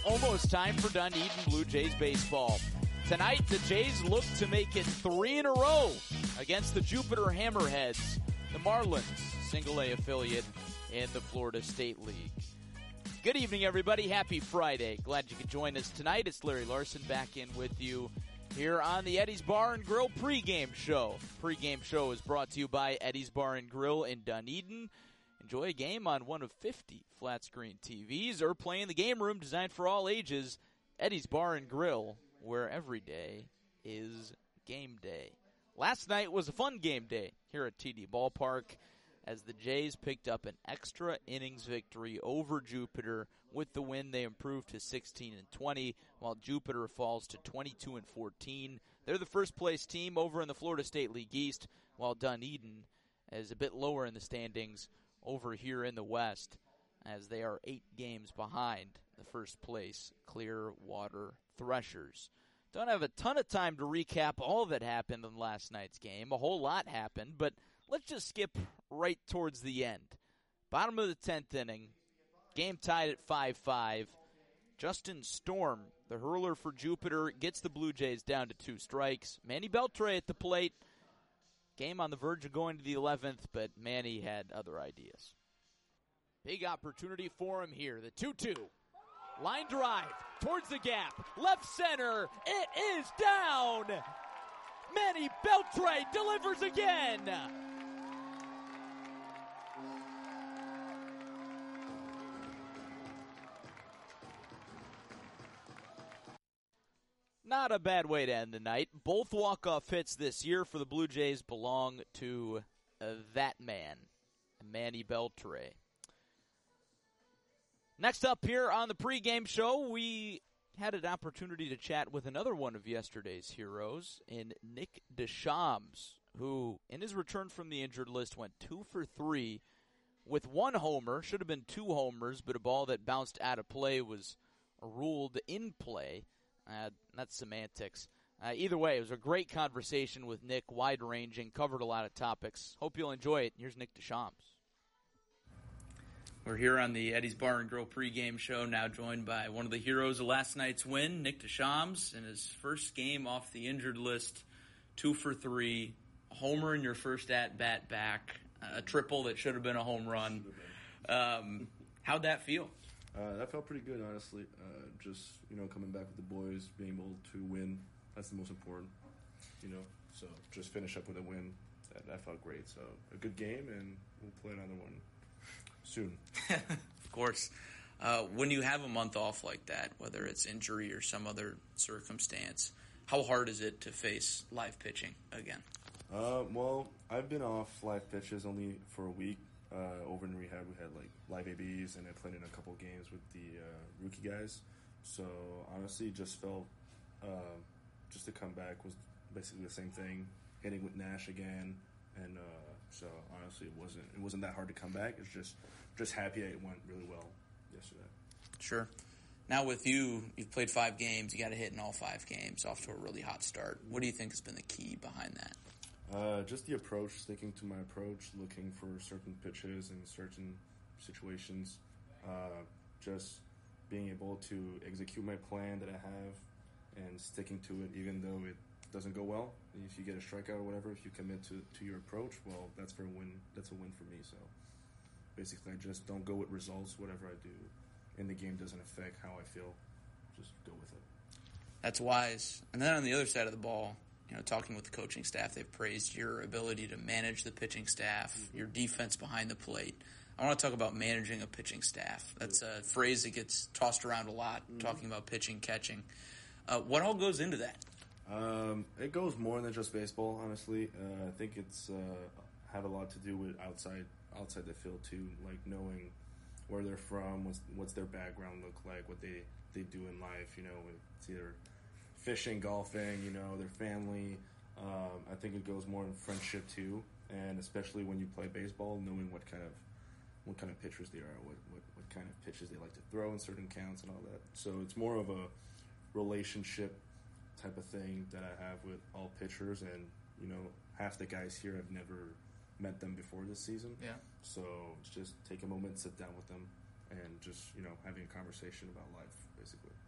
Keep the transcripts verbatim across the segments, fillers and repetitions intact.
almost time for Dunedin Blue Jays baseball. Tonight, the Jays look to make it three in a row against the Jupiter Hammerheads, the Marlins, single A affiliate in the Florida State League. Good evening, everybody. Happy Friday. Glad you could join us tonight. It's Larry Larson back in with you here on the Eddie's Bar and Grill pregame show. Pregame show is brought to you by Eddie's Bar and Grill in Dunedin. Enjoy a game on one of fifty flat-screen T Vs or play in the game room designed for all ages. Eddie's Bar and Grill, where every day is game day. Last night was a fun game day here at T D Ballpark as the Jays picked up an extra innings victory over Jupiter. With the win, they improved to sixteen and twenty, while Jupiter falls to twenty-two and fourteen. They're the first-place team over in the Florida State League East, while Dunedin is a bit lower in the standings over here in the West, as they are eight games behind the first-place Clearwater Threshers. Don't have a ton of time to recap all that happened in last night's game. A whole lot happened, but let's just skip right towards the end. Bottom of the tenth inning, game tied at five five. Justin Storm, the hurler for Jupiter, gets the Blue Jays down to two strikes. Manny Beltre at the plate. Game on the verge of going to the eleventh, but Manny had other ideas. Big opportunity for him here. The two two. Line drive towards the gap. Left center. It is down. Manny Beltre delivers again. Not a bad way to end the night. Both walk-off hits this year for the Blue Jays belong to uh, that man, Manny Beltre. Next up here on the pregame show, we had an opportunity to chat with another one of yesterday's heroes in Nick DeShams, who, in his return from the injured list, went two for three with one homer. Should have been two homers, but a ball that bounced out of play was ruled in play. Uh, that's semantics. Uh, either way, it was a great conversation with Nick, wide-ranging, covered a lot of topics. Hope you'll enjoy it. Here's Nick DeShams. We're here on the Eddie's Bar and Grill pregame show, now joined by one of the heroes of last night's win, Nick DeShams, in his first game off the injured list, two for three, a homer in your first at-bat back, a triple that should have been a home run. Um, how'd that feel? Uh, that felt pretty good, honestly. Uh, just, you know, coming back with the boys, being able to win, that's the most important, you know. So just finish up with a win, that, that felt great. So a good game, and we'll play another one soon. Of course. Uh, when you have a month off like that, whether it's injury or some other circumstance, how hard is it to face live pitching again? Uh, well, I've been off live pitches only for a week. Uh, over in rehab, we had like live A Bs, and I played in a couple games with the uh, rookie guys. So honestly, just felt uh, just to come back was basically the same thing. Hitting with Nash again, and uh, so honestly, it wasn't it wasn't that hard to come back. It's just just happy it went really well yesterday. Sure. Now with you, you've played five games. You got to hit in all five games. Off to a really hot start. What do you think has been the key behind that? Uh, just the approach, sticking to my approach, looking for certain pitches in certain situations. Uh, just being able to execute my plan that I have and sticking to it even though it doesn't go well. If you get a strikeout or whatever, if you commit to, to your approach, well, that's for a win. That's a win for me. So basically, I just don't go with results. Whatever I do in the game doesn't affect how I feel. Just go with it. That's wise. And then on the other side of the ball, you know, talking with the coaching staff, they've praised your ability to manage the pitching staff, mm-hmm. your defense behind the plate. I want to talk about managing a pitching staff. That's a phrase that gets tossed around a lot, mm-hmm. talking about pitching, catching. Uh, what all goes into that? Um, it goes more than just baseball, honestly. Uh, I think it's uh, have a lot to do with outside outside the field too, like knowing where they're from, what's what's their background look like, what they, they do in life. You know, it's either fishing, golfing, you know, their family. Um, I think it goes more in friendship too, and especially when you play baseball, knowing what kind of what kind of pitchers they are, what, what, what kind of pitches they like to throw in certain counts and all that. So it's more of a relationship type of thing that I have with all pitchers, and you know, half the guys here I've never met them before this season. Yeah. So it's just take a moment, sit down with them, and just, you know, having a conversation about life, basically.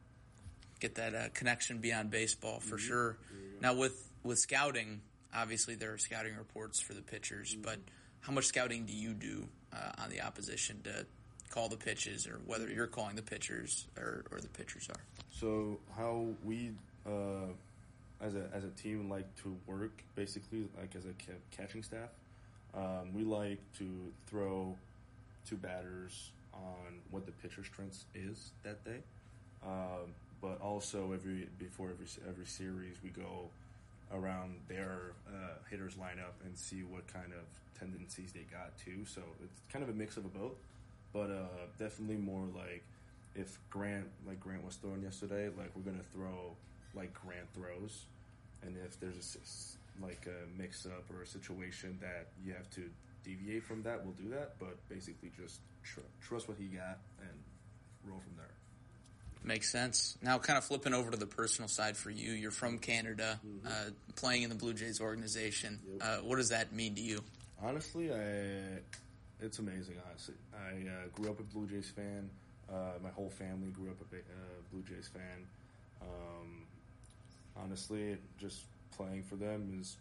get that uh, connection beyond baseball for mm-hmm. sure. Mm-hmm. Now with with scouting, obviously there are scouting reports for the pitchers, mm-hmm. but how much scouting do you do uh, on the opposition to call the pitches, or whether you're calling the pitchers or, or the pitchers are? So how we uh, as a as a team like to work, basically like as a ca- catching staff, um, we like to throw two batters on what the pitcher's strength is that day, um, but also every before every every series we go around their uh, hitters lineup and see what kind of tendencies they got too. So it's kind of a mix of a both, but uh, definitely more like if Grant, like Grant was throwing yesterday, like we're gonna throw like Grant throws, and if there's a, like a mix-up or a situation that you have to deviate from that, we'll do that. But basically, just tr- trust what he got and roll from there. Makes sense. Now, kind of flipping over to the personal side for you, you're from Canada, mm-hmm. uh, playing in the Blue Jays organization. Yep. Uh, what does that mean to you? Honestly, I it's amazing. Honestly, I uh, grew up a Blue Jays fan. Uh, my whole family grew up a uh, Blue Jays fan. Um, honestly, just playing for them is,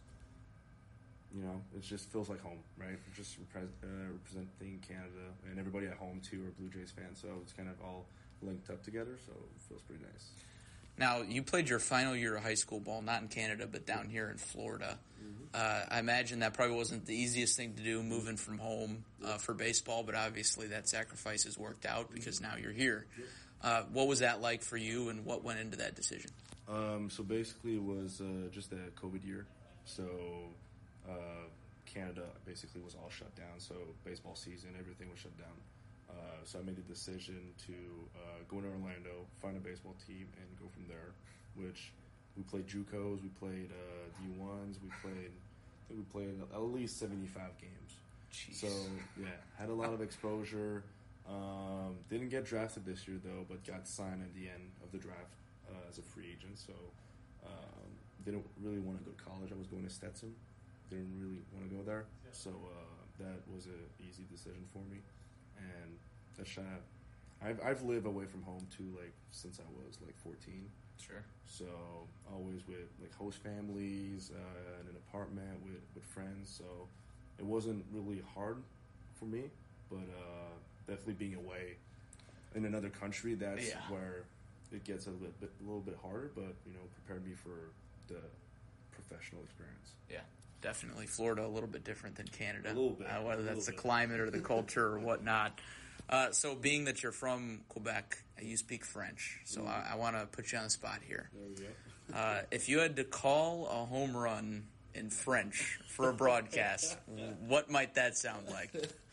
you know, it just feels like home, right? Just repre- uh, representing Canada, and everybody at home too are Blue Jays fans, so it's kind of all linked up together, so it feels pretty nice. Now, you played your final year of high school ball, not in Canada, but down here in Florida. Mm-hmm. Uh, I imagine that probably wasn't the easiest thing to do, moving from home uh, for baseball, but obviously that sacrifice has worked out because now you're here. Uh, what was that like for you, and what went into that decision? Um, so basically it was uh, just a COVID year. So uh, Canada basically was all shut down, so baseball season, everything was shut down. Uh, so I made the decision to uh, go to Orlando, find a baseball team, and go from there. Which we played JUCOs, we played uh, D ones, we played I think we played at least seventy-five games. Jeez. So yeah, had a lot of exposure. Um, didn't get drafted this year though, but got signed at the end of the draft uh, as a free agent. So um, didn't really want to go to college. I was going to Stetson. Didn't really want to go there. So uh, that was an easy decision for me. And that's kind of, I've I've lived away from home too, like since I was like fourteen. Sure. So always with like host families, uh, in an apartment with, with friends. So it wasn't really hard for me, but uh, definitely being away in another country, that's yeah. where it gets a little bit a little bit harder. But you know, prepared me for the professional experience. Yeah. Definitely. Florida a little bit different than Canada. A little bit. Uh, whether that's the bit. climate or the culture or whatnot. Uh, so being that you're from Quebec, you speak French. So mm. I, I want to put you on the spot here. There we go. uh, if you had to call a home run in French for a broadcast, what might that sound like?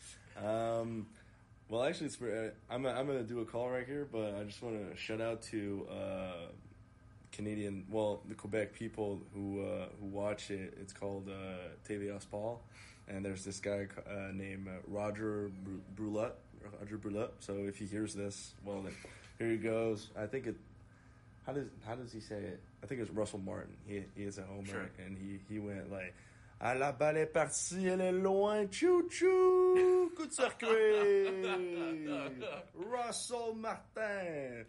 Um, well, actually, it's for, uh, I'm, I'm going to do a call right here, but I just want to shout out to uh, Canadian, well, the Quebec people who uh, who watch it. It's called uh, T V S Paul, and there's this guy uh, named uh, Roger Brulette. Roger Brulette. So if he hears this, well, then here he goes. I think it. How does how does he say it? I think it's Russell Martin. He he is a homer, sure. and he, he went like, "À la balle est partie, elle est loin, chou chou, coup de circuit, Russell Martin."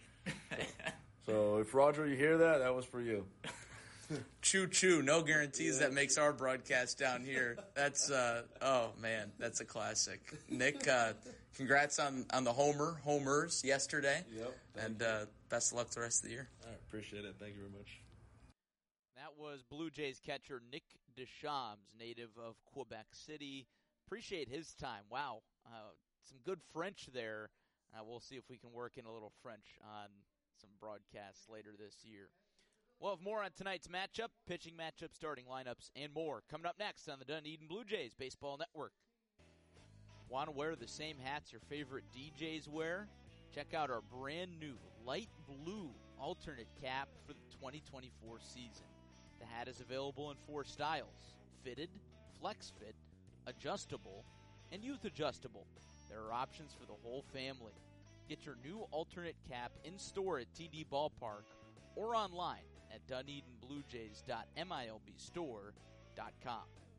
So if Roger, you hear that, that was for you. Choo choo, no guarantees yeah. That makes our broadcast down here. That's uh oh man, that's a classic. Nick, uh, congrats on, on the homer, homers yesterday. Yep. And uh, best of luck the rest of the year. All right, appreciate it. Thank you very much. That was Blue Jays catcher Nick Deschamps, native of Quebec City. Appreciate his time. Wow, uh, some good French there. Uh, we'll see if we can work in a little French on some broadcasts later this year. We'll have more on tonight's matchup, pitching matchup, starting lineups, and more coming up next on the Dunedin Blue Jays Baseball Network. Want to wear the same hats your favorite D Js wear? Check out our brand new light blue alternate cap for the twenty twenty-four season. The hat is available in four styles: fitted, flex fit, adjustable, and youth adjustable. There are options for the whole family. Get your new alternate cap in store at T D Ballpark or online at Dunedin Blue Jays dot M I L B store dot com.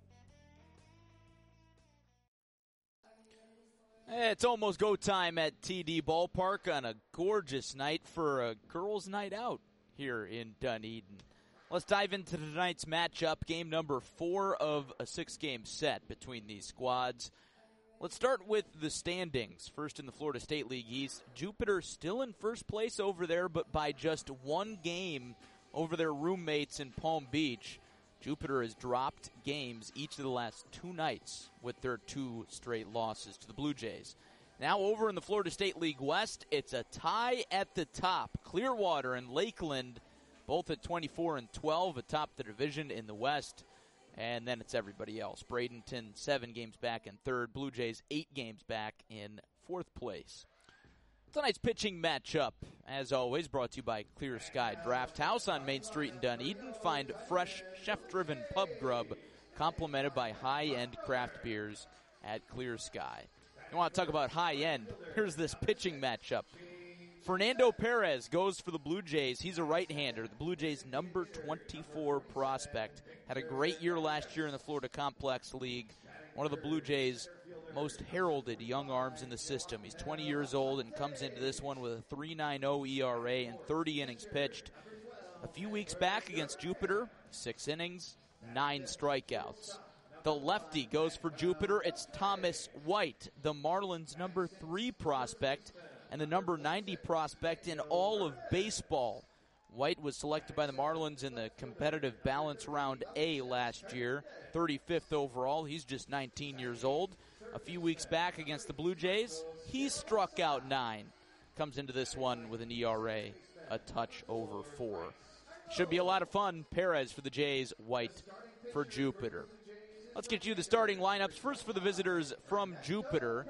It's almost go time at T D Ballpark on a gorgeous night for a girls' night out here in Dunedin. Let's dive into tonight's matchup, game number four of a six-game set between these squads. Let's start with the standings. First in the Florida State League East, Jupiter still in first place over there, but by just one game over their roommates in Palm Beach. Jupiter has dropped games each of the last two nights with their two straight losses to the Blue Jays. Now over in the Florida State League West, it's a tie at the top. Clearwater and Lakeland both at twenty-four and twelve atop the division in the West. And then it's everybody else. Bradenton, seven games back in third. Blue Jays, eight games back in fourth place. Tonight's pitching matchup, as always, brought to you by Clear Sky Draft House on Main Street in Dunedin. Find fresh, chef-driven pub grub, complemented by high-end craft beers at Clear Sky. You want to talk about high-end? Here's this pitching matchup. Fernando Perez goes for the Blue Jays. He's a right-hander. The Blue Jays' number twenty-four prospect. Had a great year last year in the Florida Complex League. One of the Blue Jays' most heralded young arms in the system. He's twenty years old and comes into this one with a three point nine oh E R A and thirty innings pitched. A few weeks back against Jupiter, six innings, nine strikeouts. The lefty goes for Jupiter. It's Thomas White, the Marlins' number three prospect and the number ninety prospect in all of baseball. White was selected by the Marlins in the competitive balance round A last year, thirty-fifth overall. He's just nineteen years old. A few weeks back against the Blue Jays, he struck out nine. Comes into this one with an E R A a touch over four. Should be a lot of fun. Perez for the Jays, White for Jupiter. Let's get you the starting lineups. First for the visitors from Jupiter.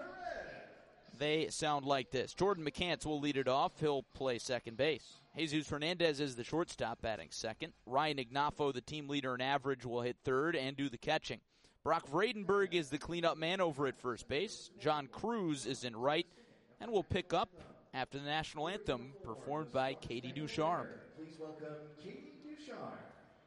They sound like this. Jordan McCants will lead it off. He'll play second base. Jesus Hernandez is the shortstop, batting second. Ryan Ignafo, the team leader in average, will hit third and do the catching. Brock Vredenberg is the cleanup man over at first base. John Cruz is in right and will pick up after the national anthem performed by Katie Ducharme. Please welcome Katie Ducharme.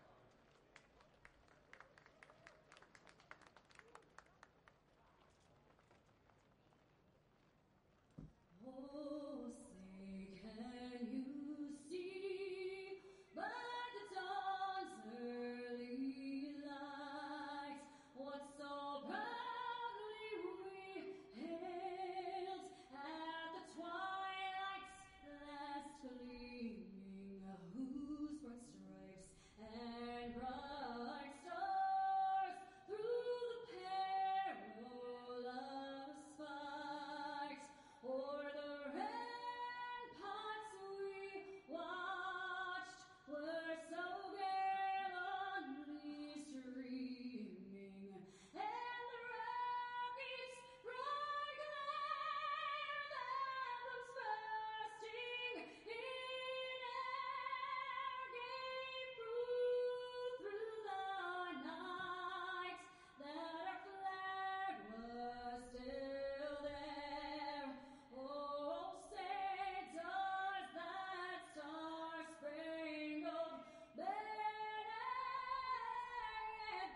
Oh, say can you see by the dawn's early light what so proudly we hailed at the twilight's last gleaming, whose bright stripes and bright stars through the perilous fight o'er the ramparts we watched were so gallantly streaming, and the rocket's bright glare, the emblems bursting in air, gave proof through the night that our flag was still there. Oh, say does that star-spangled banner yet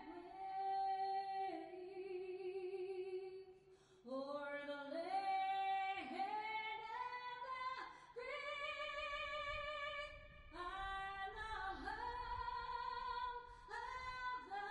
wave o'er the land of the free and the home of the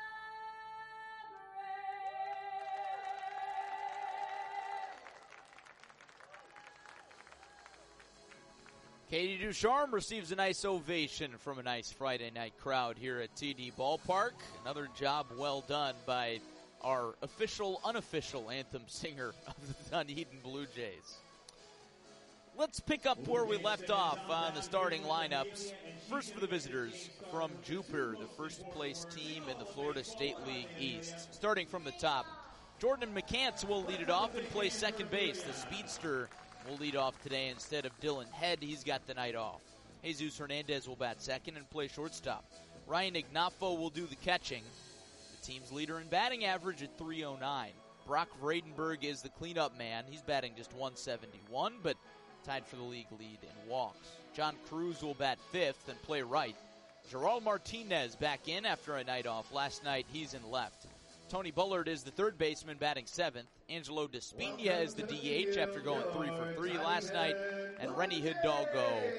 brave. Katie Ducharme receives a nice ovation from a nice Friday night crowd here at T D Ballpark. Another job well done by our official, unofficial anthem singer of the Dunedin Blue Jays. Let's pick up where we left off on the starting lineups. First for the visitors from Jupiter, the first place team in the Florida State League East. Starting from the top, Jordan McCants will lead it off and play second base. The speedster will lead off today instead of Dylan Head. He's got the night off. Jesus Hernandez will bat second and play shortstop. Ryan Ignafo will do the catching. The team's leader in batting average at three oh nine. Brock Vredenberg is the cleanup man. He's batting just one seventy-one, but tied for the league lead in walks. John Cruz will bat fifth and play right. Gerald Martinez back in after a night off. Last night, he's in left. Tony Bullard is the third baseman, batting seventh. Angelo Despina is the D H after going three for three last night. And Rennie Hidalgo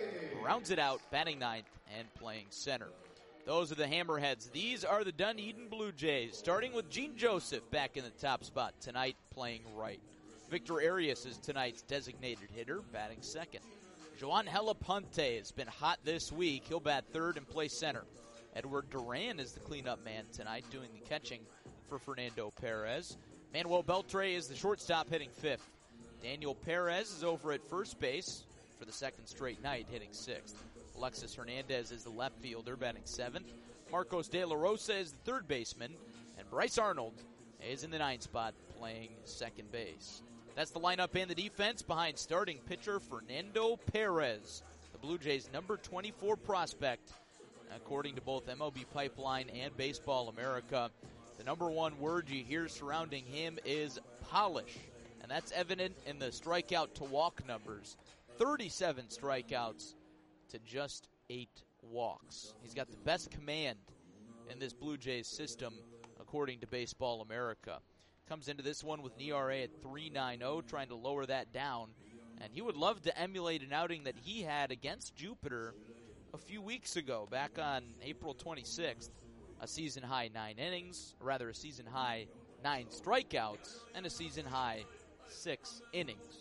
rounds it out, batting ninth and playing center. Those are the Hammerheads. These are the Dunedin Blue Jays, starting with Gene Joseph back in the top spot tonight, playing right. Victor Arias is tonight's designated hitter, batting second. Joan Helapunte has been hot this week. He'll bat third and play center. Edward Duran is the cleanup man tonight, doing the catching for Fernando Perez. Manuel Beltre is the shortstop, hitting fifth. Daniel Perez is over at first base for the second straight night, hitting sixth. Alexis Hernandez is the left fielder, batting seventh. Marcos De La Rosa is the third baseman. And Bryce Arnold is in the ninth spot, playing second base. That's the lineup and the defense behind starting pitcher Fernando Perez, the Blue Jays' number twenty-four prospect. According to both M L B Pipeline and Baseball America, the number one word you hear surrounding him is polish. And that's evident in the strikeout to walk numbers. thirty-seven strikeouts to just eight walks. He's got the best command in this Blue Jays system, according to Baseball America. Comes into this one with an E R A at three point nine oh, trying to lower that down. And he would love to emulate an outing that he had against Jupiter a few weeks ago, back on April twenty-sixth. A season-high nine innings, or rather a season-high nine strikeouts, and a season-high six innings.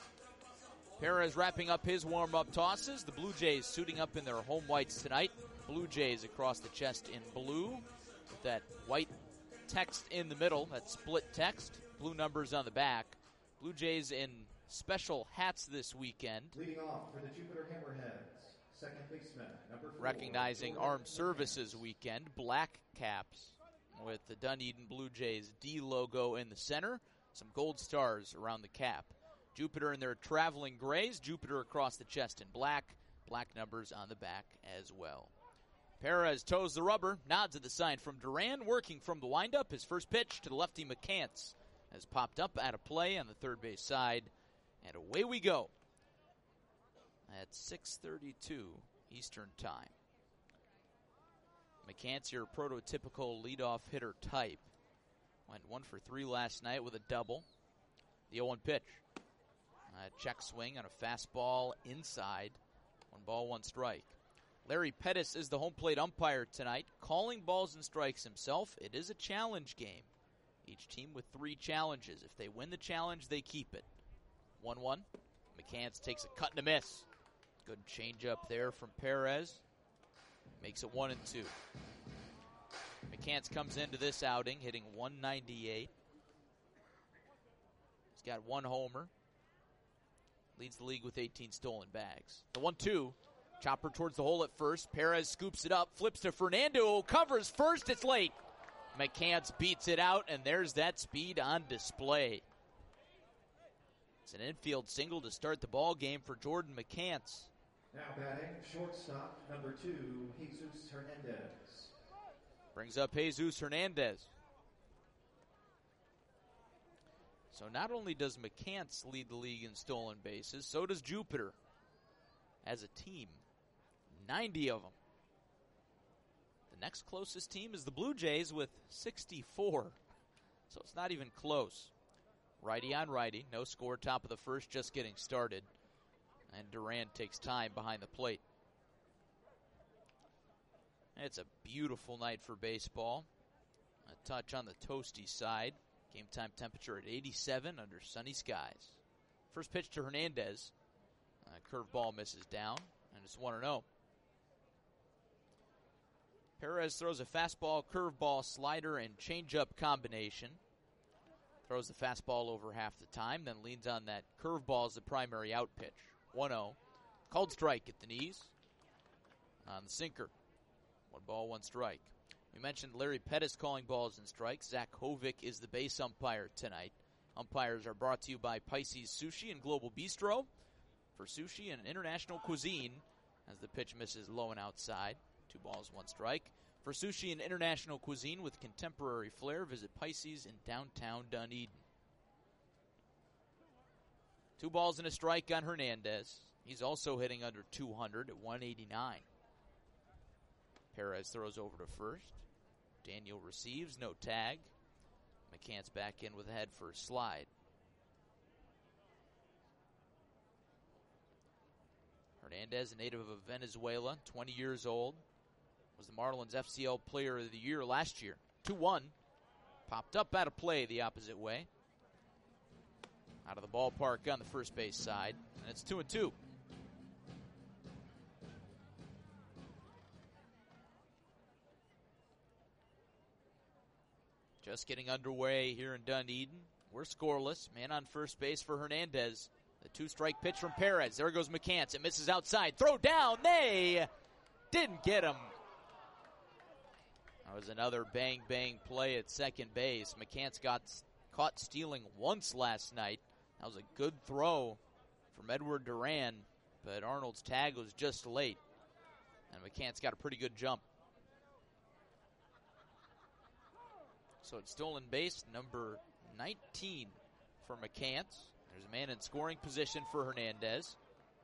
Perez wrapping up his warm-up tosses. The Blue Jays suiting up in their home whites tonight. Blue Jays across the chest in blue, with that white text in the middle, that split text, blue numbers on the back. Blue Jays in special hats this weekend. Leading off for the Jupiter Hammerheads, second baseman, number four. Recognizing Armed Services Weekend, black caps with the Dunedin Blue Jays D logo in the center, some gold stars around the cap. Jupiter in their traveling grays, Jupiter across the chest in black, black numbers on the back as well. Perez toes the rubber, nods at the sign from Duran, working from the windup. His first pitch to the lefty McCants has popped up out of play on the third base side, and away we go at six thirty-two Eastern Time. McCants, your prototypical leadoff hitter type. Went one for three last night with a double. The oh one pitch. A check swing on a fastball inside. One ball, one strike. Larry Pettis is the home plate umpire tonight, calling balls and strikes himself. It is a challenge game. Each team with three challenges. If they win the challenge, they keep it. one one. McCants takes a cut and a miss. Good change up there from Perez. Makes it one and two. McCants comes into this outing hitting one ninety-eight. He's got one homer. Leads the league with eighteen stolen bags. The one two. Chopper towards the hole at first. Perez scoops it up, flips to Fernando, covers first, it's late. McCants beats it out, and there's that speed on display. It's an infield single to start the ball game for Jordan McCants. Now batting, shortstop, number two, Jesus Hernandez. Brings up Jesus Hernandez. So not only does McCants lead the league in stolen bases, so does Jupiter as a team. ninety of them. The next closest team is the Blue Jays with sixty-four. So it's not even close. Righty on righty. No score, top of the first, just getting started. And Duran takes time behind the plate. It's a beautiful night for baseball. A touch on the toasty side. Game time temperature at eighty-seven under sunny skies. First pitch to Hernandez. Uh, curveball misses down, and it's one and oh. Perez throws a fastball, curveball, slider, and changeup combination. Throws the fastball over half the time, then leans on that curveball as the primary out pitch. one oh. Called strike at the knees. On the sinker. One ball, one strike. We mentioned Larry Pettis calling balls and strikes. Zach Hovick is the base umpire tonight. Umpires are brought to you by Pisces Sushi and Global Bistro. For sushi and international cuisine, as the pitch misses low and outside. Two balls, one strike. For sushi and international cuisine with contemporary flair, visit Pisces in downtown Dunedin. Two balls and a strike on Hernandez. He's also hitting under two hundred at one eighty-nine. Perez throws over to first. Daniel receives, no tag. McCants back in with a head first slide. Hernandez, a native of Venezuela, twenty years old, was the Marlins F C L Player of the Year last year. two one. Popped up out of play the opposite way. Out of the ballpark on the first base side. And it's two and two. Just getting underway here in Dunedin. We're scoreless. Man on first base for Hernandez. The two-strike pitch from Perez. There goes McCants. It misses outside. Throw down. They didn't get him. That was another bang-bang play at second base. McCants got caught stealing once last night. That was a good throw from Edward Duran, but Arnold's tag was just late. And McCants got a pretty good jump. So it's stolen base number nineteen for McCants. There's a man in scoring position for Hernandez.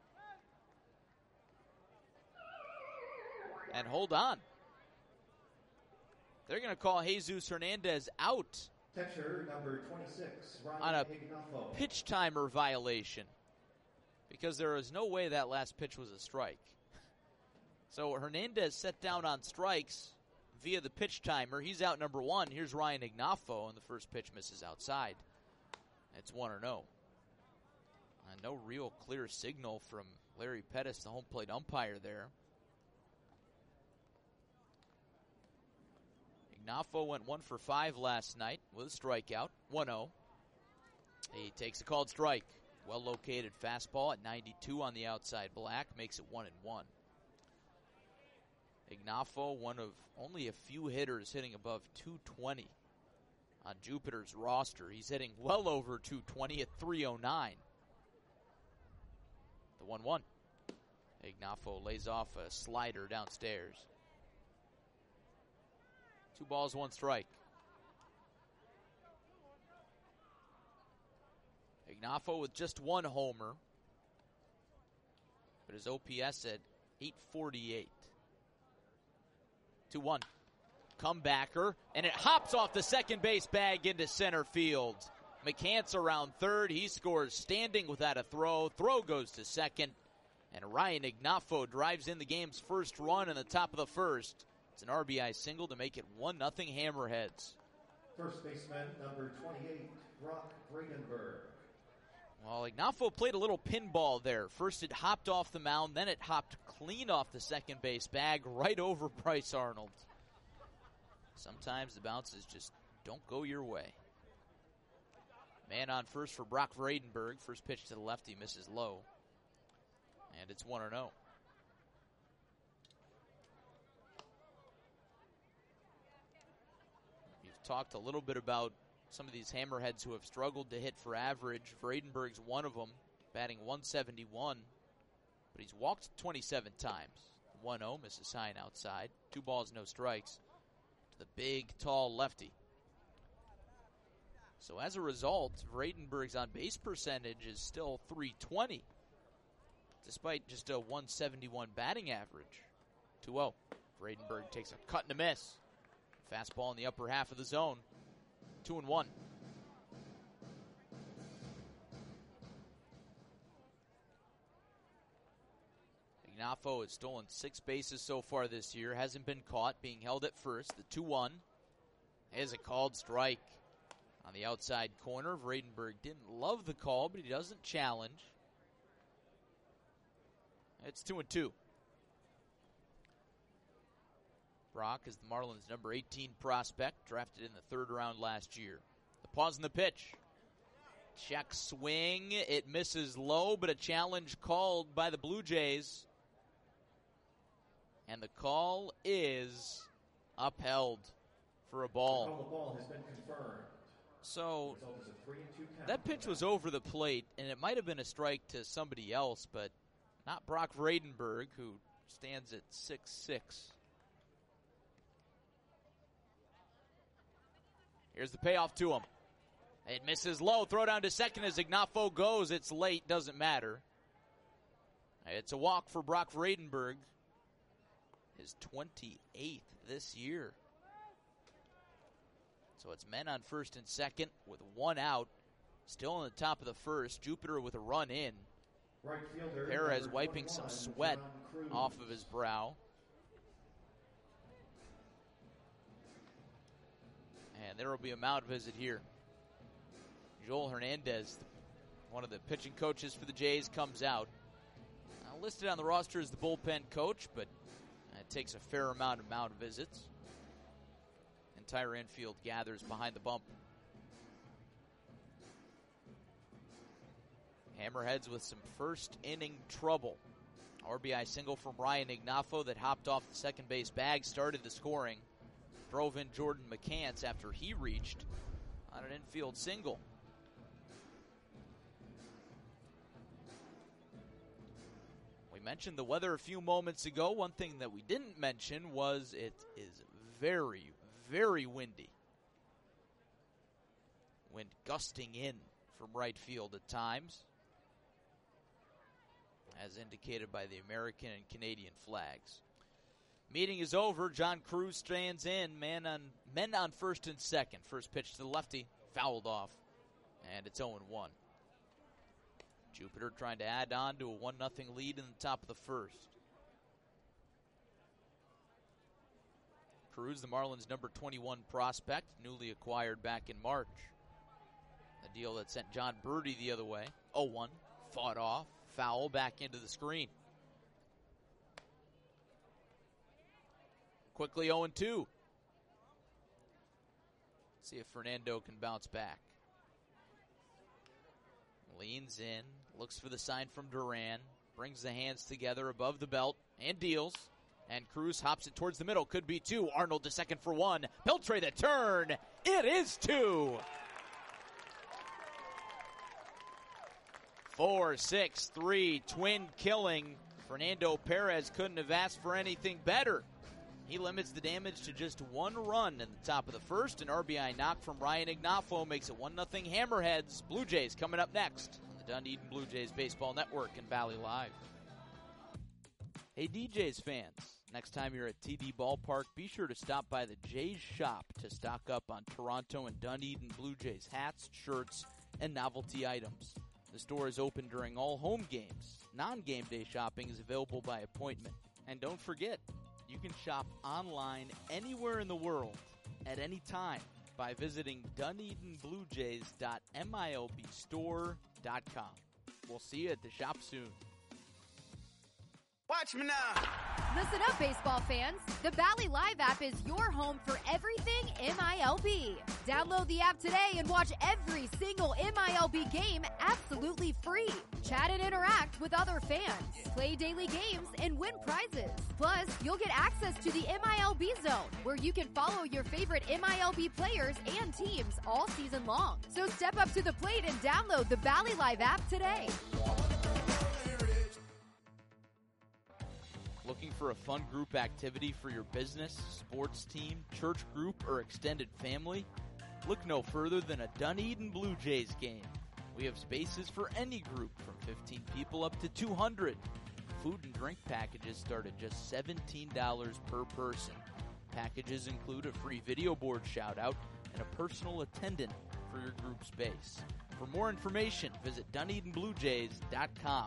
And hold on. They're going to call Jesus Hernandez out Catcher number twenty-six, Ryan on a Higginbotham. pitch timer violation because there is no way that last pitch was a strike. So Hernandez set down on strikes via the pitch timer. He's out number one. Here's Ryan Ignaffo, and the first pitch misses outside. It's one or no. And no real clear signal from Larry Pettis, the home plate umpire there. Ignaffo went one for five last night with a strikeout, one oh. He takes a called strike. Well-located fastball at ninety-two on the outside black, makes it one and one. Ignaffo, one of only a few hitters hitting above two twenty on Jupiter's roster. He's hitting well over two twenty at three oh nine. The one one. Ignaffo lays off a slider downstairs. Two balls, one strike. Ignaffo with just one homer, but his O P S at eight forty-eight. two one. Comebacker, and it hops off the second base bag into center field. McCants around third. He scores standing without a throw. Throw goes to second, and Ryan Ignaffo drives in the game's first run in the top of the first. It's an R B I single to make it one nothing Hammerheads. First baseman number twenty-eight, Brock Vredenberg. Well, Ignaffo played a little pinball there. First it hopped off the mound, then it hopped clean off the second base bag right over Bryce Arnold. Sometimes the bounces just don't go your way. Man on first for Brock Vredenberg. First pitch to the lefty misses low. And it's one oh. You've talked a little bit about some of these Hammerheads who have struggled to hit for average. Vredenberg's one of them, batting one seventy-one. But he's walked twenty-seven times. one oh, misses high and outside. Two balls, no strikes. To the big, tall lefty. So as a result, Vredenberg's on-base percentage is still three twenty, despite just a one seventy-one batting average. two oh. Vredenberg takes a cut and a miss. Fastball in the upper half of the zone. Two and one. Ignaffo has stolen six bases so far this year. Hasn't been caught, being held at first. The two one is a called strike on the outside corner. Vredenberg didn't love the call, but he doesn't challenge. It's two and two. Brock is the Marlins' number eighteen prospect, drafted in the third round last year. The pause in the pitch. Check swing. It misses low, but a challenge called by the Blue Jays. And the call is upheld for a ball. The ball has been confirmed. So The result is a three and two count. that pitch was over the plate, and it might have been a strike to somebody else, but not Brock Vredenberg, who stands at six six. Here's the payoff to him. It misses low. Throw down to second as Ignaffo goes. It's late. Doesn't matter. It's a walk for Brock Vredenberg. His twenty-eighth this year. So it's men on first and second with one out. Still in the top of the first. Jupiter with a run in. Right fielder, Perez number wiping some twenty-one, sweat John Cruz. off of his brow. And there will be a mound visit here. Joel Hernandez, one of the pitching coaches for the Jays, comes out. Now listed on the roster as the bullpen coach, but it takes a fair amount of mound visits. Entire infield gathers behind the bump. Hammerheads with some first inning trouble. R B I single from Ryan Ignafo that hopped off the second base bag, started the scoring. Drove in Jordan McCants after he reached on an infield single. We mentioned the weather a few moments ago. One thing that we didn't mention was it is very, very windy. Wind gusting in from right field at times, as indicated by the American and Canadian flags. Meeting is over. John Cruz stands in. Man on, men on first and second. First pitch to the lefty. Fouled off. And it's oh and one. Jupiter trying to add on to a one nothing lead in the top of the first. Cruz, the Marlins' number twenty-one prospect, newly acquired back in March. The deal that sent John Birdie the other way. oh one. Fought off. Foul back into the screen. Quickly oh and two. See if Fernando can bounce back. Leans in, looks for the sign from Duran, brings the hands together above the belt, and deals. And Cruz hops it towards the middle. Could be two. Arnold to second for one. Beltre the turn. It is two. Four, six, three, twin killing. Fernando Perez couldn't have asked for anything better. He limits the damage to just one run in the top of the first. An R B I knock from Ryan Ignafo makes it one nothing Hammerheads. Blue Jays coming up next on the Dunedin Blue Jays Baseball Network and Valley Live. Hey D Js fans, next time you're at T D Ballpark, be sure to stop by the Jays shop to stock up on Toronto and Dunedin Blue Jays hats, shirts, and novelty items. The store is open during all home games. Non-game day shopping is available by appointment. And don't forget, you can shop online anywhere in the world at any time by visiting Dunedin Blue Jays dot M I L B store dot com. We'll see you at the shop soon. Watch me now. Listen up, baseball fans. The Valley Live app is your home for everything M I L B. Download the app today and watch every single M I L B game absolutely free. Chat and interact with other fans. Play daily games and win prizes. Plus, you'll get access to the M I L B Zone, where you can follow your favorite M I L B players and teams all season long. So step up to the plate and download the Valley Live app today. Looking for a fun group activity for your business, sports team, church group, or extended family? Look no further than a Dunedin Blue Jays game. We have spaces for any group from fifteen people up to two hundred. Food and drink packages start at just seventeen dollars per person. Packages include a free video board shout-out and a personal attendant for your group space. For more information, visit Dunedin Blue Jays dot com.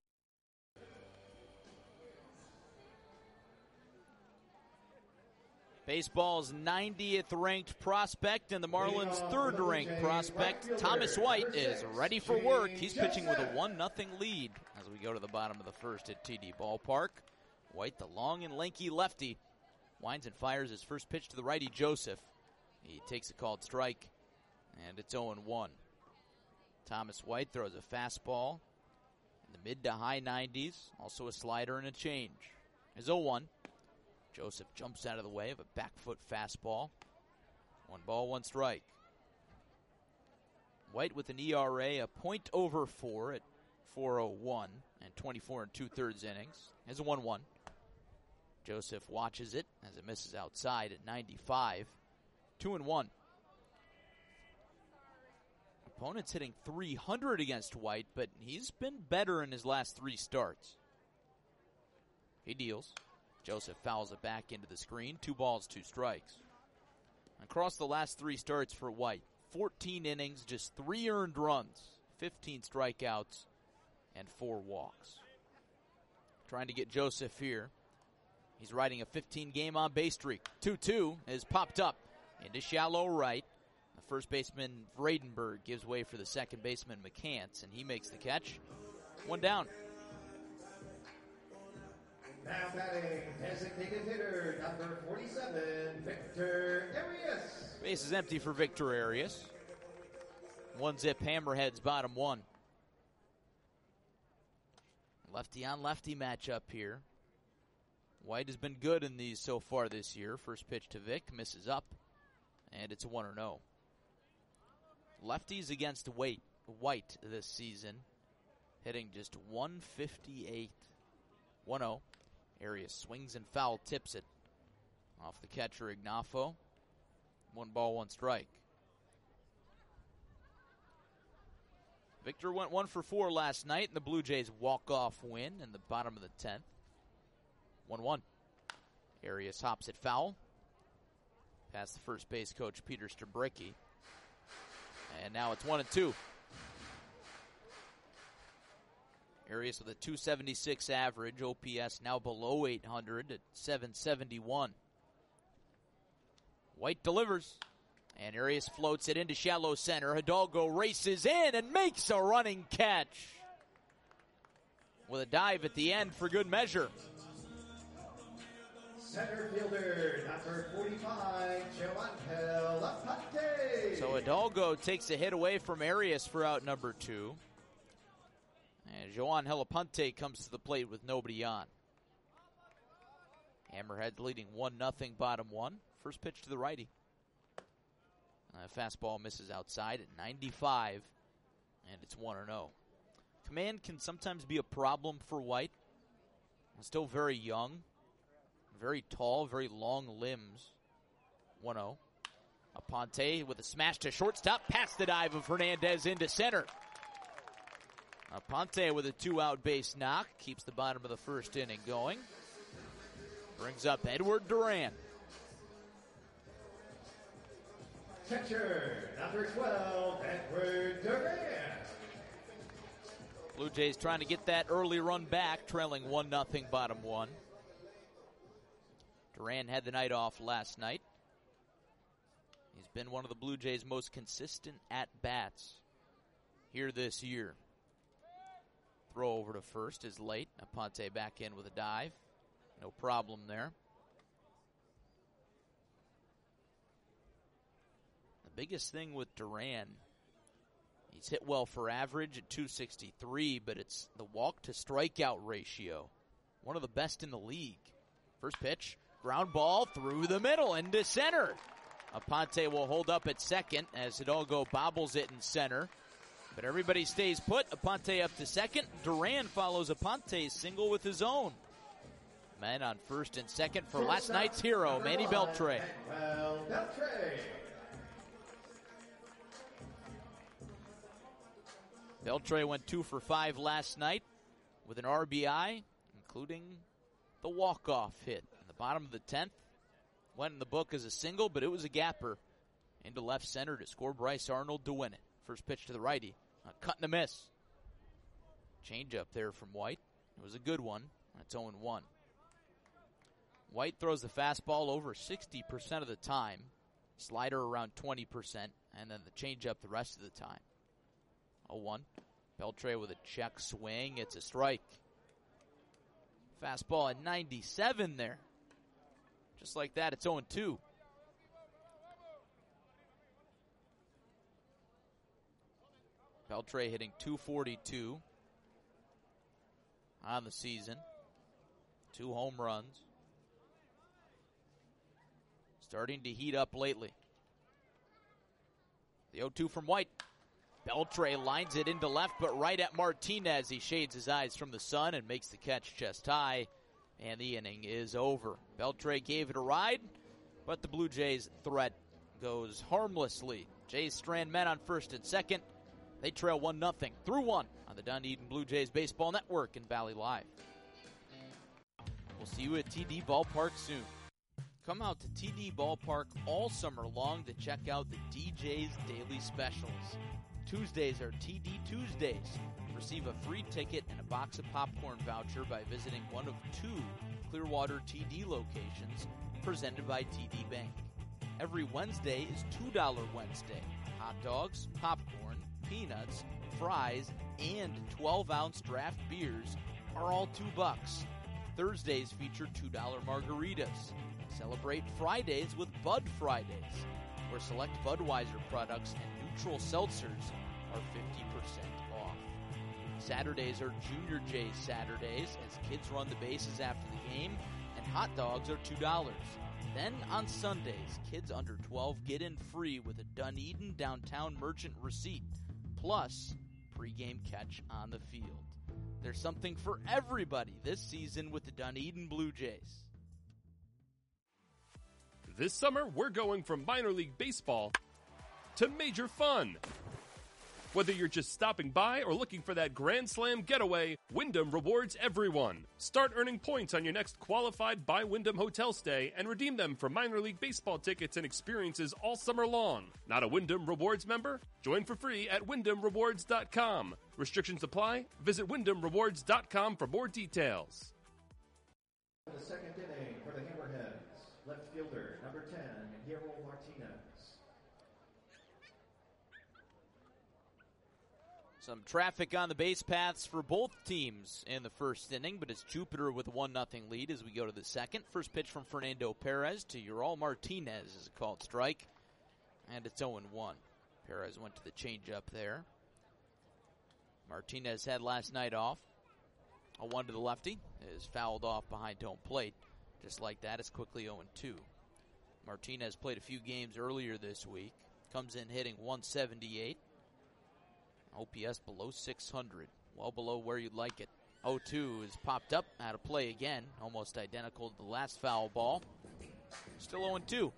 Baseball's ninetieth ranked prospect and the Marlins' third ranked prospect, Thomas White, is ready for work. He's pitching with a one nothing lead as we go to the bottom of the first at T D Ballpark. White, the long and lanky lefty, winds and fires his first pitch to the righty Joseph. He takes a called strike, and it's oh and one. Thomas White throws a fastball in the mid to high nineties, also a slider and a change. His oh one. Joseph jumps out of the way of a back foot fastball. One ball, one strike. White with an E R A a point over four at four oh one and twenty-four and two-thirds innings. Has a one one. Joseph watches it as it misses outside at ninety-five. Two and one. Opponent's hitting three hundred against White, but he's been better in his last three starts. He deals. Joseph fouls it back into the screen. Two balls, two strikes. Across the last three starts for White, fourteen innings, just three earned runs, fifteen strikeouts, and four walks. Trying to get Joseph here. He's riding a fifteen-game on-base streak. two two is popped up into shallow right. The first baseman, Vradenberg, gives way for the second baseman, McCants, and he makes the catch. One down. Now batting, designated hitter, number forty-seven, Victor Arias. Base is empty for Victor Arias. One zip Hammerheads, bottom one. Lefty on lefty matchup here. White has been good in these so far this year. First pitch to Vic, misses up, and it's a one and oh. Lefties against White, White this season, hitting just one fifty-eight. one oh. Arias swings and foul, tips it off the catcher Ignafo. One ball, one strike. Victor went one for four last night in the Blue Jays walk-off win in the bottom of the tenth. one one. Arias hops it foul. Past the first base coach, Peter Strzebricki. And now it's one and two. Arias with a two seventy-six average. O P S now below eight hundred at seven seventy-one. White delivers. And Arias floats it into shallow center. Hidalgo races in and makes a running catch. With a dive at the end for good measure. Center fielder, number forty-five, Joangel Aponte. So Hidalgo takes a hit away from Arias for out number two. And Joangel Aponte comes to the plate with nobody on. Hammerheads leading one nothing bottom one. First pitch to the righty. Uh, fastball misses outside at ninety-five, and it's one and oh. Command can sometimes be a problem for White. He's still very young, very tall, very long limbs. one oh. Aponte with a smash to shortstop, past the dive of Hernandez into center. Aponte with a two-out base knock, keeps the bottom of the first inning going. Brings up Edward Duran. Catcher, number twelve, Edward Duran. Blue Jays trying to get that early run back, trailing one nothing bottom one. Duran had the night off last night. He's been one of the Blue Jays' most consistent at-bats here this year. Throw over to first is late. Aponte back in with a dive. No problem there. The biggest thing with Duran, he's hit well for average at two sixty-three, but it's the walk to strikeout ratio. One of the best in the league. First pitch, ground ball through the middle into center. Aponte will hold up at second as Hidalgo bobbles it in center. But everybody stays put. Aponte up to second. Duran follows Aponte's single with his own. Men on first and second for last night's hero, Manny Beltre. Well, Beltre. Beltre went two for five last night with an R B I, including the walk-off hit in the bottom of the tenth. Went in the book as a single, but it was a gapper into left center to score Bryce Arnold to win it. First pitch to the righty, a cut and a miss. Change up there from White. It was a good one. It's oh and one. White throws the fastball over sixty percent of the time, slider around twenty percent, and then the changeup the rest of the time. oh one. Beltre with a check swing. It's a strike. Fastball at ninety-seven there. Just like that, it's oh and two. Beltre hitting two forty-two on the season. Two home runs. Starting to heat up lately. The oh two from White. Beltre lines it into left, but right at Martinez. He shades his eyes from the sun and makes the catch chest high, and the inning is over. Beltre gave it a ride, but the Blue Jays' threat goes harmlessly. Jays strand men on first and second. They trail one nothing through one on the Dunedin Blue Jays Baseball Network and Valley Live. We'll see you at T D Ballpark soon. Come out to T D Ballpark all summer long to check out the D J's Daily Specials. Tuesdays are T D Tuesdays. Receive a free ticket and a box of popcorn voucher by visiting one of two Clearwater T D locations presented by T D Bank. Every Wednesday is two dollars Wednesday. Hot dogs, popcorn, peanuts, fries, and twelve-ounce draft beers are all two bucks. Thursdays feature two dollars margaritas. Celebrate Fridays with Bud Fridays, where select Budweiser products and neutral seltzers are fifty percent off. Saturdays are Junior J's Saturdays as kids run the bases after the game, and hot dogs are two dollars. Then on Sundays, kids under twelve get in free with a Dunedin Downtown Merchant receipt, plus pregame catch on the field. There's something for everybody this season with the Dunedin Blue Jays. This summer, we're going from minor league baseball to major fun. Whether you're just stopping by or looking for that Grand Slam getaway, Wyndham rewards everyone. Start earning points on your next qualified by Wyndham hotel stay and redeem them for minor league baseball tickets and experiences all summer long. Not a Wyndham Rewards member? Join for free at wyndham rewards dot com. Restrictions apply. Visit wyndham rewards dot com for more details. The second inning for the Hammerheads. Left fielder, number ten, Hero Martinez. Some traffic on the base paths for both teams in the first inning, but it's Jupiter with a one nothing lead as we go to the second. First pitch from Fernando Perez to Ural Martinez is a called strike, and it's oh one. Perez went to the changeup there. Martinez had last night off. A one to the lefty is fouled off behind home plate. Just like that, it's quickly oh two. Martinez played a few games earlier this week. Comes in hitting one seventy-eight. O P S below six hundred, well below where you'd like it. oh two is popped up, out of play again, almost identical to the last foul ball. Still oh two.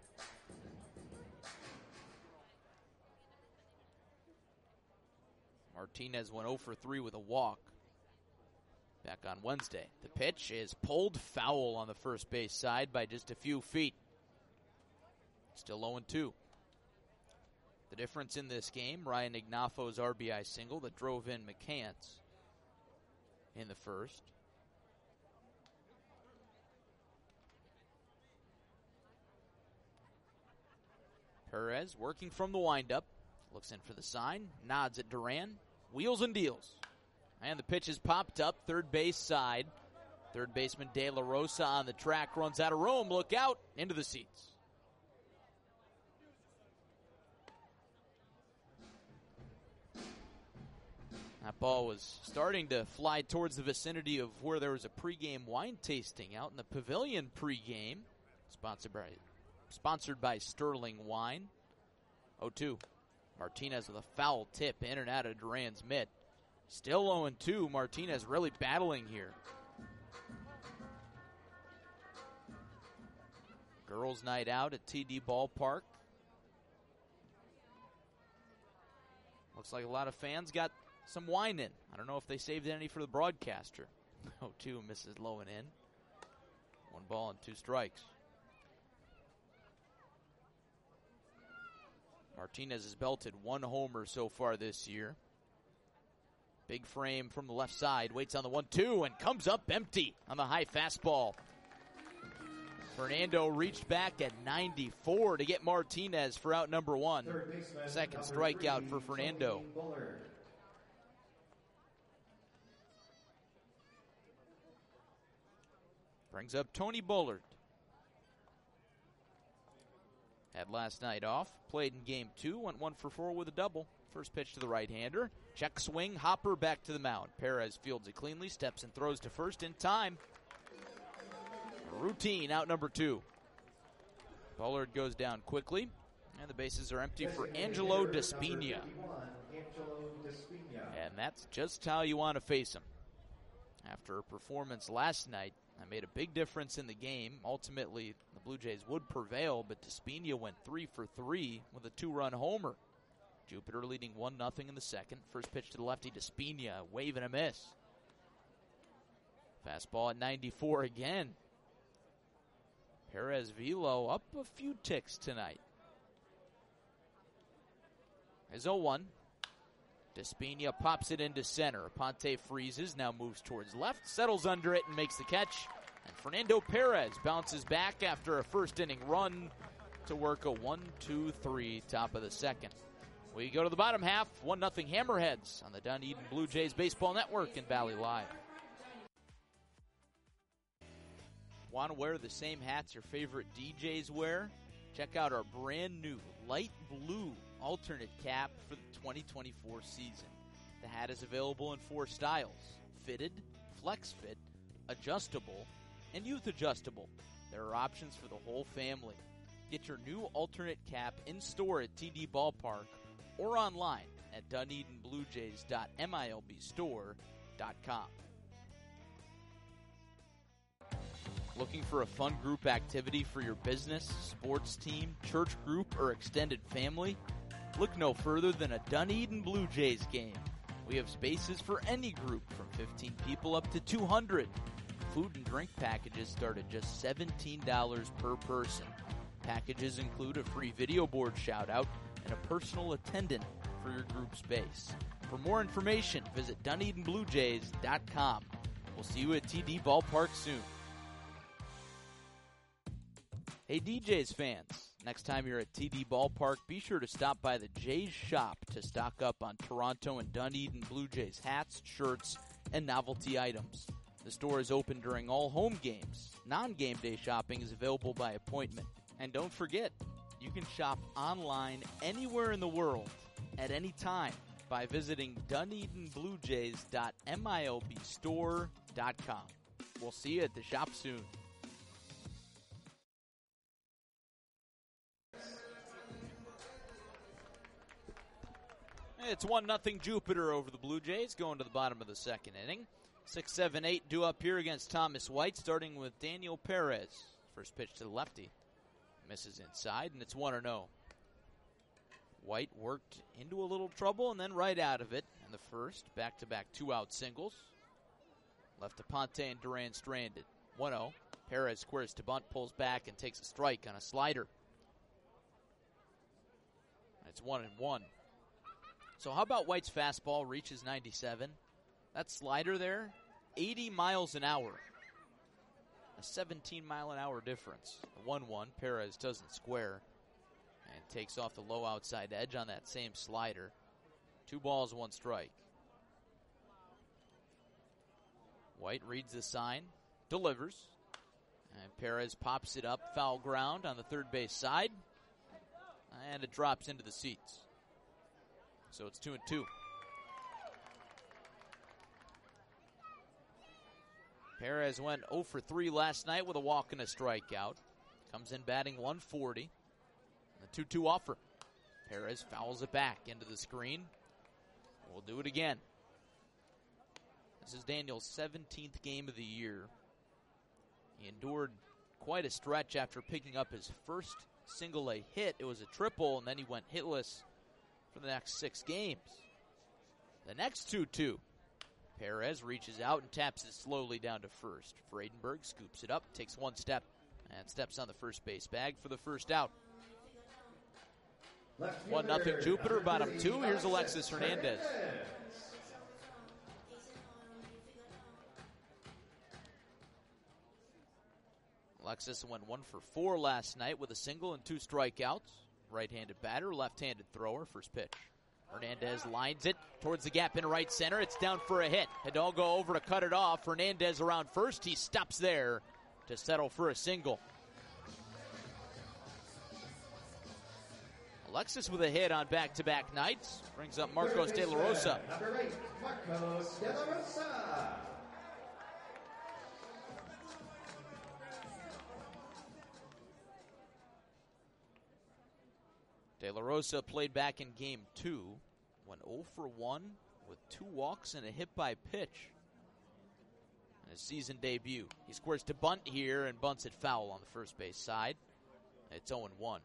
Martinez went oh for three with a walk back on Wednesday. The pitch is pulled foul on the first base side by just a few feet. Still oh two. The difference in this game, Ryan Ignafo's R B I single that drove in McCants in the first. Perez working from the windup. Looks in for the sign. Nods at Duran. Wheels and deals. And the pitch is popped up. Third base side. Third baseman De La Rosa on the track. Runs out of room. Look out. Into the seats. That ball was starting to fly towards the vicinity of where there was a pregame wine tasting out in the Pavilion pregame. Sponsored by, sponsored by Sterling Wine. oh two. Martinez with a foul tip in and out of Duran's mitt. Still oh two. Martinez really battling here. Girls' night out at T D Ballpark. Looks like a lot of fans got some wine in. I don't know if they saved any for the broadcaster. oh two misses low and in. One ball and two strikes. Martinez has belted one homer so far this year. Big frame from the left side. Waits on the one two and comes up empty on the high fastball. Fernando reached back at ninety-four to get Martinez for out number one. Second strikeout for Fernando. Brings up Tony Bullard. Had last night off. Played in game two. Went one for four with a double. First pitch to the right-hander. Check swing. Hopper back to the mound. Perez fields it cleanly. Steps and throws to first in time. Routine out number two. Bullard goes down quickly. And the bases are empty for Angelo Despina. And that's just how you want to face him. After a performance last night, that made a big difference in the game. Ultimately, the Blue Jays would prevail, but Despina went three for three with a two-run homer. Jupiter leading one nothing in the second. First pitch to the lefty, Despina, wave and a miss. Fastball at ninety-four again. Perez velo up a few ticks tonight. Is oh one. Despina pops it into center. Aponte freezes, now moves towards left, settles under it and makes the catch. And Fernando Perez bounces back after a first inning run to work a one two three top of the second. We go to the bottom half, one nothing Hammerheads on the Dunedin Blue Jays Baseball Network and Valley Live. Want to wear the same hats your favorite D Js wear? Check out our brand new light blue alternate cap for the twenty twenty-four season. The hat is available in four styles: fitted, flex fit, adjustable, and youth adjustable. There are options for the whole family. Get your new alternate cap in store at T D Ballpark or online at dunedin blue jays dot milb store dot com. Looking for a fun group activity for your business, sports team, church group, or extended family? Look no further than a Dunedin Blue Jays game. We have spaces for any group from fifteen people up to two hundred. Food and drink packages start at just seventeen dollars per person. Packages include a free video board shout-out and a personal attendant for your group space. For more information, visit dunedin blue jays dot com. We'll see you at T D Ballpark soon. Hey D Js fans, next time you're at T D Ballpark, be sure to stop by the Jays shop to stock up on Toronto and Dunedin Blue Jays hats, shirts, and novelty items. The store is open during all home games. Non-game day shopping is available by appointment. And don't forget, you can shop online anywhere in the world at any time by visiting dunedin blue jays dot milb store dot com. We'll see you at the shop soon. It's one nothing Jupiter over the Blue Jays going to the bottom of the second inning. six seven eight due up here against Thomas White, starting with Daniel Perez. First pitch to the lefty. Misses inside, and it's one and oh. White worked into a little trouble and then right out of it in the first. Back-to-back two-out singles. Left Aponte and Duran stranded. one oh. Perez squares to bunt, pulls back, and takes a strike on a slider. It's one and one. So how about White's fastball reaches ninety-seven? That slider there, eighty miles an hour. A seventeen mile an hour difference. The one one, Perez doesn't square and takes off the low outside edge on that same slider. Two balls, one strike. White reads the sign, delivers, and Perez pops it up, foul ground on the third base side, and it drops into the seats. So it's two and two. Perez went oh for three last night with a walk and a strikeout. Comes in batting one forty. The two two offer. Perez fouls it back into the screen. We'll do it again. This is Daniel's seventeenth game of the year. He endured quite a stretch after picking up his first single-A hit. It was a triple, and then he went hitless for the next six games. The next two two. Perez reaches out and taps it slowly down to first. Fredenberg scoops it up, takes one step, and steps on the first base bag for the first out. one nothing Jupiter, bottom two. Here's Alexis Hernandez. Alexis went one for four last night with a single and two strikeouts. Right-handed batter, left-handed thrower, first pitch. Hernandez lines it towards the gap in right center. It's down for a hit. Hidalgo over to cut it off. Hernandez around first. He stops there to settle for a single. Alexis with a hit on back-to-back nights. Brings up Marcos De La Rosa. Number eight, Marcos De La Rosa. De La Rosa played back in game two, went oh for one with two walks and a hit by pitch in his season debut. He squares to bunt here and bunts it foul on the first base side. It's oh and one.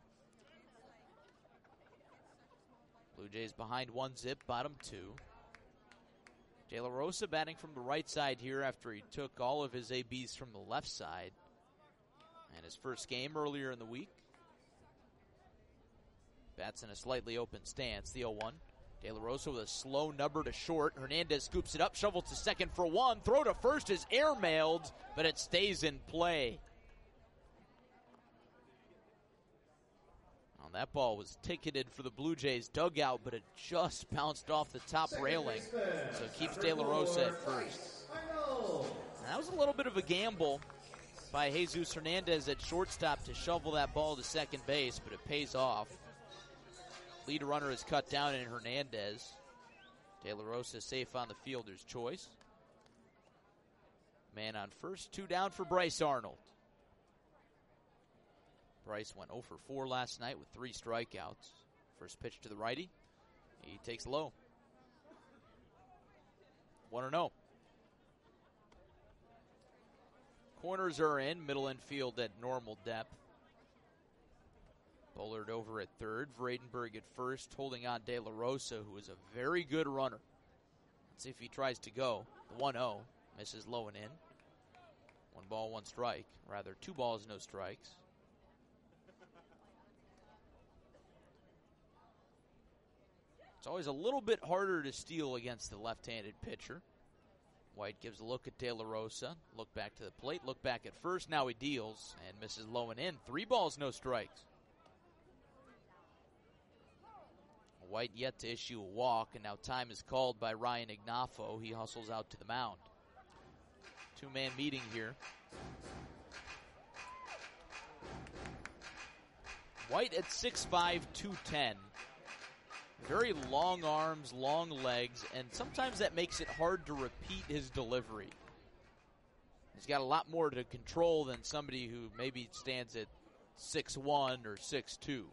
Blue Jays behind one zip, bottom two. De La Rosa batting from the right side here after he took all of his A Bs from the left side. And his first game earlier in the week. Bats in a slightly open stance. The oh one. De La Rosa with a slow number to short. Hernandez scoops it up, shovels to second for one. Throw to first is airmailed, but it stays in play. Well, that ball was ticketed for the Blue Jays dugout, but it just bounced off the top railing. So it keeps De La Rosa at first. And that was a little bit of a gamble by Jesus Hernandez at shortstop to shovel that ball to second base, but it pays off. Lead runner is cut down in Hernandez. De La Rosa safe on the fielder's choice. Man on first, two down for Bryce Arnold. Bryce went oh for four last night with three strikeouts. First pitch to the righty. He takes low. one and oh. Corners are in, middle infield at normal depth. Bullard over at third, Vredenberg at first, holding on De La Rosa, who is a very good runner. Let's see if he tries to go. The one oh, misses low and in. One ball, one strike. Rather, two balls, no strikes. It's always a little bit harder to steal against the left-handed pitcher. White gives a look at De La Rosa. Look back to the plate, look back at first. Now he deals and misses low and in. Three balls, no strikes. White yet to issue a walk, and now time is called by Ryan Ignafo. He hustles out to the mound. Two-man meeting here. White at six five, two ten. Very long arms, long legs, and sometimes that makes it hard to repeat his delivery. He's got a lot more to control than somebody who maybe stands at six one or six two.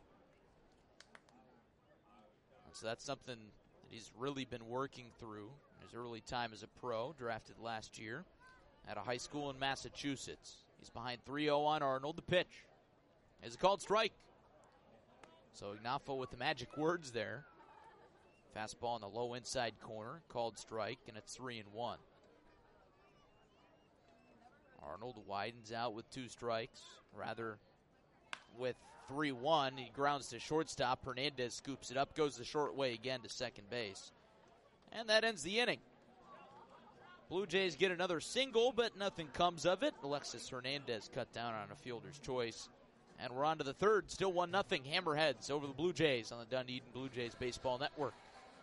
So that's something that he's really been working through in his early time as a pro, drafted last year at a high school in Massachusetts. He's behind three oh on Arnold. The pitch is a called strike. So Ignafo with the magic words there. Fastball in the low inside corner, called strike, and it's three and one. Arnold widens out with two strikes, rather with three one. He grounds to shortstop. Hernandez scoops it up, goes the short way again to second base. And that ends the inning. Blue Jays get another single, but nothing comes of it. Alexis Hernandez cut down on a fielder's choice. And we're on to the third, still one nothing. Hammerheads over the Blue Jays on the Dunedin Blue Jays Baseball Network.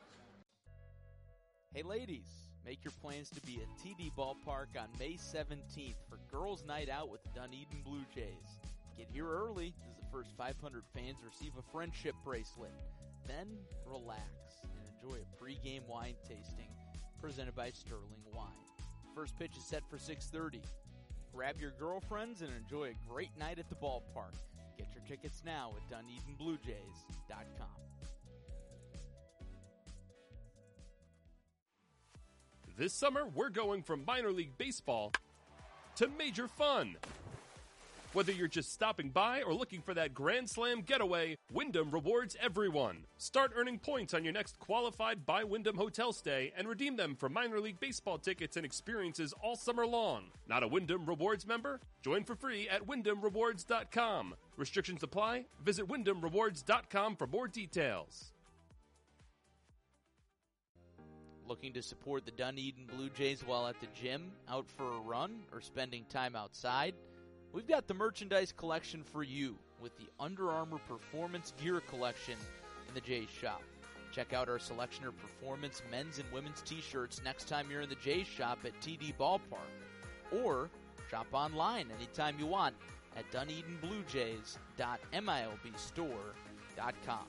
Hey ladies, make your plans to be at T D Ballpark on May seventeenth for Girls Night Out with the Dunedin Blue Jays. Get here early as the first five hundred fans receive a friendship bracelet. Then relax and enjoy a pregame wine tasting presented by Sterling Wine. First pitch is set for six thirty. Grab your girlfriends and enjoy a great night at the ballpark. Get your tickets now at Dunedin Blue Jays dot com. This summer, we're going from minor league baseball to major fun. Whether you're just stopping by or looking for that Grand Slam getaway, Wyndham rewards everyone. Start earning points on your next qualified by Wyndham hotel stay and redeem them for minor league baseball tickets and experiences all summer long. Not a Wyndham Rewards member? Join for free at Wyndham Rewards dot com. Restrictions apply. Visit Wyndham Rewards dot com for more details. Looking to support the Dunedin Blue Jays while at the gym, out for a run, or spending time outside? We've got the merchandise collection for you with the Under Armour Performance Gear Collection in the Jays shop. Check out our selection of performance men's and women's t-shirts next time you're in the Jays shop at T D Ballpark. Or shop online anytime you want at Dunedin Blue Jays dot M I L B store dot com.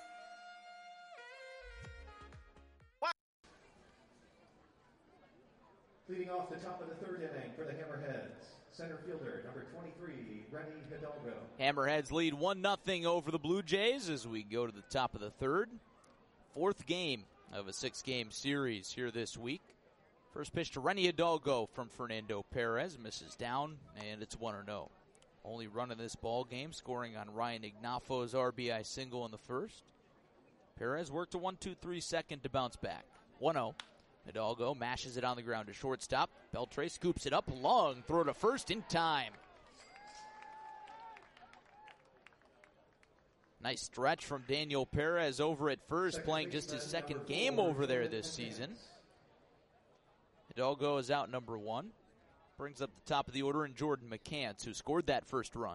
Leading off the top of the third inning for the Hammerheads, center fielder, number twenty-three, Renny Hidalgo. Hammerheads lead one nothing over the Blue Jays as we go to the top of the third. Fourth game of a six-game series here this week. First pitch to Renny Hidalgo from Fernando Perez. Misses down, and it's one oh. Only run in this ball game, scoring on Ryan Ignafo's R B I single in the first. Perez worked a one two three second to bounce back. one oh. Hidalgo mashes it on the ground to shortstop. Beltre scoops it up, long throw to first in time. Nice stretch from Daniel Perez over at first, playing just his second game over there this season. Hidalgo is out number one. Brings up the top of the order in Jordan McCants, who scored that first run.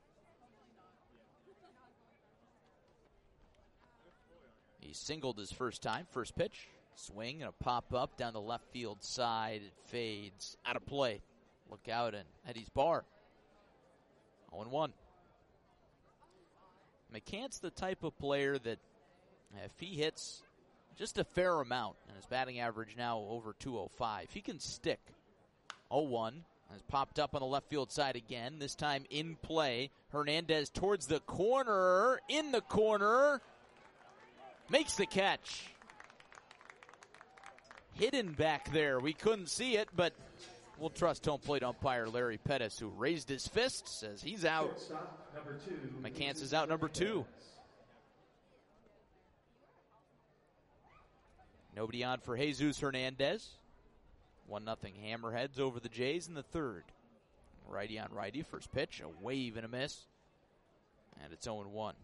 He singled his first time, first pitch. Swing and a pop-up down the left field side. It fades out of play. Look out, and Eddie's bar. oh and one. McCants the type of player that if he hits just a fair amount, and his batting average now over two oh five, he can stick. oh one has popped up on the left field side again, this time in play. Hernandez towards the corner, in the corner, makes the catch. Hidden back there. We couldn't see it, but we'll trust home plate umpire Larry Pettis, who raised his fist, says he's out. McCants is out number two. Nobody on for Jesus Hernandez. one nothing Hammerheads over the Jays in the third. Righty on righty. First pitch, a wave and a miss. And it's oh and one.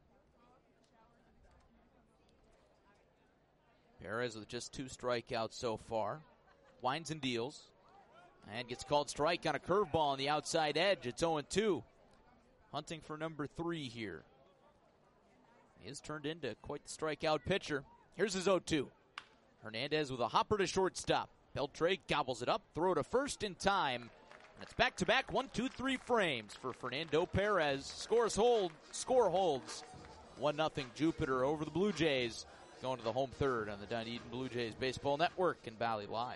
Perez with just two strikeouts so far. Winds and deals. And gets called strike on a curveball on the outside edge. It's oh and two. Hunting for number three here. He has turned into quite the strikeout pitcher. Here's his oh two. Hernandez with a hopper to shortstop. Beltre gobbles it up. Throw to first in time. That's back-to-back one, two, three frames for Fernando Perez. Scores hold. Score holds. one nothing Jupiter over the Blue Jays. Going to the home third on the Dunedin Blue Jays Baseball Network and Valley Live.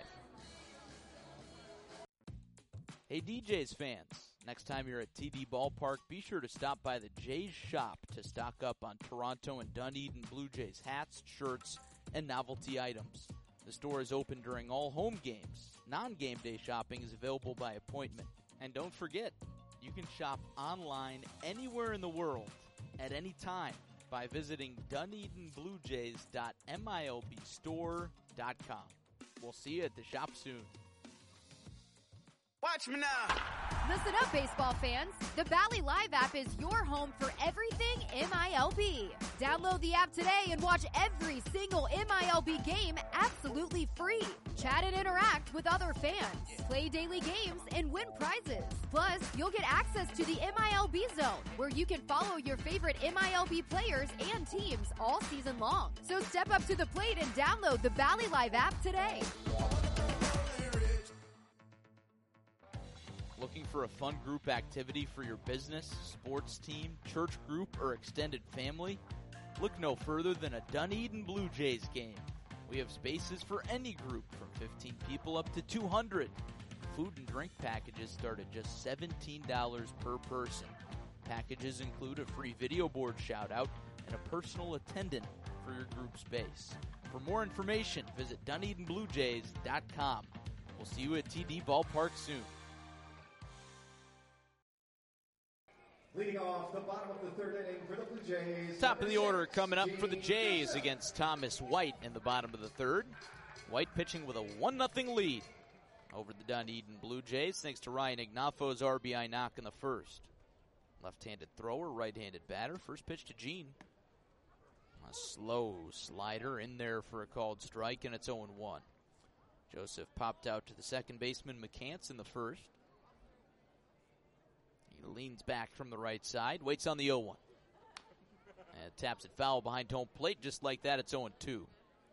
Hey, D Js fans, next time you're at T D Ballpark, be sure to stop by the Jays shop to stock up on Toronto and Dunedin Blue Jays hats, shirts, and novelty items. The store is open during all home games. Non-game day shopping is available by appointment. And don't forget, you can shop online anywhere in the world at any time by visiting Dunedin Blue Jays dot milb store dot com. We'll see you at the shop soon. Watch me now. Listen up, baseball fans. The Valley Live app is your home for everything M I L B. Download the app today and watch every single M I L B game absolutely free. Chat and interact with other fans. Play daily games and win prizes. Plus, you'll get access to the M I L B Zone, where you can follow your favorite M I L B players and teams all season long. So step up to the plate and download the Valley Live app today. Looking for a fun group activity for your business, sports team, church group, or extended family? Look no further than a Dunedin Blue Jays game. We have spaces for any group from fifteen people up to two hundred. Food and drink packages start at just seventeen dollars per person. Packages include a free video board shout-out and a personal attendant for your group space. For more information, visit Dunedin Blue Jays dot com. We'll see you at T D Ballpark soon. Leading off the bottom of the third inning for the Blue Jays. Top of the order coming up for the Jays against Thomas White in the bottom of the third. White pitching with a one nothing lead over the Dunedin Blue Jays thanks to Ryan Ignafo's R B I knock in the first. Left-handed thrower, right-handed batter. First pitch to Gene. A slow slider in there for a called strike, and it's oh and one. Joseph popped out to the second baseman McCants in the first. He leans back from the right side, waits on the oh one. And taps it foul behind home plate. Just like that, it's oh and two.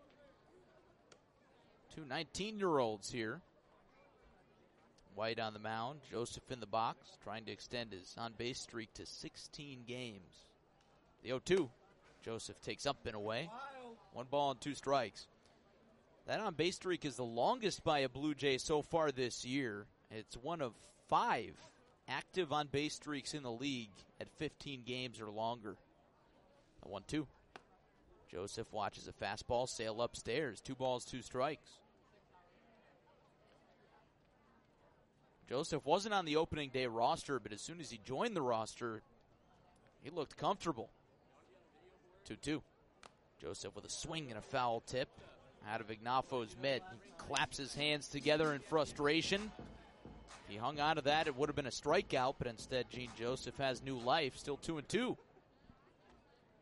Two nineteen-year-olds here. White on the mound, Joseph in the box, trying to extend his on-base streak to sixteen games. The oh two. Joseph takes up and away. One ball and two strikes. That on-base streak is the longest by a Blue Jay so far this year. It's one of five active on-base streaks in the league at fifteen games or longer. A one two. Joseph watches a fastball sail upstairs. Two balls, two strikes. Joseph wasn't on the opening day roster, but as soon as he joined the roster, he looked comfortable. two two. Joseph with a swing and a foul tip out of Ignafo's mitt. He claps his hands together in frustration. If he hung on to that, it would have been a strikeout, but instead Gene Joseph has new life, still two and two.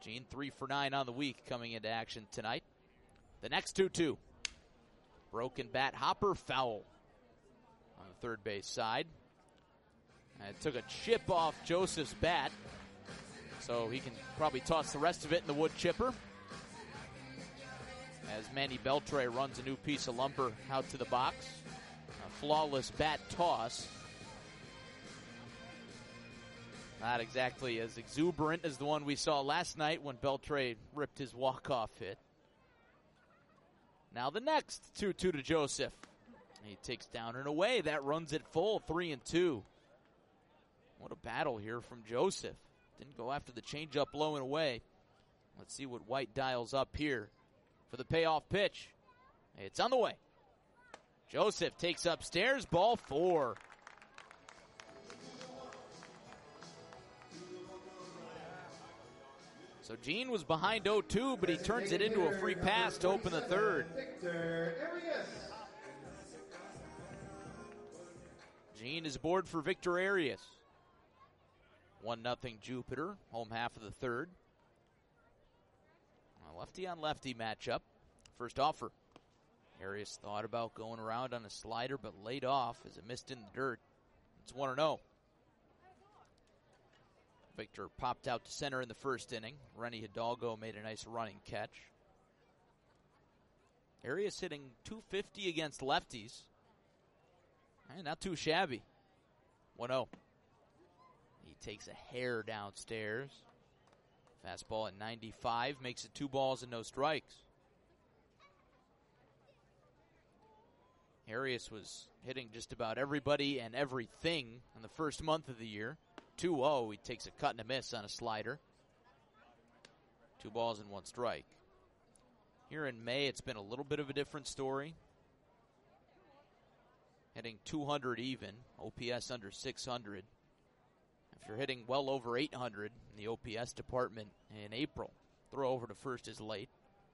Gene three for nine on the week coming into action tonight. The next two two. Broken bat, hopper, foul on the third base side. And it took a chip off Joseph's bat, so he can probably toss the rest of it in the wood chipper. As Manny Beltre runs a new piece of lumber out to the box. A flawless bat toss. Not exactly as exuberant as the one we saw last night when Beltre ripped his walk-off hit. Now the next two two to Joseph. He takes down and away. That runs it full, three and two. What a battle here from Joseph. Didn't go after the changeup low and away. Let's see what White dials up here for the payoff pitch. It's on the way. Joseph takes upstairs, ball four. So Gene was behind oh two, but he turns it into a free pass to open the third. Victor Arias. Gene is aboard for Victor Arias. one nothing Jupiter, home half of the third. A lefty on lefty matchup. First offer. Arias thought about going around on a slider, but laid off as it missed in the dirt. It's one and oh. Victor popped out to center in the first inning. Renny Hidalgo made a nice running catch. Arias hitting two fifty against lefties. And not too shabby. one oh. He takes a hair downstairs. Fastball at ninety-five makes it two balls and no strikes. Arias was hitting just about everybody and everything in the first month of the year. two oh, he takes a cut and a miss on a slider. Two balls and one strike. Here in May, it's been a little bit of a different story. Hitting two hundred even, O P S under six hundred. If you're hitting well over eight hundred in the O P S department in April, throw over to first is late.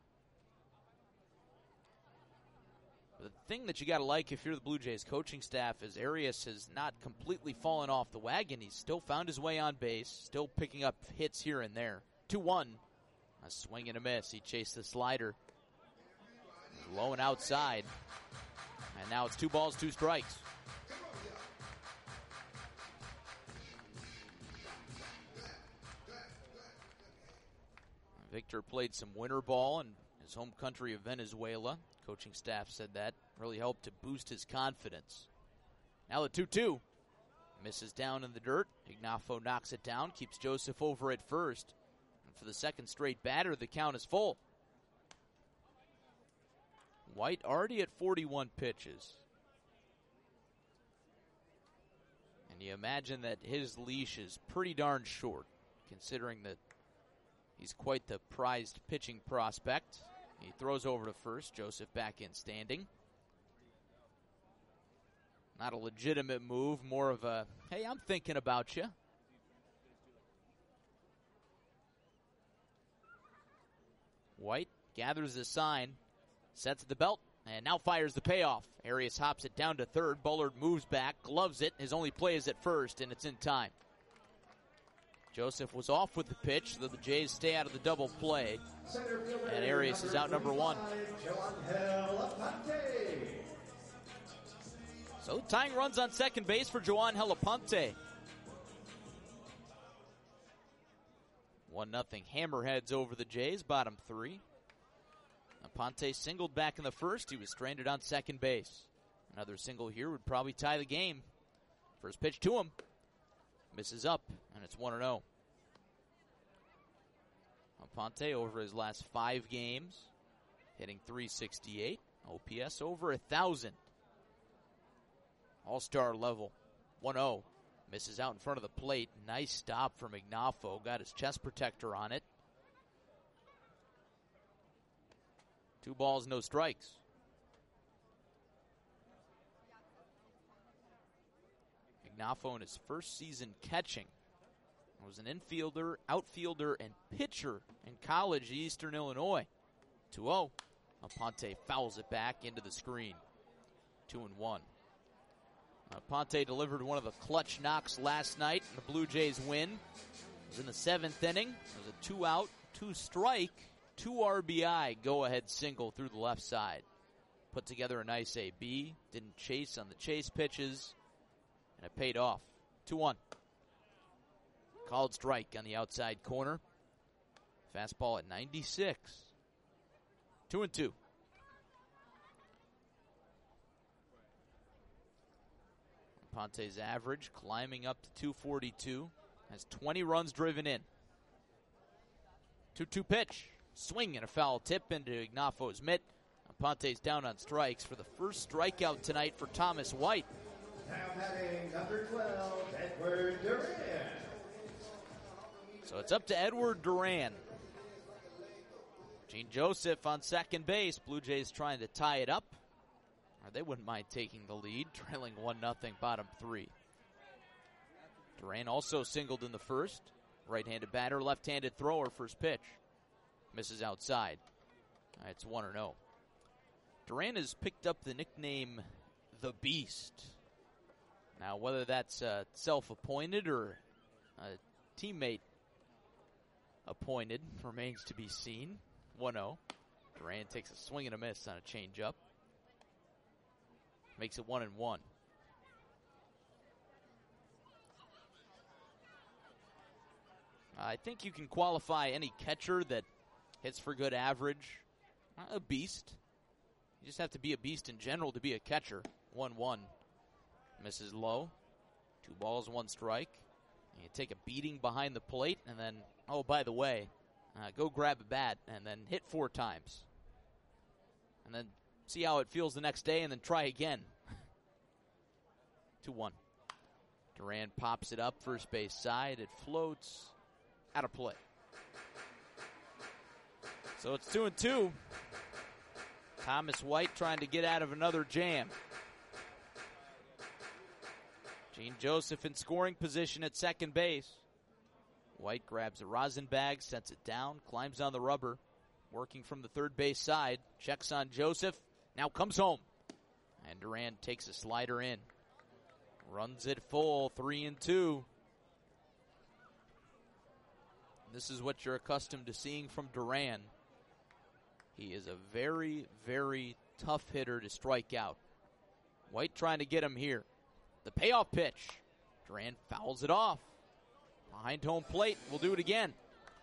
But the thing that you got to like if you're the Blue Jays coaching staff is Arias has not completely fallen off the wagon. He's still found his way on base, still picking up hits here and there. two one, a swing and a miss. He chased the slider. Low and outside. And now it's two balls, two strikes. Victor played some winter ball in his home country of Venezuela. Coaching staff said that really helped to boost his confidence. Now the two two. Misses down in the dirt. Ignafo knocks it down, keeps Joseph over at first. And for the second straight batter, the count is full. White already at forty-one pitches. And you imagine that his leash is pretty darn short, considering that he's quite the prized pitching prospect. He throws over to first. Joseph back in standing. Not a legitimate move, more of a, hey, I'm thinking about you. White gathers the sign, sets the belt, and now fires the payoff. Arias hops it down to third. Bullard moves back, gloves it. His only play is at first, and it's in time. Joseph was off with the pitch, so the Jays stay out of the double play. And Arias is out number one. So tying runs on second base for Joan Helaponte. one nothing Hammerheads over the Jays, bottom three. Aponte singled back in the first. He was stranded on second base. Another single here would probably tie the game. First pitch to him. Misses up, and it's one and oh. Aponte over his last five games, hitting three sixty-eight. O P S over one thousand. All-star level. one oh. Misses out in front of the plate. Nice stop from Ignafo. Got his chest protector on it. Two balls, no strikes. Ignafo in his first season catching was an infielder, outfielder, and pitcher in college, Eastern Illinois. two oh. Aponte fouls it back into the screen. two and one. Aponte delivered one of the clutch knocks last night. The Blue Jays win. It was in the seventh inning. It was a two-out two strike, two R B I go-ahead single through the left side. Put together a nice A B, didn't chase on the chase pitches, and it paid off. two one. Called strike on the outside corner. Fastball at ninety-six. Two and two. Ponte's average climbing up to two forty-two. Has twenty runs driven in. two two pitch. Swing and a foul tip into Ignafo's mitt. Ponte's down on strikes for the first strikeout tonight for Thomas White. Now batting number twelve, Edward Duran. So it's up to Edward Duran. Gene Joseph on second base. Blue Jays trying to tie it up. Or they wouldn't mind taking the lead, trailing one nothing, bottom three. Duran also singled in the first. Right-handed batter, left-handed thrower, first pitch. Misses outside. It's one and oh. Duran has picked up the nickname The Beast. Now, whether that's uh, self-appointed or a teammate appointed remains to be seen. one oh. Duran takes a swing and a miss on a changeup. Makes it one and one. I think you can qualify any catcher that hits for good average. A beast. You just have to be a beast in general to be a catcher. one one. Misses low. Two balls, one strike. You take a beating behind the plate, and then, oh, by the way, uh, go grab a bat and then hit four times. And then see how it feels the next day, and then try again. two one. Duran pops it up, first base side. It floats out of play. So it's two and two. Thomas White trying to get out of another jam. Gene Joseph in scoring position at second base. White grabs a rosin bag, sets it down, climbs on the rubber, working from the third base side, checks on Joseph, now comes home. And Duran takes a slider in. Runs it full, three and two. This is what you're accustomed to seeing from Duran. He is a very, very tough hitter to strike out. White trying to get him here. The payoff pitch. Duran fouls it off. Behind home plate, we'll do it again.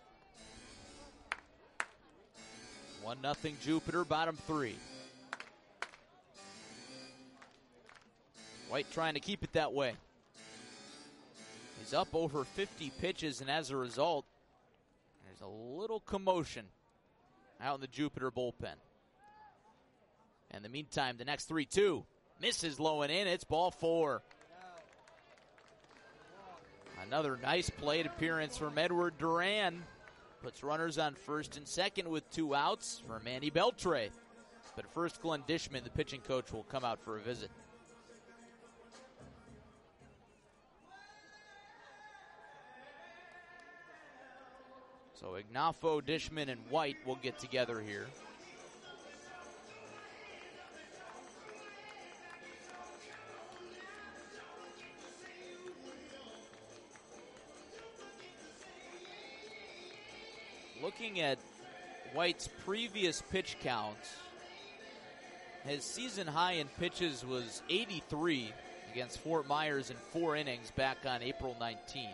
one nothing Jupiter, bottom three. White trying to keep it that way. He's up over fifty pitches, and as a result, there's a little commotion out in the Jupiter bullpen. In the meantime, the next three two. Misses low and in. It's ball four. Another nice plate appearance from Edward Duran. Puts runners on first and second with two outs for Manny Beltre. But first, Glenn Dishman, the pitching coach, will come out for a visit. So Ignafo, Dishman, and White will get together here. Looking at White's previous pitch counts, his season high in pitches was eighty-three against Fort Myers in four innings back on April nineteenth.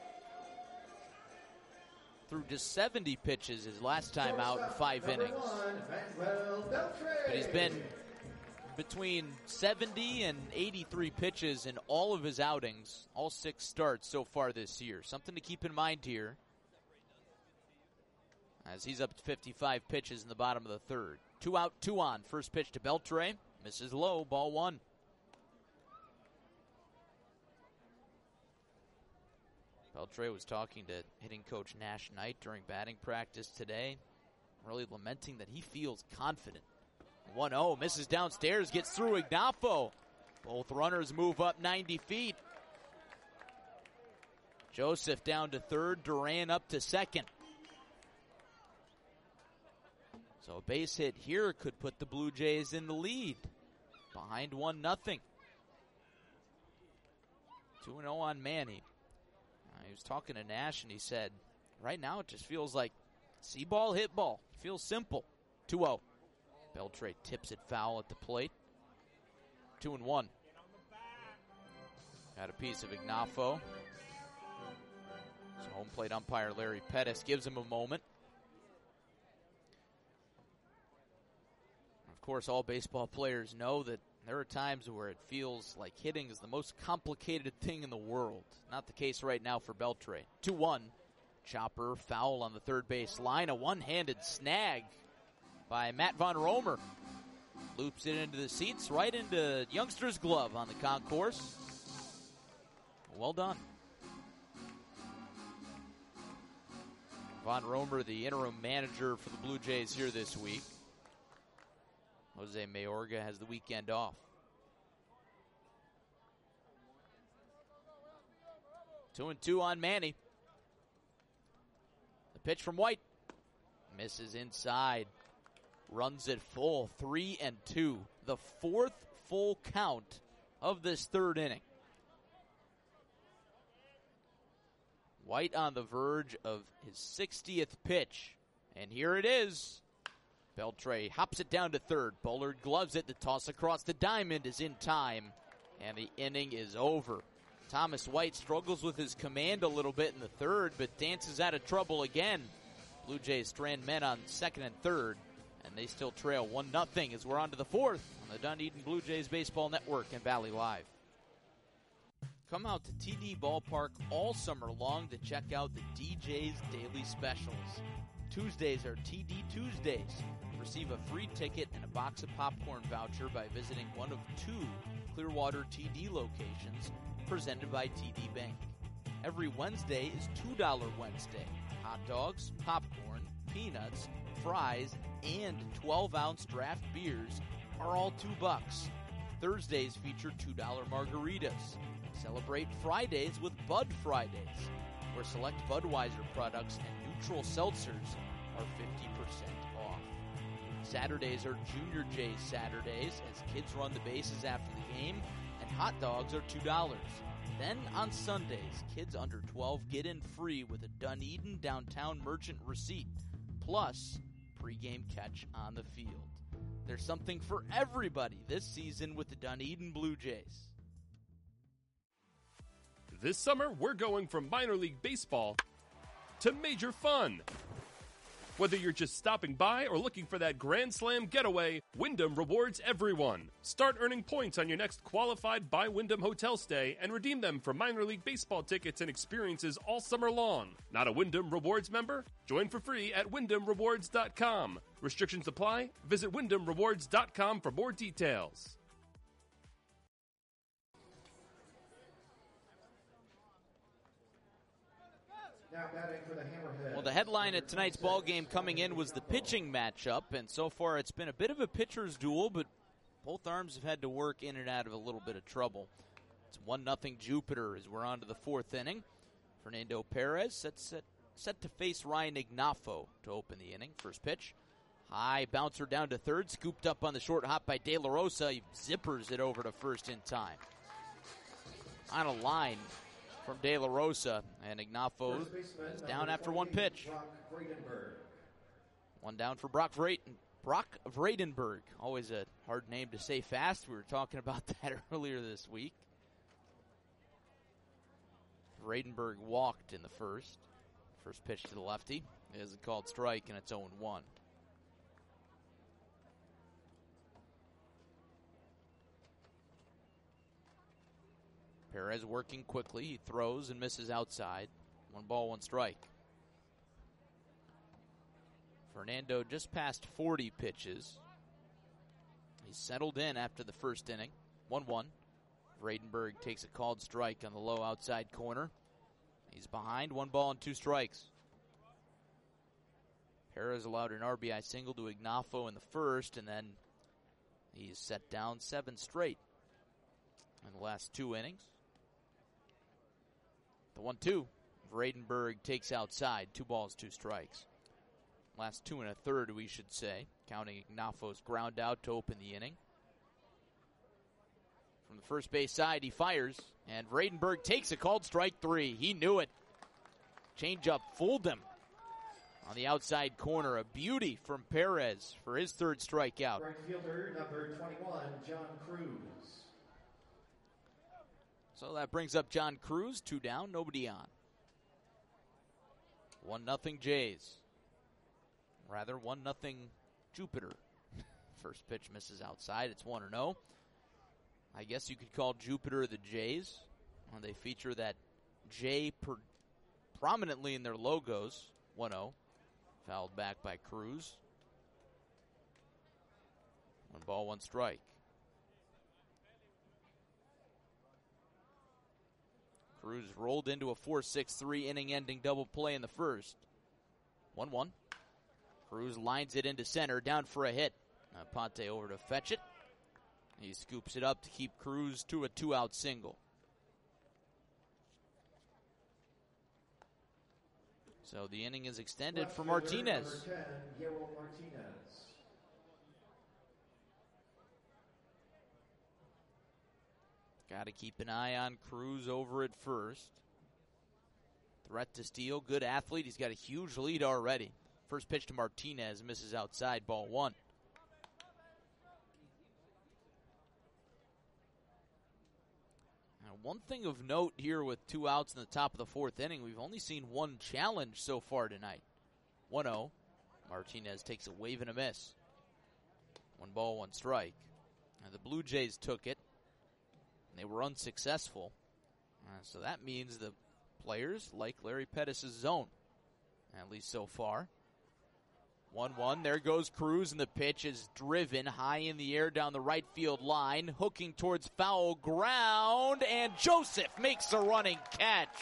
Threw just seventy pitches his last time out in five innings. But he's been between seventy and eighty-three pitches in all of his outings, all six starts so far this year. Something to keep in mind here, as he's up to fifty-five pitches in the bottom of the third. Two out, two on. First pitch to Beltre. Misses low, ball one. Beltre was talking to hitting coach Nash Knight during batting practice today, really lamenting that he feels confident. one oh, misses downstairs, gets through Ignafo. Both runners move up ninety feet. Joseph down to third, Duran up to second. So a base hit here could put the Blue Jays in the lead, behind one nothing. two and oh on Manny. Uh, he was talking to Nash, and he said, right now it just feels like See ball, hit ball. Feels simple. two oh. Beltre tips it foul at the plate. Two and one. Got a piece of Ignafo. So home plate umpire Larry Pettis gives him a moment. Of course, all baseball players know that there are times where it feels like hitting is the most complicated thing in the world. Not the case right now for Beltre. two one. Chopper foul on the third base line. A one-handed snag by Matt Von Romer. Loops it into the seats, right into youngster's glove on the concourse. Well done. Von Romer, the interim manager for the Blue Jays here this week. Jose Mayorga has the weekend off. Two and two on Manny. The pitch from White. Misses inside. Runs it full. Three and two. The fourth full count of this third inning. White on the verge of his sixtieth pitch. And here it is. Beltre hops it down to third. Bullard gloves it. The toss across the diamond is in time. And the inning is over. Thomas White struggles with his command a little bit in the third, but dances out of trouble again. Blue Jays strand men on second and third, and they still trail one nothing as we're on to the fourth on the Dunedin Blue Jays Baseball Network and Valley Live. Come out to T D Ballpark all summer long to check out the D J's Daily Specials. Tuesdays are T D Tuesdays. Receive a free ticket and a box of popcorn voucher by visiting one of two Clearwater T D locations presented by T D Bank. Every Wednesday is two dollars Wednesday. Hot dogs, popcorn, peanuts, fries, and twelve-ounce draft beers are all two bucks. Thursdays feature two dollars margaritas. Celebrate Fridays with Bud Fridays, where select Budweiser products and neutral seltzers are fifty percent off. Saturdays are Junior Jays Saturdays as kids run the bases after the game, and hot dogs are two dollars. Then on Sundays, kids under twelve get in free with a Dunedin Downtown Merchant receipt, plus pregame catch on the field. There's something for everybody this season with the Dunedin Blue Jays. This summer, we're going from minor league baseball to major fun. Whether you're just stopping by or looking for that Grand Slam getaway, Wyndham rewards everyone. Start earning points on your next qualified by Wyndham hotel stay and redeem them for minor league baseball tickets and experiences all summer long. Not a Wyndham Rewards member? Join for free at wyndham rewards dot com. Restrictions apply. Visit wyndham rewards dot com for more details. Now batting for the Hammerheads. Well, the headline at tonight's ball game coming in was the pitching matchup, and so far it's been a bit of a pitcher's duel, but both arms have had to work in and out of a little bit of trouble. It's one nothing Jupiter as we're on to the fourth inning. Fernando Perez set, set, set to face Ryan Ignafo to open the inning. First pitch. High bouncer down to third, scooped up on the short hop by De La Rosa. He zippers it over to first in time. On a line from De La Rosa, and Ignafo is down after one pitch. One down for Brock Vraden, Brock Vradenberg. Always a hard name to say fast. We were talking about that earlier this week. Vradenberg walked in the first. First pitch to the lefty is a called strike, and it's oh one. Perez working quickly. He throws and misses outside. One ball, one strike. Fernando just past forty pitches. He's settled in after the first inning. one one. Vradenberg takes a called strike on the low outside corner. He's behind. One ball and two strikes. Perez allowed an R B I single to Ignafo in the first, and then he's set down seven straight in the last two innings. The one two. Vradenberg takes outside. Two balls, two strikes. Last two and a third, we should say, counting Ignafo's ground out to open the inning. From the first base side, he fires, and Vradenberg takes a called strike three. He knew it. Changeup fooled him. On the outside corner, a beauty from Perez for his third strikeout. Right fielder, number twenty-one, John Cruz. So that brings up John Cruz, two down, nobody on. One nothing Jays. Rather, one nothing Jupiter. First pitch misses outside. It's one and oh. I guess you could call Jupiter the Jays. Well, they feature that J per prominently in their logos. one oh. Fouled back by Cruz. One ball, one strike. Cruz rolled into a four six three inning-ending double play in the first. one one. Cruz lines it into center, down for a hit. Uh, Ponte over to fetch it. He scoops it up to keep Cruz to a two-out single. So the inning is extended Left for fielder, Martinez. Number ten, Yerel Martinez. Got to keep an eye on Cruz over at first. Threat to steal, good athlete. He's got a huge lead already. First pitch to Martinez, misses outside, ball one. Now, one thing of note here with two outs in the top of the fourth inning, we've only seen one challenge so far tonight. one oh. Martinez takes a wave and a miss. One ball, one strike. Now, the Blue Jays took it. They were unsuccessful. Uh, so that means the players like Larry Pettis' zone, at least so far. one one. There goes Cruz, and the pitch is driven high in the air down the right field line, hooking towards foul ground, and Joseph makes a running catch.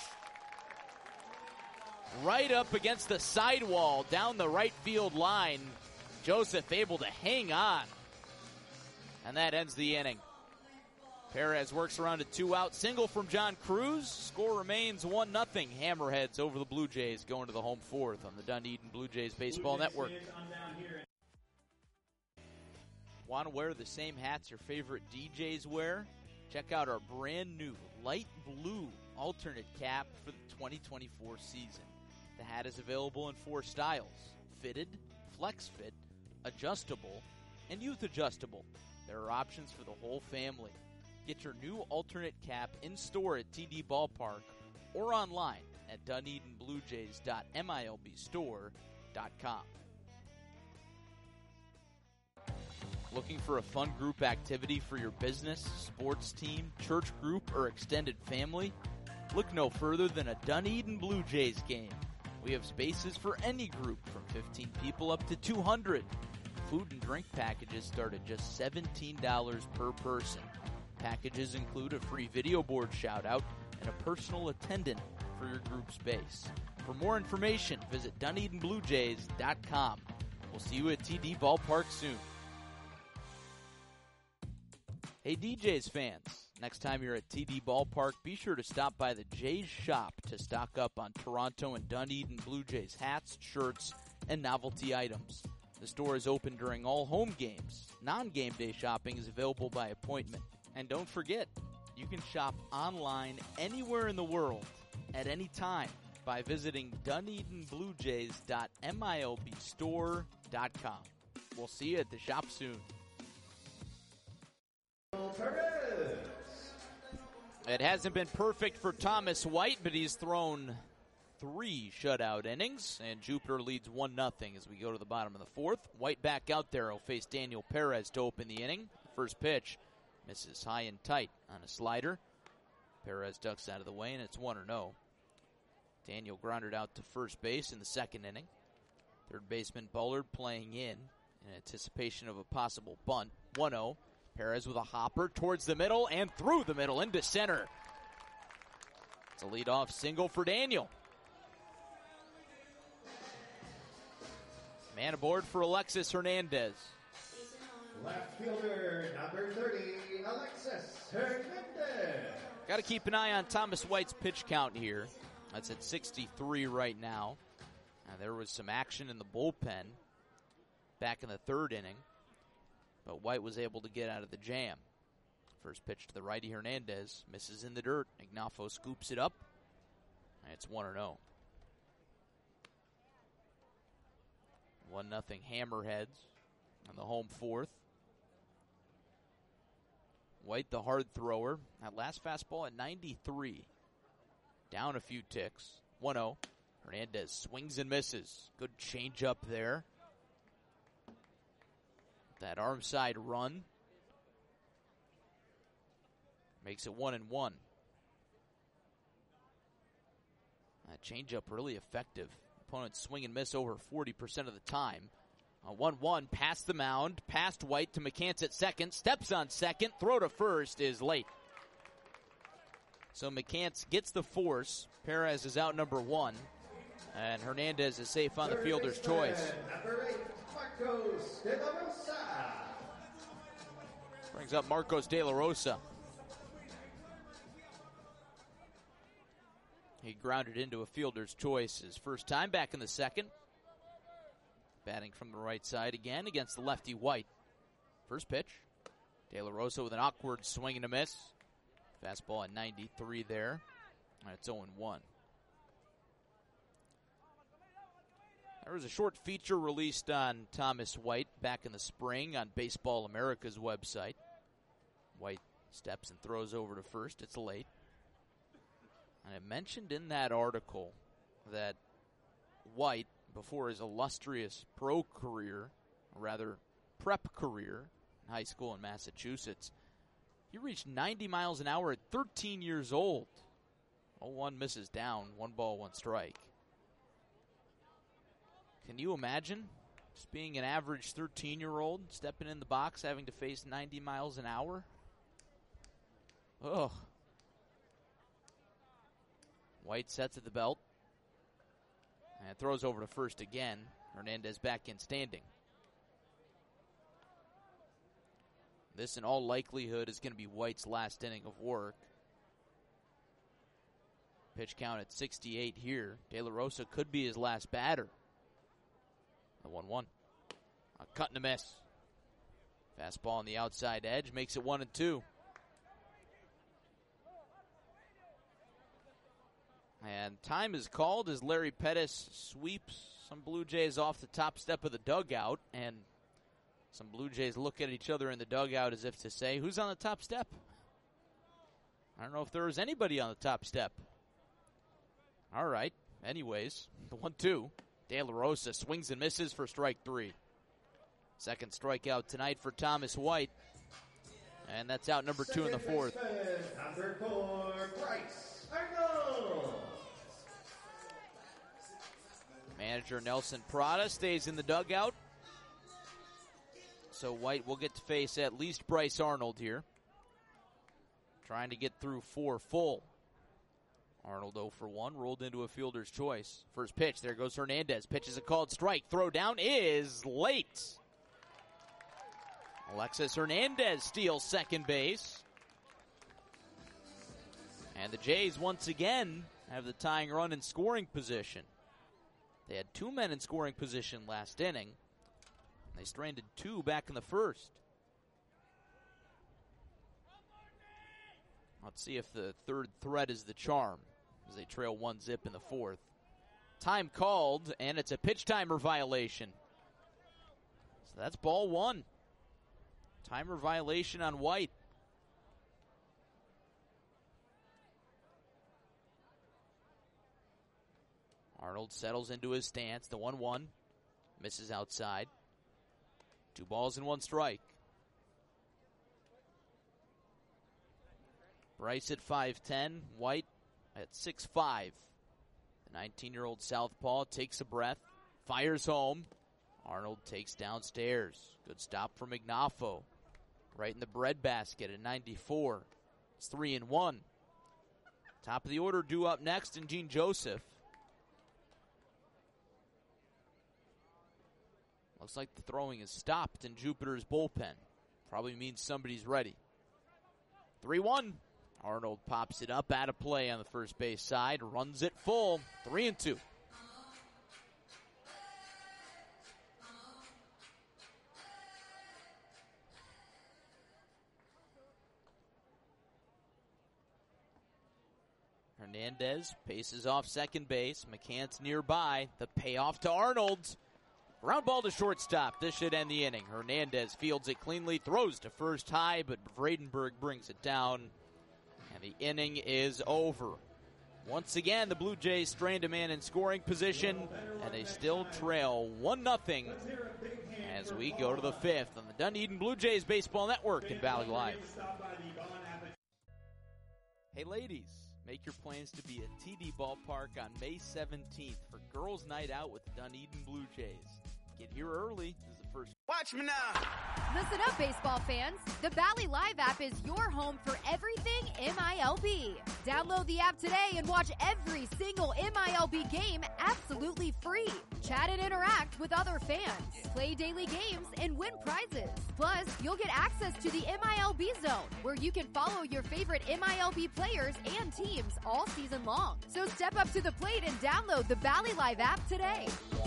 Right up against the sidewall down the right field line. Joseph able to hang on. And that ends the inning. Perez works around a two-out single from John Cruz. Score remains one nothing. Hammerheads over the Blue Jays going to the home fourth on the Dunedin Blue Jays Baseball Blue Jays Network. fans, I'm down here. Want to wear the same hats your favorite D Js wear? Check out our brand new light blue alternate cap for the twenty twenty-four season. The hat is available in four styles: fitted, flex fit, adjustable, and youth adjustable. There are options for the whole family. Get your new alternate cap in store at T D Ballpark or online at dunedin blue jays dot milb store dot com. Looking for a fun group activity for your business, sports team, church group, or extended family? Look no further than a Dunedin Blue Jays game. We have spaces for any group from fifteen people up to two hundred. Food and drink packages start at just seventeen dollars per person. Packages include a free video board shout-out and a personal attendant for your group space. For more information, visit dunedin blue jays dot com. We'll see you at T D Ballpark soon. Hey D Jays fans, next time you're at T D Ballpark, be sure to stop by the Jays shop to stock up on Toronto and Dunedin Blue Jays hats, shirts, and novelty items. The store is open during all home games. Non-game day shopping is available by appointment. And don't forget, you can shop online anywhere in the world at any time by visiting dunedin blue jays dot milb store dot com. We'll see you at the shop soon. Perez. It hasn't been perfect for Thomas White, but he's thrown three shutout innings, and Jupiter leads one nothing as we go to the bottom of the fourth. White back out there will face Daniel Perez to open the inning. First pitch misses high and tight on a slider. Perez ducks out of the way, and it's one oh. Daniel grounded out to first base in the second inning. Third baseman Bullard playing in in anticipation of a possible bunt. one oh. Perez with a hopper towards the middle and through the middle into center. It's a leadoff single for Daniel. Man aboard for Alexis Hernandez. Left fielder, number thirty, Alexis Hernandez. Got to keep an eye on Thomas White's pitch count here. That's at sixty-three right now. Now there was some action in the bullpen back in the third inning, but White was able to get out of the jam. First pitch to the righty Hernandez, misses in the dirt. Ignafo scoops it up, and it's one oh. one nothing Hammerheads on the home fourth. White, the hard thrower. That last fastball at ninety-three. Down a few ticks. one oh. Hernandez swings and misses. Good changeup there. That arm side run makes it one and one. That changeup really effective. Opponents swing and miss over forty percent of the time. A one one past the mound, past White to McCants at second, steps on second, throw to first is late. So McCants gets the force. Perez is out number one, and Hernandez is safe on the fielder's choice. Number eight, Marcos De La Rosa. Brings up Marcos De La Rosa. He grounded into a fielder's choice his first time back in the second. Batting from the right side again against the lefty White. First pitch. De La Rosa with an awkward swing and a miss. Fastball at ninety-three there. And it's oh and one. There was a short feature released on Thomas White back in the spring on Baseball America's website. White steps and throws over to first. It's late. And it mentioned in that article that White, before his illustrious pro career, or rather prep career in high school in Massachusetts, he reached ninety miles an hour at thirteen years old. oh one misses down, one ball, one strike. Can you imagine just being an average thirteen-year-old, stepping in the box, having to face ninety miles an hour? Ugh. White sets at the belt. And throws over to first again. Hernandez back in standing. This, in all likelihood, is going to be White's last inning of work. Pitch count at sixty-eight here. De La Rosa could be his last batter. The one one. A cut and a miss. Fastball on the outside edge makes it one and two. And time is called as Larry Pettis sweeps some Blue Jays off the top step of the dugout. And some Blue Jays look at each other in the dugout as if to say, who's on the top step? I don't know if there is anybody on the top step. All right. Anyways, the one two. De La Rosa swings and misses for strike three. Second strikeout tonight for Thomas White. And that's out number two in the fourth. Number four, Bryce Arnold. Manager Nelson Prada stays in the dugout. So White will get to face at least Bryce Arnold here. Trying to get through four full. Arnold oh for one, rolled into a fielder's choice. First pitch, there goes Hernandez. Pitches a called strike. Throw down is late. Alexis Hernandez steals second base. And the Jays once again have the tying run in scoring position. They had two men in scoring position last inning. They stranded two back in the first. Let's see if the third threat is the charm as they trail one zip in the fourth. Time called, and it's a pitch timer violation. So that's ball one. Timer violation on White. Arnold settles into his stance. The one one misses outside. Two balls and one strike. Bryce at five ten, White at six five. The nineteen-year-old southpaw takes a breath, fires home. Arnold takes downstairs. Good stop from Ignafo. Right in the breadbasket at ninety-four. It's three and one. Top of the order due up next in Gene Joseph. Looks like the throwing is stopped in Jupiter's bullpen. Probably means somebody's ready. three one. Arnold pops it up, out of play on the first base side, runs it full, three and two. Hernandez paces off second base. McCants nearby. The payoff to Arnold. Ground ball to shortstop. This should end the inning. Hernandez fields it cleanly, throws to first high, but Vredenberg brings it down, and the inning is over. Once again, the Blue Jays strand a man in scoring position, and they still trail one nothing as we go to the fifth on the Dunedin Blue Jays Baseball Network and Valley Live. Hey ladies, make your plans to be at T D Ballpark on May seventeenth for Girls' Night Out with the Dunedin Blue Jays. Get here early. This is the first. Watch me now. Listen up, baseball fans. The Valley Live app is your home for everything M I L B. Download the app today and watch every single M I L B game absolutely free. Chat and interact with other fans. Play daily games and win prizes. Plus, you'll get access to the M I L B Zone, where you can follow your favorite M I L B players and teams all season long. So step up to the plate and download the Valley Live app today.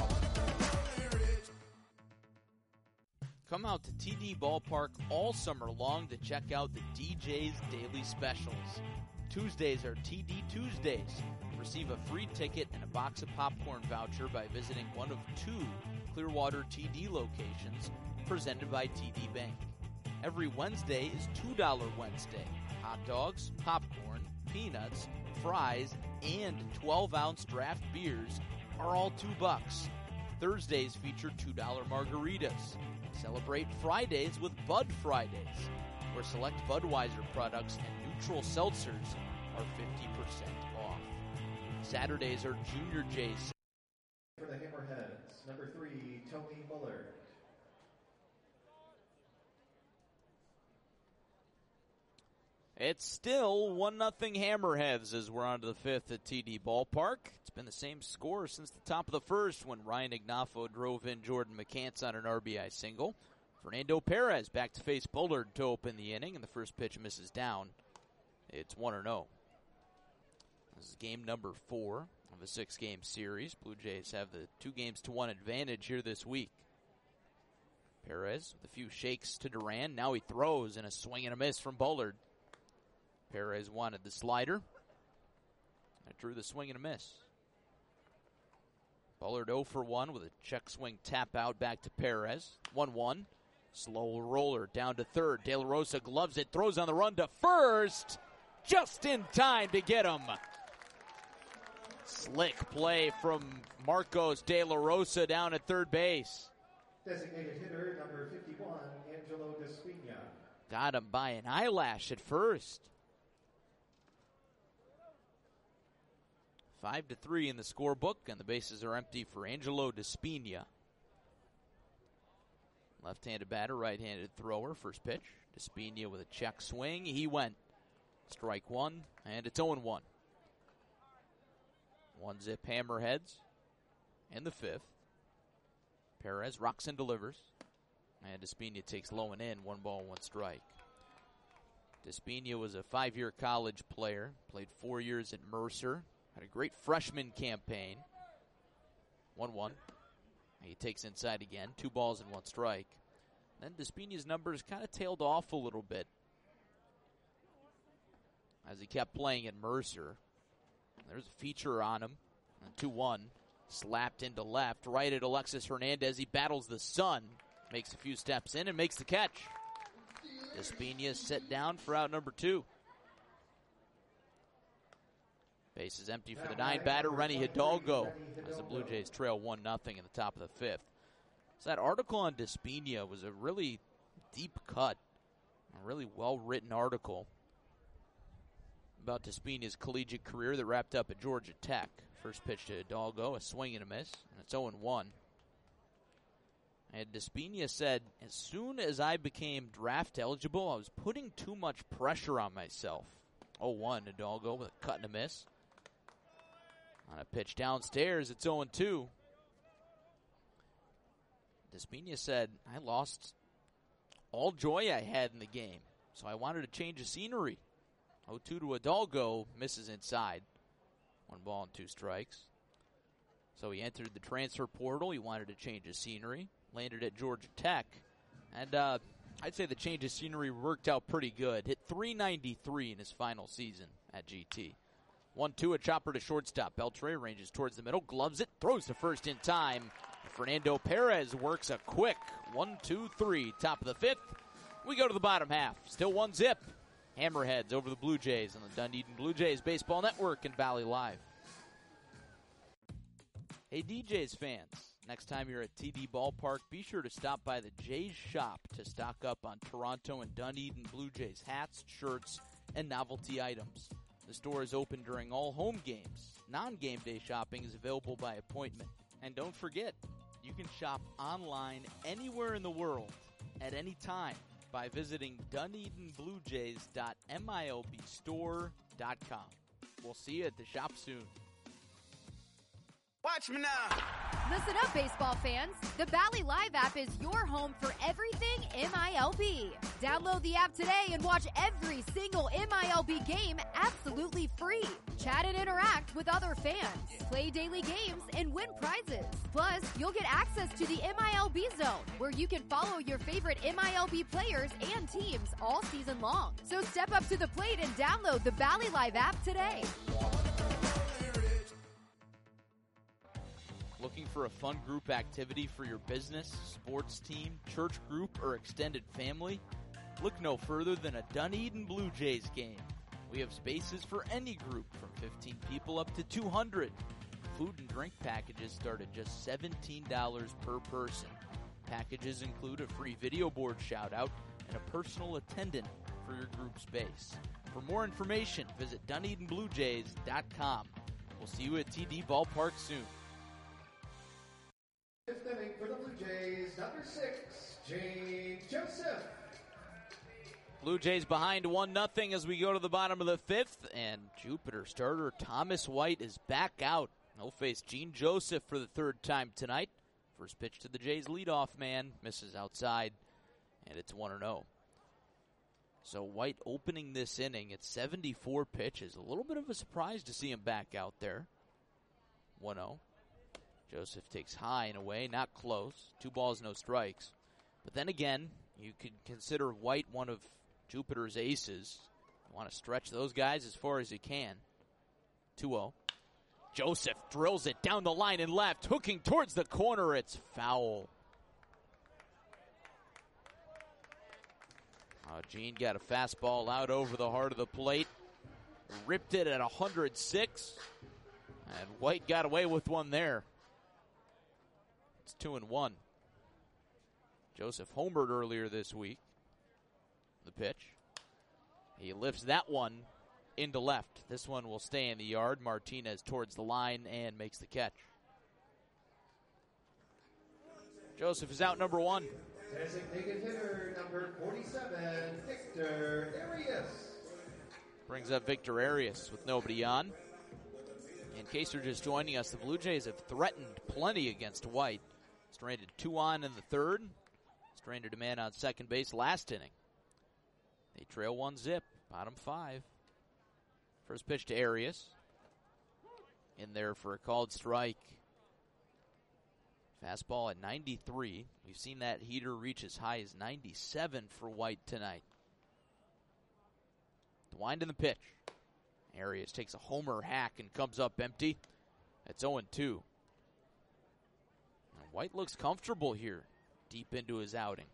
Come out to T D Ballpark all summer long to check out the D J's Daily Specials. Tuesdays are T D Tuesdays. Receive a free ticket and a box of popcorn voucher by visiting one of two Clearwater T D locations presented by T D Bank. Every Wednesday is two dollars Wednesday. Hot dogs, popcorn, peanuts, fries, and twelve-ounce draft beers are all two bucks. Thursdays feature two dollars margaritas. Celebrate Fridays with Bud Fridays, where select Budweiser products and neutral seltzers are fifty percent off. Saturdays are Junior J's. For the Hammerheads, number three, Tony Bullard. It's still one nothing Hammerheads as we're on to the fifth at T D Ballpark. It's been the same score since the top of the first when Ryan Ignafo drove in Jordan McCants on an R B I single. Fernando Perez back to face Bullard to open the inning, and the first pitch misses down. It's one and oh. This is game number four of a six-game series. Blue Jays have the two games to one advantage here this week. Perez with a few shakes to Duran. Now he throws, and a swing and a miss from Bullard. Perez wanted the slider. It drew the swing and a miss. Bullard oh for one with a check swing tap out back to Perez. one one. Slow roller down to third. De La Rosa gloves it, throws on the run to first. Just in time to get him. Slick play from Marcos De La Rosa down at third base. Designated hitter, number fifty-one, Angelo Despina. Got him by an eyelash at first. Five to three in the scorebook, and the bases are empty for Angelo Despina. Left-handed batter, right-handed thrower. First pitch, Despina with a check swing. He went. Strike one, and it's oh and one. One zip Hammerheads in the fifth. Perez rocks and delivers. And Despina takes low and in. One ball, one strike. Despina was a five-year college player. Played four years at Mercer. Had a great freshman campaign. one one. He takes inside again. Two balls and one strike. Then Despina's numbers kind of tailed off a little bit as he kept playing at Mercer. There's a feature on him. two one. Slapped into left. Right at Alexis Hernandez. He battles the sun. Makes a few steps in and makes the catch. Despina set down for out number two. Base is empty for the nine batter, Renny Hidalgo, as the Blue Jays trail one nothing in the top of the fifth. So that article on Despina was a really deep cut, a really well-written article about Despina's collegiate career that wrapped up at Georgia Tech. First pitch to Hidalgo, a swing and a miss, and it's oh and one. And Despina said, as soon as I became draft eligible, I was putting too much pressure on myself. oh one, Hidalgo with a cut and a miss. On a pitch downstairs, it's oh and two. Despina said, I lost all joy I had in the game, so I wanted to change the scenery. oh two to Hidalgo, misses inside. One ball and two strikes. So he entered the transfer portal. He wanted to change his scenery. Landed at Georgia Tech. And uh, I'd say the change of scenery worked out pretty good. Hit three ninety-three in his final season at G T. one two, a chopper to shortstop. Beltre ranges towards the middle, gloves it, throws to first in time. Fernando Perez works a quick one, two, three, top of the fifth. We go to the bottom half. Still one zip. Hammerheads over the Blue Jays on the Dunedin Blue Jays Baseball Network and Valley Live. Hey, D Js fans, next time you're at T D Ballpark, be sure to stop by the Jays shop to stock up on Toronto and Dunedin Blue Jays hats, shirts, and novelty items. The store is open during all home games. Non-game day shopping is available by appointment. And don't forget, you can shop online anywhere in the world at any time by visiting Dunedin Blue Jays dot M I L B store dot com. We'll see you at the shop soon. Watch me now. Listen up, baseball fans. The Valley Live app is your home for everything M I L B. Download the app today and watch every single M I L B game absolutely free. Chat and interact with other fans. Play daily games and win prizes. Plus, you'll get access to the M I L B Zone, where you can follow your favorite M I L B players and teams all season long. So step up to the plate and download the Valley Live app today. Looking for a fun group activity for your business, sports team, church group, or extended family? Look no further than a Dunedin Blue Jays game. We have spaces for any group from fifteen people up to two hundred. Food and drink packages start at just seventeen dollars per person. Packages include a free video board shout-out and a personal attendant for your group space. For more information, visit Dunedin Blue Jays dot com. We'll see you at T D Ballpark soon. Fifth inning for the Blue Jays, number six, James Joseph. Blue Jays behind one nothing as we go to the bottom of the fifth, and Jupiter starter Thomas White is back out. He'll face Gene Joseph for the third time tonight. First pitch to the Jays leadoff man, misses outside, and it's one and oh. So White opening this inning at seventy-four pitches. A little bit of a surprise to see him back out there. one oh. Joseph takes high and away, not close. Two balls, no strikes. But then again, you could consider White one of Jupiter's aces. You want to stretch those guys as far as you can. two oh. Joseph drills it down the line and left, hooking towards the corner. It's foul. Uh, Gene got a fastball out over the heart of the plate. Ripped it at one hundred six. And White got away with one there. It's two and one. Joseph homered earlier this week. The pitch. He lifts that one into left. This one will stay in the yard. Martinez towards the line and makes the catch. Joseph is out number one. Designated hitter, number forty-seven, Victor Arias. Brings up Victor Arias with nobody on. In case you're just joining us, the Blue Jays have threatened plenty against White. Stranded two on in the third. Stranded a man on second base last inning. They trail one zip, bottom five. First pitch to Arias. In there for a called strike. Fastball at ninety-three. We've seen that heater reach as high as ninety-seven for White tonight. The wind in the pitch. Arias takes a homer hack and comes up empty. It's oh and two. White looks comfortable here, deep into his outing.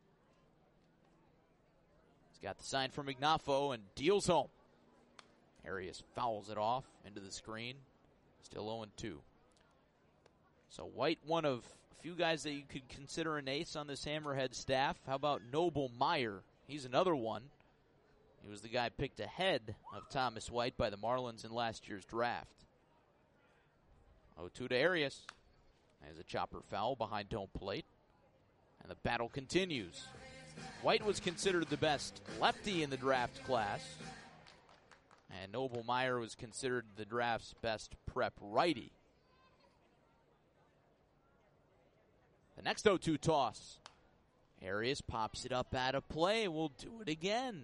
He's got the sign from Ignafo and deals home. Arias fouls it off into the screen. Still oh and two. So White, one of a few guys that you could consider an ace on this Hammerhead staff. How about Noble Meyer? He's another one. He was the guy picked ahead of Thomas White by the Marlins in last year's draft. oh two to Arias. There's a chopper foul behind home plate. And the battle continues. White was considered the best lefty in the draft class. And Noble Meyer was considered the draft's best prep righty. The next oh two toss. Arias pops it up out of play. We'll do it again.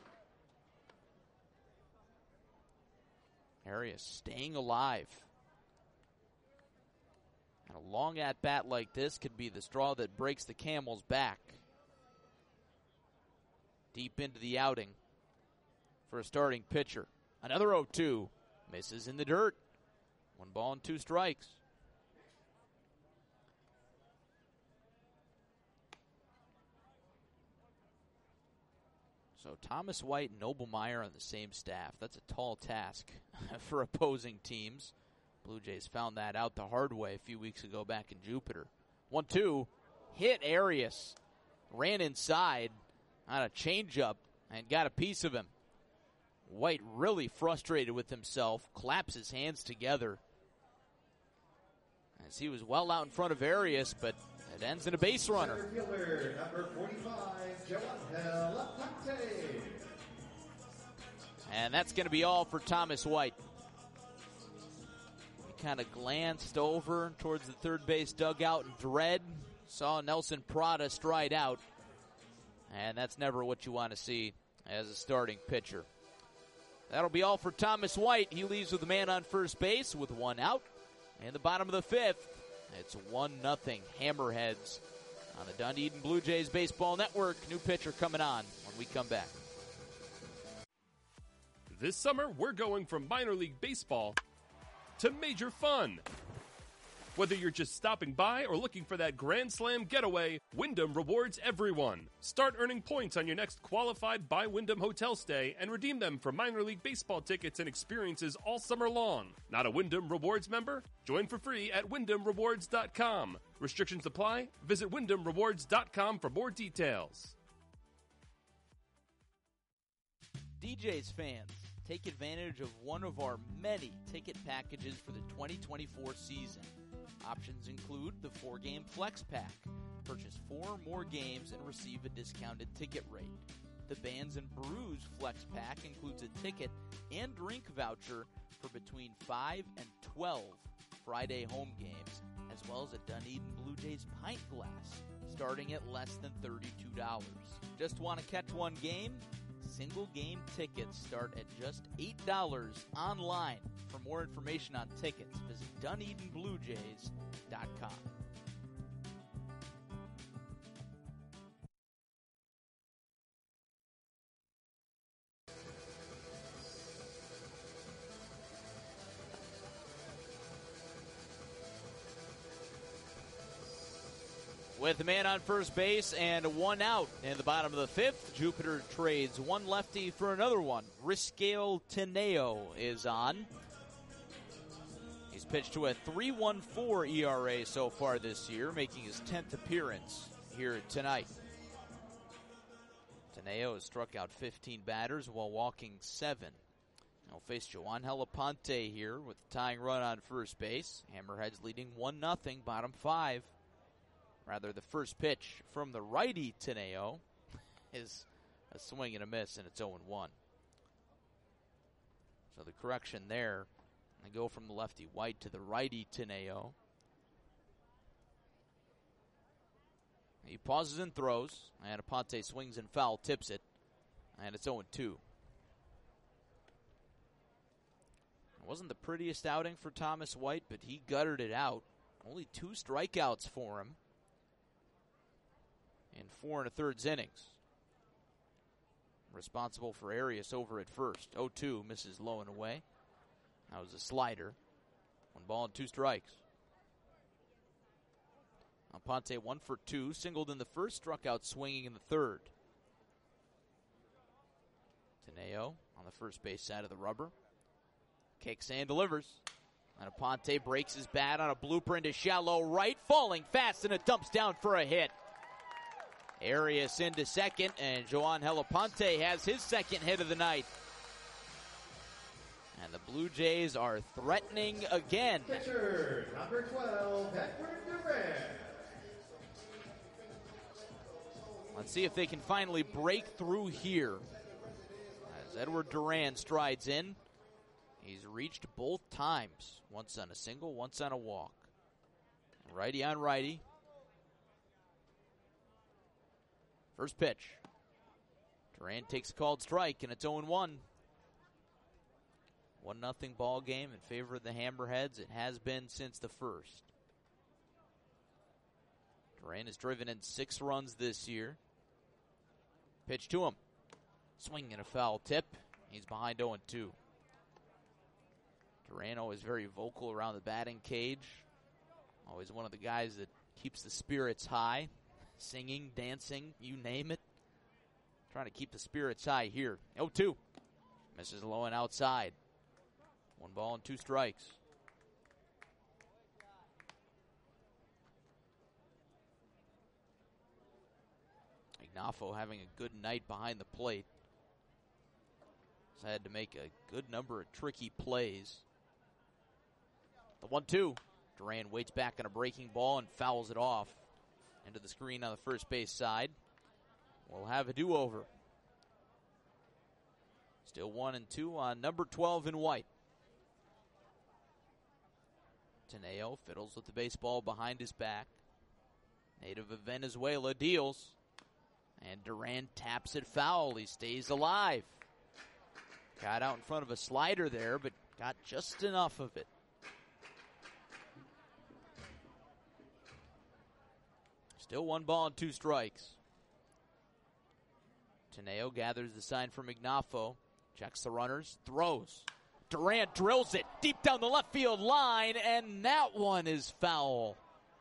Arias staying alive. And a long at-bat like this could be the straw that breaks the camel's back. Deep into the outing for a starting pitcher. Another oh two. Misses in the dirt. One ball and two strikes. So Thomas White and Noblemeyer on the same staff. That's a tall task for opposing teams. Blue Jays found that out the hard way a few weeks ago back in Jupiter. one two, hit Arias. Ran inside on a changeup and got a piece of him. White really frustrated with himself, claps his hands together as he was well out in front of Arias, but it ends in a base runner. Center fielder, number forty-five, Joangel Aponte. And that's going to be all for Thomas White. He kind of glanced over towards the third base dugout in dread, saw Nelson Prada stride out, and that's never what you want to see as a starting pitcher. That'll be all for Thomas White. He leaves with a man on first base with one out. In the bottom of the fifth, it's one nothing Hammerheads on the Dunedin Blue Jays Baseball Network. New pitcher coming on when we come back. This summer, we're going from minor league baseball to major fun. Whether you're just stopping by or looking for that Grand Slam getaway, Wyndham rewards everyone. Start earning points on your next qualified by Wyndham hotel stay and redeem them for minor league baseball tickets and experiences all summer long. Not a Wyndham Rewards member? Join for free at wyndham rewards dot com. Restrictions apply. Visit wyndham rewards dot com for more details. D J's fans, take advantage of one of our many ticket packages for the twenty twenty-four season. Options include the four-game Flex Pack. Purchase four or more games and receive a discounted ticket rate. The Bands and Brews Flex Pack includes a ticket and drink voucher for between five and twelve Friday home games, as well as a Dunedin Blue Jays pint glass, starting at less than thirty-two dollars. Just want to catch one game? Single game tickets start at just eight dollars online. For more information on tickets, visit dunedin blue jays dot com. With a man on first base and one out in the bottom of the fifth, Jupiter trades one lefty for another one. Riscale Teneo is on. He's pitched to a three point one four E R A so far this year, making his tenth appearance here tonight. Teneo has struck out fifteen batters while walking seven. He'll face Joangel Aponte here with the tying run on first base. Hammerheads leading one nothing, bottom five. Rather, the first pitch from the righty Teneo is a swing and a miss, and it's oh one. So the correction there, I go from the lefty White to the righty Teneo. He pauses and throws, and Aponte swings and foul, tips it, and it's oh two. It wasn't the prettiest outing for Thomas White, but he guttered it out. Only two strikeouts for him in four and a thirds innings. Responsible for Arias over at first. oh two, misses low and away. That was a slider. One ball and two strikes. Aponte one for two, singled in the first, struck out swinging in the third. Teneo on the first base side of the rubber. Kicks and delivers. And Aponte breaks his bat on a blooper into shallow right, falling fast, and it dumps down for a hit. Arias into second, and Joangel Aponte has his second hit of the night. And the Blue Jays are threatening again. Pitcher, number twelve, Edward Duran. Let's see if they can finally break through here. As Edward Duran strides in, he's reached both times. Once on a single, once on a walk. Righty on righty. First pitch. Duran takes a called strike, and it's oh one. one nothing ball game in favor of the Hammerheads. It has been since the first. Duran has driven in six runs this year. Pitch to him. Swing and a foul tip. He's behind oh two. Duran always very vocal around the batting cage. Always one of the guys that keeps the spirits high. Singing, dancing, you name it. trying to keep the spirits high here. oh two. Misses low and outside. One ball and two strikes. Ignaffo having a good night behind the plate. He's had to make a good number of tricky plays. The one two. Duran waits back on a breaking ball and fouls it off into the screen on the first base side. We'll have a do-over. Still one and two on number twelve in white. Teneo fiddles with the baseball behind his back. Native of Venezuela deals. And Duran taps it foul. He stays alive. Got out in front of a slider there, but got just enough of it. Still one ball and two strikes. Teneo gathers the sign from Ignaffo. Checks the runners. Throws. Durant drills it deep down the left field line, and that one is foul.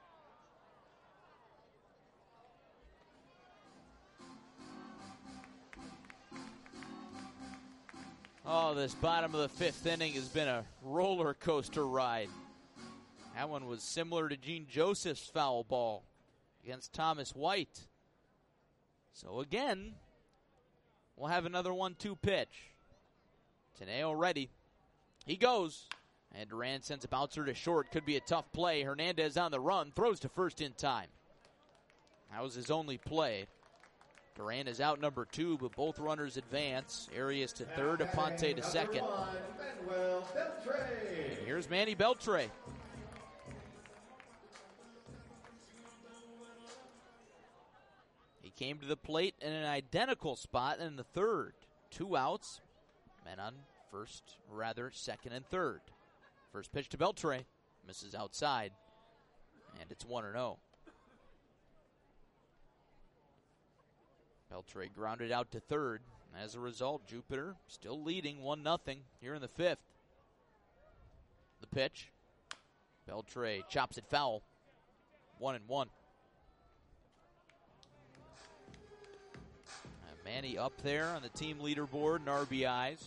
Oh, this bottom of the fifth inning has been a roller coaster ride. That one was similar to Gene Joseph's foul ball against Thomas White. So again, we'll have another one two pitch. Teneo ready. He goes. And Duran sends a bouncer to short. Could be a tough play. Hernandez on the run. Throws to first in time. That was his only play. Duran is out number two, but both runners advance. Arias to third, Aponte to second. And here's Manny Beltre. He came to the plate in an identical spot in the third. Two outs. Men on first, rather second and third. First pitch to Beltre. Misses outside. And it's one and oh. Beltre grounded out to third. As a result, Jupiter still leading one nothing here in the fifth. The pitch. Beltre chops it foul. One and one. And Manny up there on the team leaderboard in R B Is.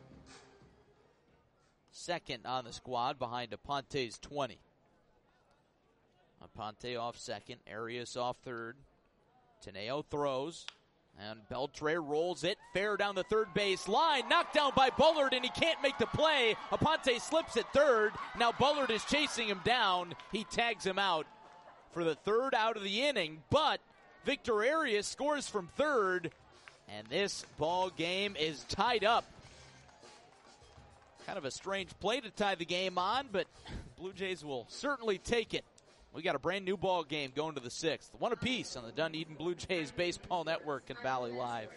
Second on the squad behind Aponte's twenty. Aponte off second. Arias off third. Teneo throws. And Beltre rolls it fair down the third base line. Knocked down by Bullard, and he can't make the play. Aponte slips at third. Now Bullard is chasing him down. He tags him out for the third out of the inning. But Victor Arias scores from third. And this ball game is tied up. Kind of a strange play to tie the game on, but Blue Jays will certainly take it. We got a brand new ball game going to the sixth. One apiece on the Dunedin Blue Jays Baseball Network and Valley Live.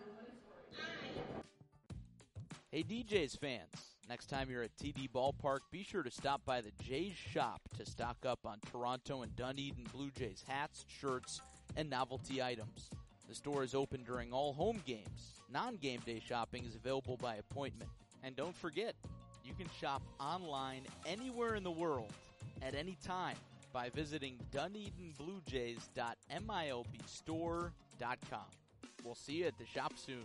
Hey, D Js fans, next time you're at T D Ballpark, be sure to stop by the Jays shop to stock up on Toronto and Dunedin Blue Jays hats, shirts, and novelty items. The store is open during all home games. Non-game day shopping is available by appointment. And don't forget, you can shop online anywhere in the world at any time by visiting Dunedin Blue Jays dot M I L B store dot com. We'll see you at the shop soon.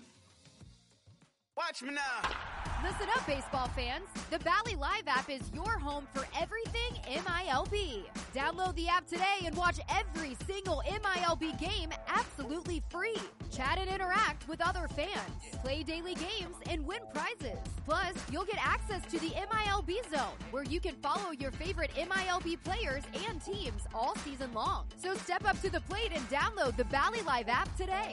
Watch me now. Listen up, baseball fans. The Valley Live app is your home for everything M I L B. Download the app today and watch every single M I L B game absolutely free. Chat and interact with other fans. Play daily games and win prizes. Plus, you'll get access to the M I L B Zone, where you can follow your favorite M I L B players and teams all season long. So step up to the plate and download the Valley Live app today.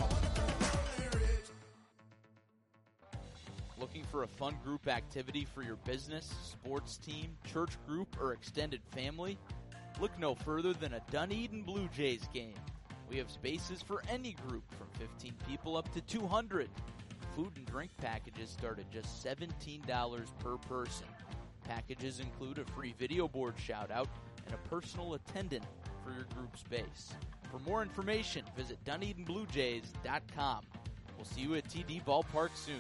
Looking for a fun group activity for your business, sports team, church group, or extended family? Look no further than a Dunedin Blue Jays game. We have spaces for any group from fifteen people up to two hundred. Food and drink packages start at just seventeen dollars per person. Packages include a free video board shout-out and a personal attendant for your group space. For more information, visit Dunedin Blue Jays dot com. We'll see you at T D Ballpark soon.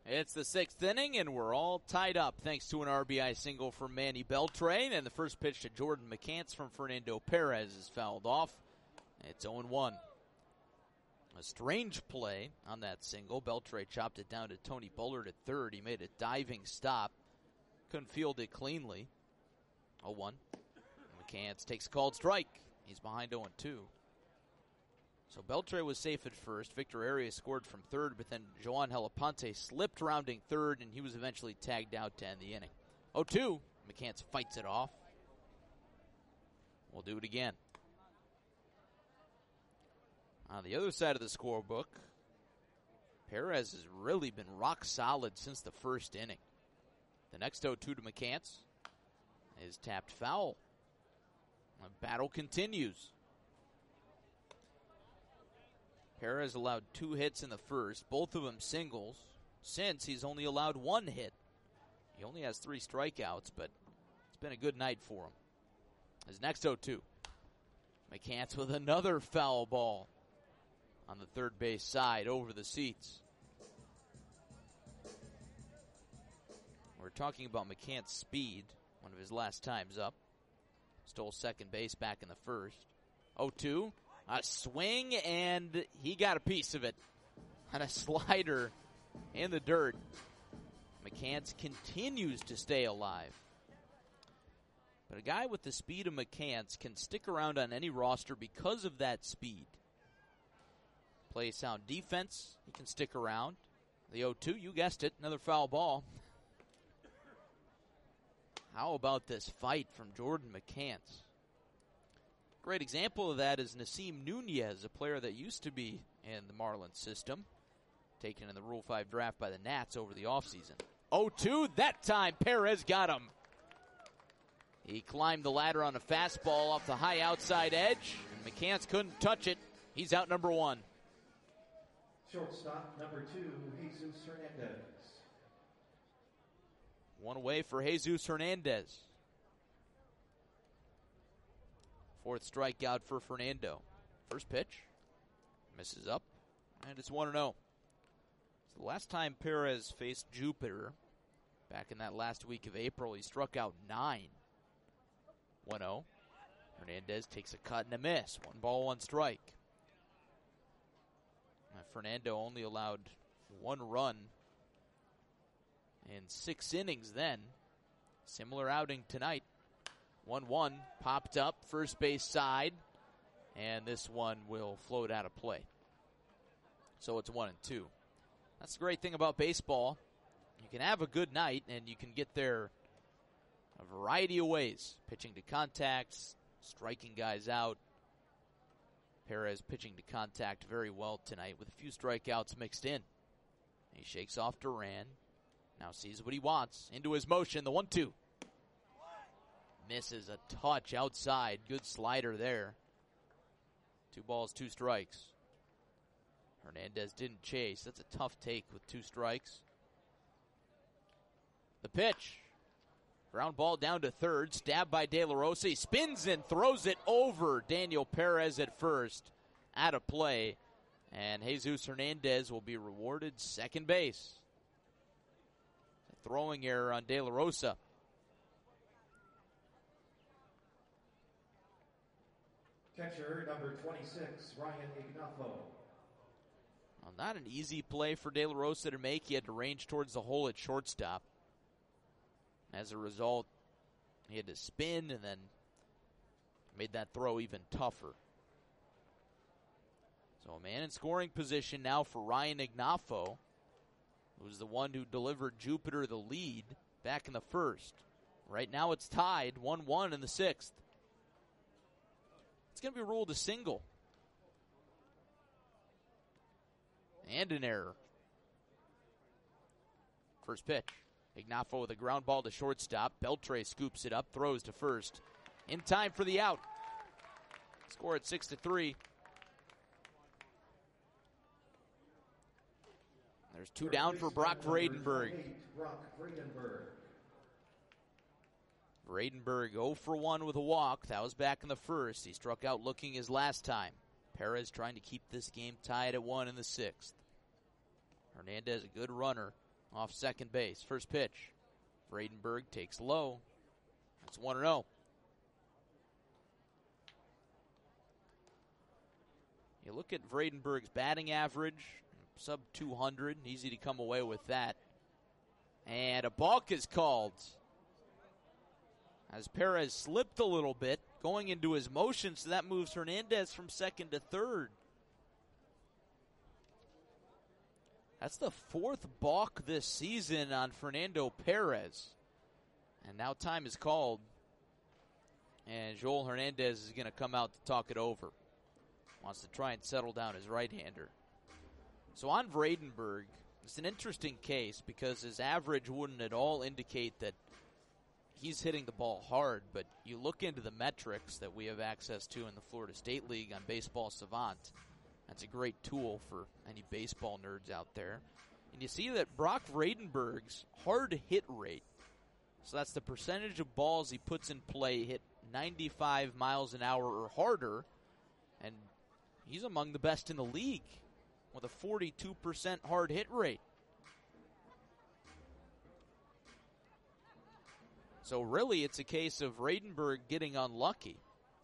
It's the sixth inning, and we're all tied up thanks to an R B I single from Manny Beltre. And the first pitch to Jordan McCants from Fernando Perez is fouled off. It's oh and one. A strange play on that single. Beltre chopped it down to Tony Bullard at third. He made a diving stop. Couldn't field it cleanly. oh one. McCants takes a called strike. He's behind oh and two. So Beltre was safe at first. Victor Arias scored from third, but then Joan Helaponte slipped rounding third, and he was eventually tagged out to end the inning. oh two. McCants fights it off. We'll do it again. On the other side of the scorebook, Perez has really been rock solid since the first inning. The next oh two to McCants is tapped foul. The battle continues. Perez allowed two hits in the first, both of them singles. Since he's only allowed one hit. He only has three strikeouts, but it's been a good night for him. His next oh two. McCants with another foul ball on the third base side over the seats. We're talking about McCants' speed, one of his last times up. Stole second base back in the first. oh two, a swing, and he got a piece of it on a slider in the dirt. McCants continues to stay alive. But a guy with the speed of McCants can stick around on any roster because of that speed. Play sound defense, he can stick around. The oh two, you guessed it, another foul ball. How about this fight from Jordan McCants? Great example of that is Nasim Nunez, a player that used to be in the Marlins system, taken in the Rule five draft by the Nats over the offseason. oh two, that time Perez got him. He climbed the ladder on a fastball off the high outside edge, and McCants couldn't touch it. He's out number one. Shortstop number two, Jesus Hernandez. One away for Jesus Hernandez. Fourth strikeout for Fernando. First pitch. Misses up. And it's one and oh. So the last time Perez faced Jupiter, back in that last week of April, he struck out nine. one oh. Hernandez takes a cut and a miss. One ball, one strike. Uh, Fernando only allowed one run in six innings then. Similar outing tonight. one one, popped up, first base side, and this one will float out of play. So it's one and two. That's the great thing about baseball. You can have a good night, and you can get there a variety of ways. Pitching to contacts, striking guys out. Perez pitching to contact very well tonight with a few strikeouts mixed in. He shakes off Duran. Now sees what he wants. Into his motion, the one two. Misses a touch outside. Good slider there. Two balls, two strikes. Hernandez didn't chase. That's a tough take with two strikes. The pitch. Ground ball down to third. Stabbed by De La Rosa. He spins and throws it over Daniel Perez at first. Out of play. And Jesus Hernandez will be rewarded second base. A throwing error on De La Rosa. Catcher number twenty-six, Ryan Ignafo. Well, not an easy play for De La Rosa to make. He had to range towards the hole at shortstop. As a result, he had to spin and then made that throw even tougher. So a man in scoring position now for Ryan Ignafo, who's the one who delivered Jupiter the lead back in the first. Right now it's tied one one in the sixth. It's going to be ruled a single. And an error. First pitch. Ignafo with a ground ball to shortstop. Beltre scoops it up, throws to first. In time for the out. Score at six to three. There's two down for Brock Vredenberg. Brock Vredenberg. Vredenberg oh for one with a walk. That was back in the first. He struck out looking his last time. Perez trying to keep this game tied at one in the sixth. Hernandez, a good runner off second base. First pitch. Vredenberg takes low. That's one and oh. You look at Vredenberg's batting average, sub two hundred. Easy to come away with that. And a balk is called as Perez slipped a little bit going into his motion, so that moves Hernandez from second to third. That's the fourth balk this season on Fernando Perez. And now time is called. And Joel Hernandez is going to come out to talk it over. Wants to try and settle down his right-hander. So on Vredenberg, it's an interesting case because his average wouldn't at all indicate that he's hitting the ball hard, but you look into the metrics that we have access to in the Florida State League on Baseball Savant. That's a great tool for any baseball nerds out there. And you see that Brock Vredenberg's hard hit rate, so that's the percentage of balls he puts in play hit ninety-five miles an hour or harder, and he's among the best in the league with a forty-two percent hard hit rate. So really, it's a case of Vredenberg getting unlucky.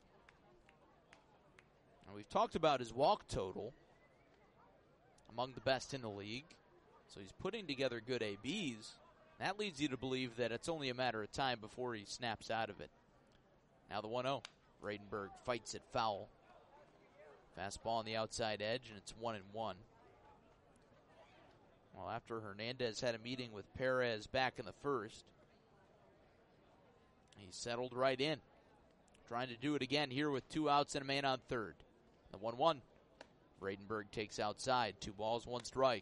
And we've talked about his walk total, among the best in the league. So he's putting together good A Bs. That leads you to believe that it's only a matter of time before he snaps out of it. Now the one oh. Vredenberg fights it foul. Fastball on the outside edge, and it's one and one. Well, after Hernandez had a meeting with Perez back in the first, he settled right in. Trying to do it again here with two outs and a man on third. The one one. Vredenberg takes outside. Two balls, one strike.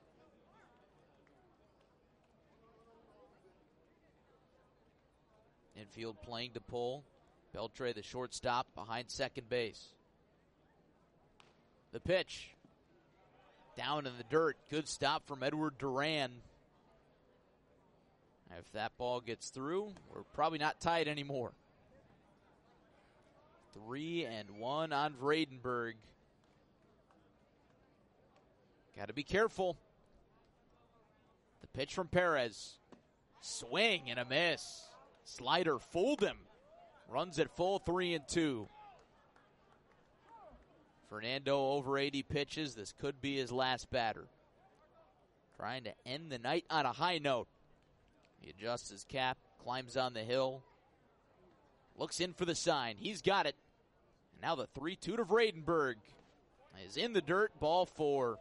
Infield playing to pull. Beltre, the shortstop, behind second base. The pitch. Down in the dirt. Good stop from Edward Duran. If that ball gets through, we're probably not tied anymore. Three and one on Vredenberg. Got to be careful. The pitch from Perez. Swing and a miss. Slider fooled him. Runs at full, three and two. Fernando over eighty pitches. This could be his last batter. Trying to end the night on a high note. He adjusts his cap, climbs on the hill, looks in for the sign. He's got it. And now the three two to Vredenberg is in the dirt, ball four.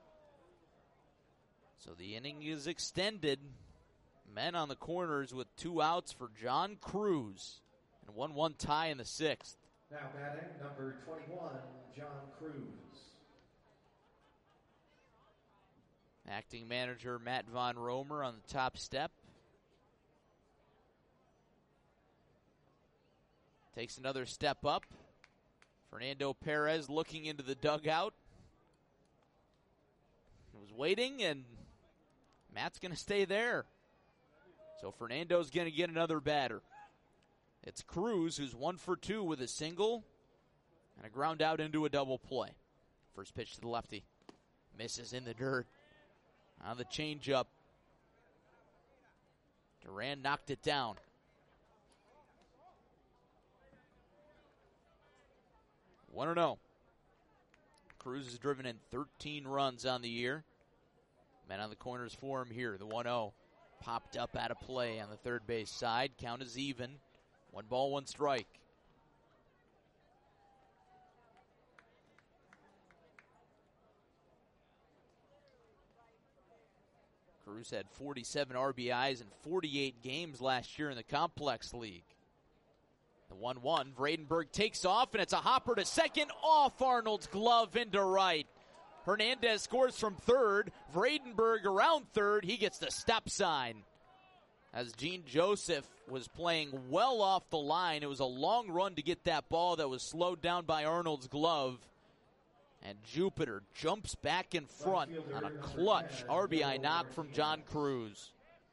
So the inning is extended. Men on the corners with two outs for John Cruz. And one one tie in the sixth. Now batting, number twenty-one, John Cruz. Acting manager Matt Von Romer on the top step. Takes another step up. Fernando Perez looking into the dugout. Was waiting, and Matt's going to stay there. So Fernando's going to get another batter. It's Cruz, who's one for two with a single and a ground out into a double play. First pitch to the lefty. Misses in the dirt. On the changeup. Duran knocked it down. one and oh. Cruz has driven in thirteen runs on the year. Men on the corners for him here. The one oh. Popped up out of play on the third base side. Count is even. One ball, one strike. Cruz had forty-seven R B Is in forty-eight games last year in the Complex League. The one one. Vredenberg takes off, and it's a hopper to second. Off Arnold's glove into right. Hernandez scores from third. Vredenberg around third. He gets the stop sign. As Gene Joseph was playing well off the line. It was a long run to get that ball that was slowed down by Arnold's glove. And Jupiter jumps back in front on a clutch R B I knock from John Cruz.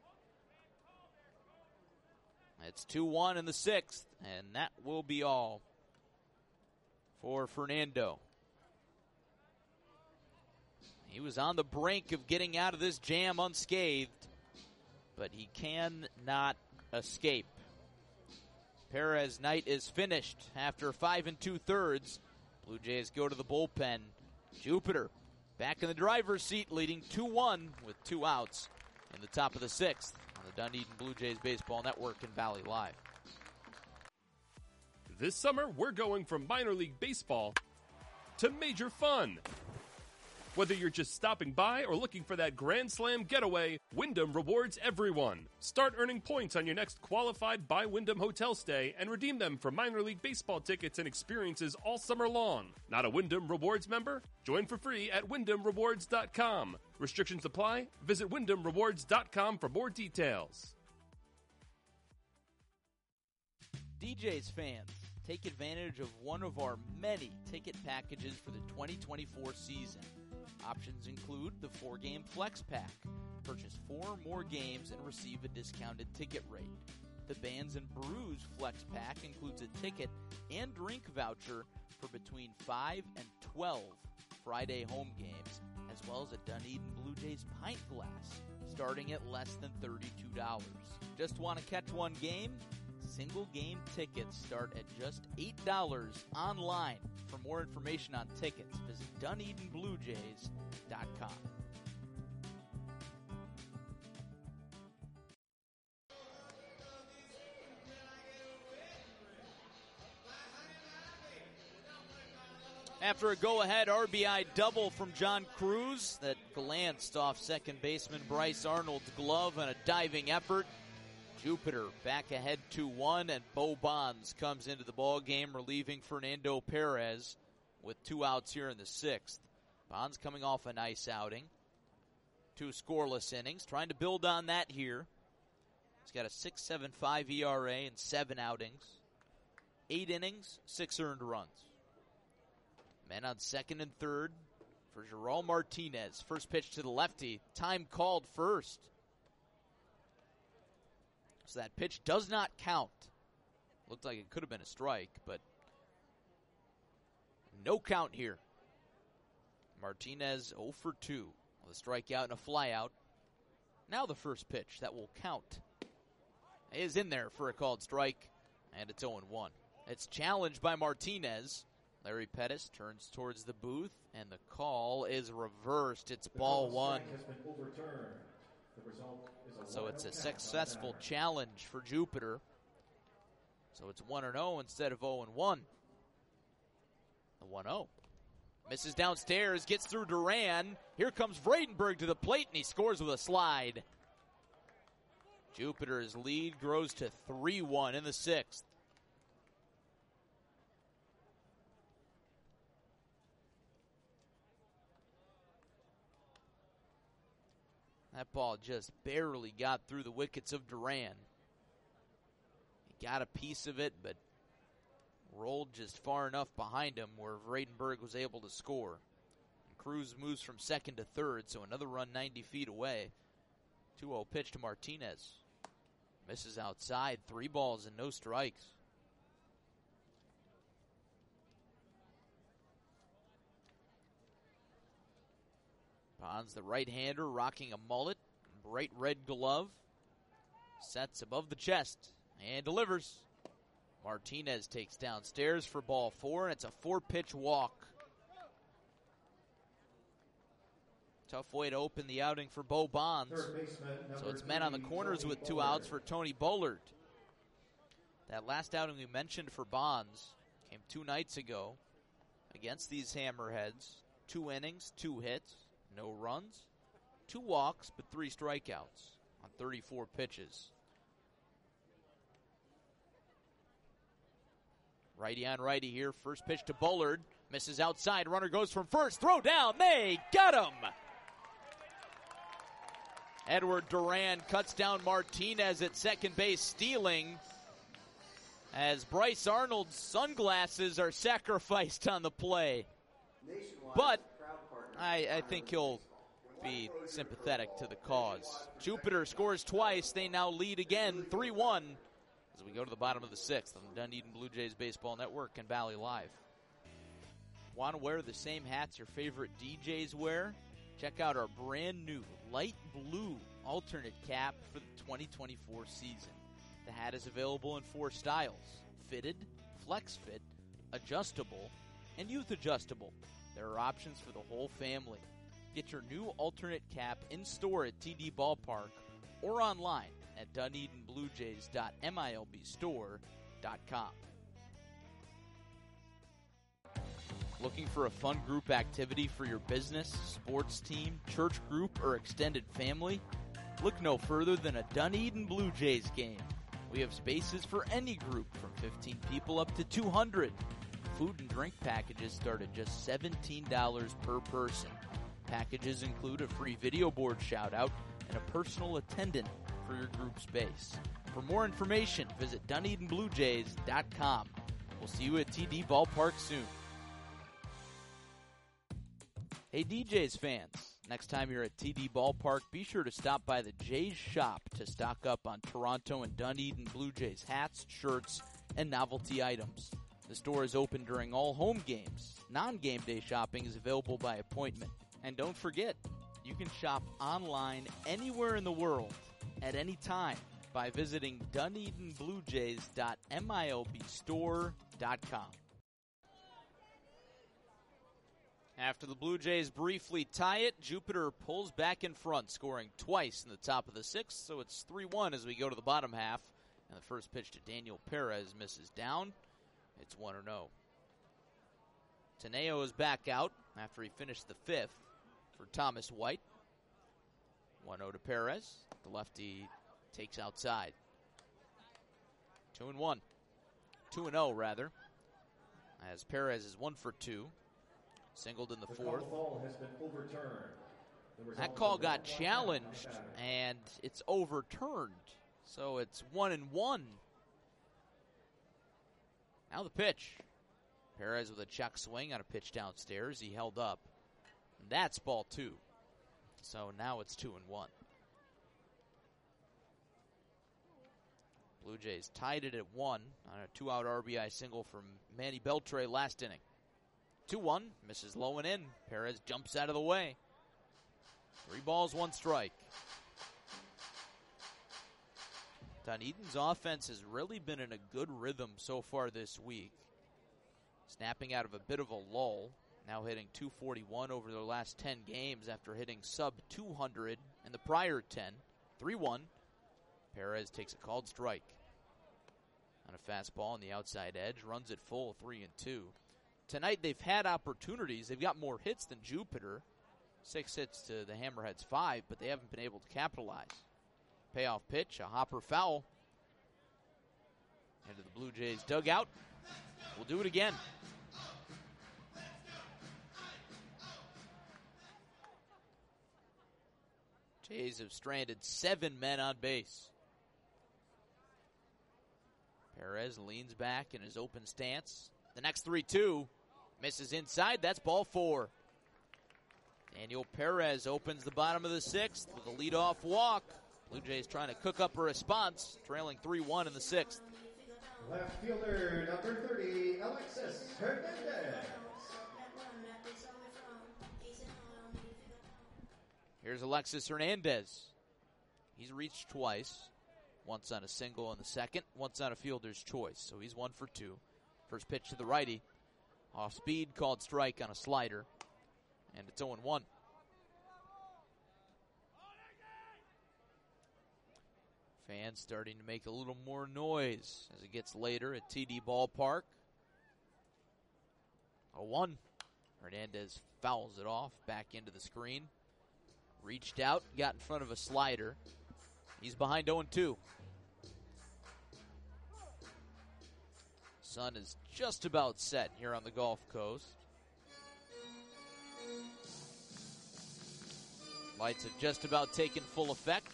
It's two one in the sixth, and that will be all for Fernando. He was on the brink of getting out of this jam unscathed, but he cannot escape. Perez night is finished after five and two-thirds. Blue Jays go to the bullpen. Jupiter back in the driver's seat, leading two one with two outs in the top of the sixth on the Dunedin Blue Jays Baseball Network and Valley Live. This summer, we're going from minor league baseball to major fun. Whether you're just stopping by or looking for that Grand Slam getaway, Wyndham rewards everyone. Start earning points on your next qualified by Wyndham hotel stay and redeem them for minor league baseball tickets and experiences all summer long. Not a Wyndham Rewards member? Join for free at wyndham rewards dot com. Restrictions apply. Visit wyndham rewards dot com for more details. D Js fans, take advantage of one of our many ticket packages for the twenty twenty-four season. Options include the four-game Flex Pack. Purchase four or more games and receive a discounted ticket rate. The Bands and Brews Flex Pack includes a ticket and drink voucher for between five and twelve Friday home games, as well as a Dunedin Blue Jays pint glass, starting at less than thirty-two dollars. Just want to catch one game? Single game tickets start at just eight dollars online. For more information on tickets, visit dunedin blue jays dot com. After a go-ahead R B I double from John Cruz that glanced off second baseman Bryce Arnold's glove in a diving effort, Jupiter back ahead two one, and Bo Bonds comes into the ball game, relieving Fernando Perez with two outs here in the sixth. Bonds coming off a nice outing. Two scoreless innings, trying to build on that here. He's got a six point seven five E R A in seven outings. Eight innings, six earned runs. Men on second and third for Gerald Martinez. First pitch to the lefty, time called first. So that pitch does not count. Looked like it could have been a strike, but no count here. Martinez oh for two with a strikeout and a flyout. Now the first pitch that will count is in there for a called strike, and it's oh one. It's challenged by Martinez. Larry Pettis turns towards the booth, and the call is reversed. It's ball one. So it's a successful challenge for Jupiter. So it's one and oh instead of oh and one. The one oh. Misses downstairs, gets through Duran. Here comes Vredenberg to the plate, and he scores with a slide. Jupiter's lead grows to three one in the sixth. That ball just barely got through the wickets of Duran. He got a piece of it, but rolled just far enough behind him where Vredenberg was able to score. And Cruz moves from second to third, so another run ninety feet away. two oh pitch to Martinez. Misses outside, three balls and no strikes. Bonds, the right-hander, rocking a mullet, bright red glove, sets above the chest and delivers. Martinez takes downstairs for ball four, and it's a four-pitch walk. Tough way to open the outing for Bo Bonds. So it's men on the corners with two outs for Tony Bullard. That last outing we mentioned for Bonds came two nights ago against these Hammerheads. Two innings, two hits. No runs, two walks, but three strikeouts on thirty-four pitches. Righty on righty here. First pitch to Bullard. Misses outside. Runner goes from first. Throw down. They got him. Edward Duran cuts down Martinez at second base, stealing as Bryce Arnold's sunglasses are sacrificed on the play. But I, I think he'll be sympathetic to the cause. Jupiter scores twice. They now lead again, three one, as we go to the bottom of the sixth on the Dunedin Blue Jays Baseball Network and Valley Live. Want to wear the same hats your favorite D Js wear? check out our brand new light blue alternate cap for the twenty twenty-four season. The hat is available in four styles: fitted, flex fit, adjustable, and youth adjustable. There are options for the whole family. Get your new alternate cap in store at T D Ballpark or online at Dunedin Blue Jays dot milb store dot com. Looking for a fun group activity for your business, sports team, church group, or extended family? Look no further than a Dunedin Blue Jays game. We have spaces for any group from fifteen people up to two hundred. Food and drink packages start at just seventeen dollars per person. Packages include a free video board shout-out and a personal attendant for your group space. For more information, visit Dunedin Blue Jays dot com. We'll see you at T D Ballpark soon. Hey D Jays fans, next time you're at T D Ballpark, be sure to stop by the Jays shop to stock up on Toronto and Dunedin Blue Jays hats, shirts, and novelty items. The store is open during all home games. Non-game day shopping is available by appointment. And don't forget, you can shop online anywhere in the world at any time by visiting Dunedin Blue Jays dot milb store dot com. After the Blue Jays briefly tie it, Jupiter pulls back in front, scoring twice in the top of the sixth, so it's three one as we go to the bottom half. And the first pitch to Daniel Perez misses down. It's one oh. Teneo is back out after he finished the fifth for Thomas White. one oh to Perez. The lefty takes outside. two and one. two and oh, rather. As Perez is one for two. Singled in the fourth. Has been overturned. That call got challenged, and it's overturned. So it's one and one. Now the pitch. Perez with a check swing on a pitch downstairs. He held up. That's ball two. So now it's two and one. Blue Jays tied it at one on a two-out R B I single from Manny Beltre last inning. two one, misses low and in. Perez jumps out of the way. Three balls, one strike. Dunedin's offense has really been in a good rhythm so far this week. Snapping out of a bit of a lull. Now hitting two forty-one over their last ten games after hitting sub two hundred in the prior ten. three one. Perez takes a called strike. On a fastball on the outside edge. Runs it full, three and two. Tonight they've had opportunities. They've got more hits than Jupiter. Six hits to the Hammerheads, five, but they haven't been able to capitalize. Payoff pitch, a hopper foul. Into the Blue Jays dugout. We'll do it again. Jays have stranded seven men on base. Perez leans back in his open stance. The next three two. Misses inside. That's ball four. Daniel Perez opens the bottom of the sixth with a leadoff walk. Blue Jays trying to cook up a response, trailing three one in the sixth. Left fielder, number thirty, Alexis Hernandez. Here's Alexis Hernandez. He's reached twice. Once on a single in the second, once on a fielder's choice. So he's one for two. First pitch to the righty. Off speed, called strike on a slider. And it's oh one. Fans starting to make a little more noise as it gets later at T D Ballpark. oh one. Hernandez fouls it off back into the screen. Reached out, got in front of a slider. He's behind oh two. Sun is just about set here on the Gulf Coast. Lights have just about taken full effect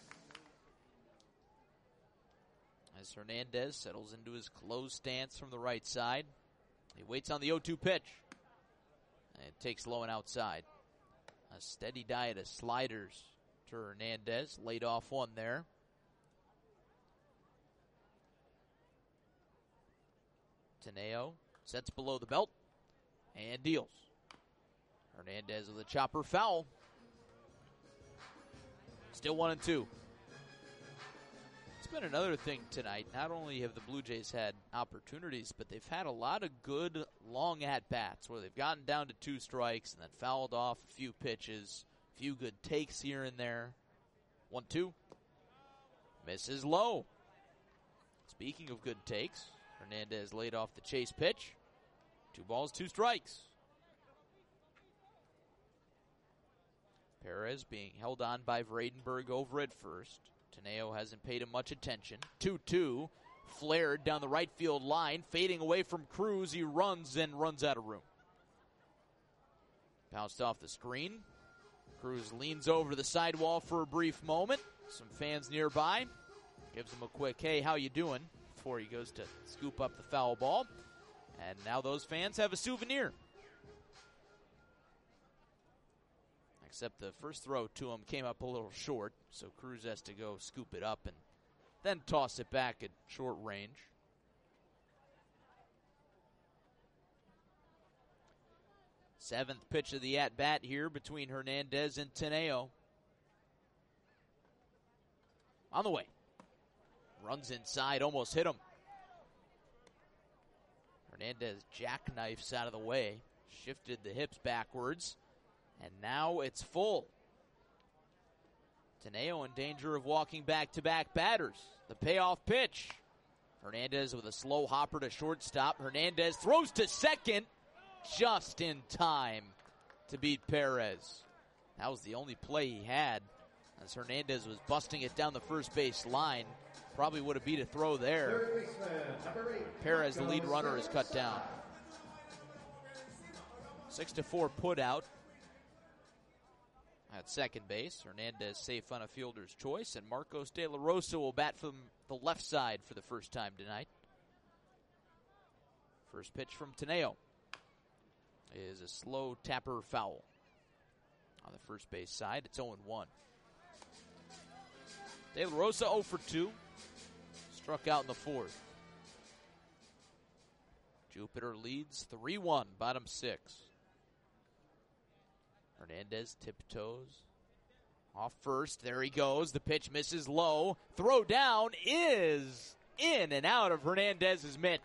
as Hernandez settles into his closed stance from the right side. He waits on the oh two pitch. And takes low and outside. A steady diet of sliders to Hernandez. Laid off one there. Teneo sets below the belt and deals. Hernandez with a chopper foul. Still one and two. It's been another thing tonight. Not only have the Blue Jays had opportunities, but they've had a lot of good long at-bats where they've gotten down to two strikes and then fouled off a few pitches, a few good takes here and there. one two. Misses low. Speaking of good takes, Hernandez laid off the chase pitch. Two balls, two strikes. Perez being held on by Vradenberg over at first. Teneo hasn't paid him much attention. two two. Flared down the right field line. Fading away from Cruz. He runs and runs out of room. Bounced off the screen. Cruz leans over to the sidewall for a brief moment. Some fans nearby. Gives him a quick, hey, how you doing? Before he goes to scoop up the foul ball. And now those fans have a souvenir. Except the first throw to him came up a little short, so Cruz has to go scoop it up and then toss it back at short range. Seventh pitch of the at-bat here between Hernandez and Teneo. On the way. Runs inside, almost hit him. Hernandez jackknifes out of the way, shifted the hips backwards. And now it's full. Teneo in danger of walking back-to-back batters. The payoff pitch. Hernandez with a slow hopper to shortstop. Hernandez throws to second just in time to beat Perez. That was the only play he had as Hernandez was busting it down the first base line. Probably would have beat a throw there. Perez, the lead runner, is cut down. Six to four put out. At second base, Hernandez safe on a fielder's choice, and Marcos De La Rosa will bat from the left side for the first time tonight. First pitch from Teneo is a slow tapper foul. On the first base side, it's oh one. De La Rosa oh for two. Struck out in the fourth. Jupiter leads three one, bottom six. Hernandez tiptoes off first. There he goes. The pitch misses low. Throw down is in and out of Hernandez's mitt.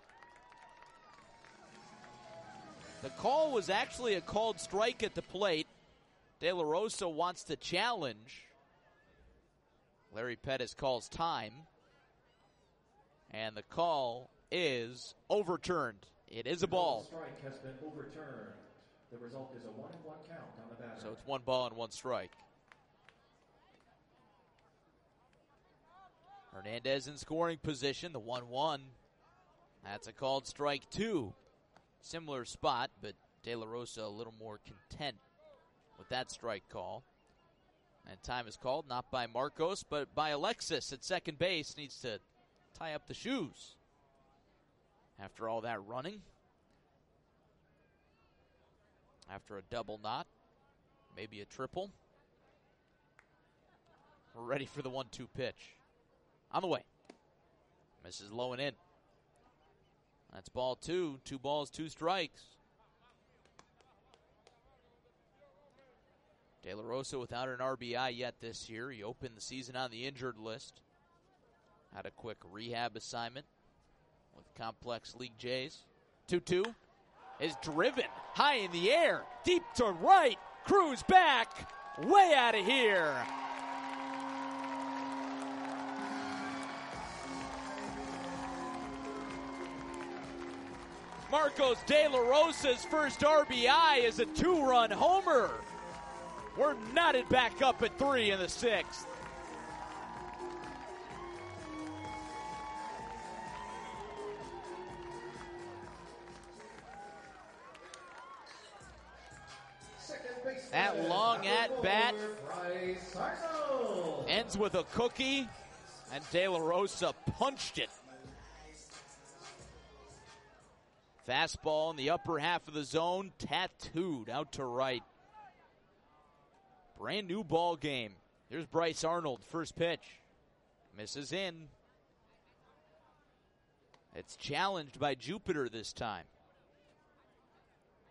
The call was actually a called strike at the plate. De La Rosa wants to challenge. Larry Pettis calls time. And the call is overturned. It is a ball. The strike has been overturned. The result is a one and one count on the batter. So it's one ball and one strike. Hernandez in scoring position, the one one. That's a called strike two. Similar spot, but De La Rosa a little more content with that strike call. And time is called, not by Marcos, but by Alexis at second base. Needs to tie up the shoes after all that running. After a double knot, maybe a triple. We're ready for the one two pitch. On the way. Misses low and in. That's ball two. Two balls, two strikes. De La Rosa without an R B I yet this year. He opened the season on the injured list. Had a quick rehab assignment with Complex League Jays. two two. Is driven high in the air, deep to right. Cruz back, way out of here. Marcos De La Rosa's first R B I is a two-run homer. We're knotted back up at three in the sixth. That long at bat ends with a cookie, and De La Rosa punched it. Fastball in the upper half of the zone, tattooed out to right. Brand new ball game. Here's Bryce Arnold, first pitch. Misses in. It's challenged by Jupiter this time.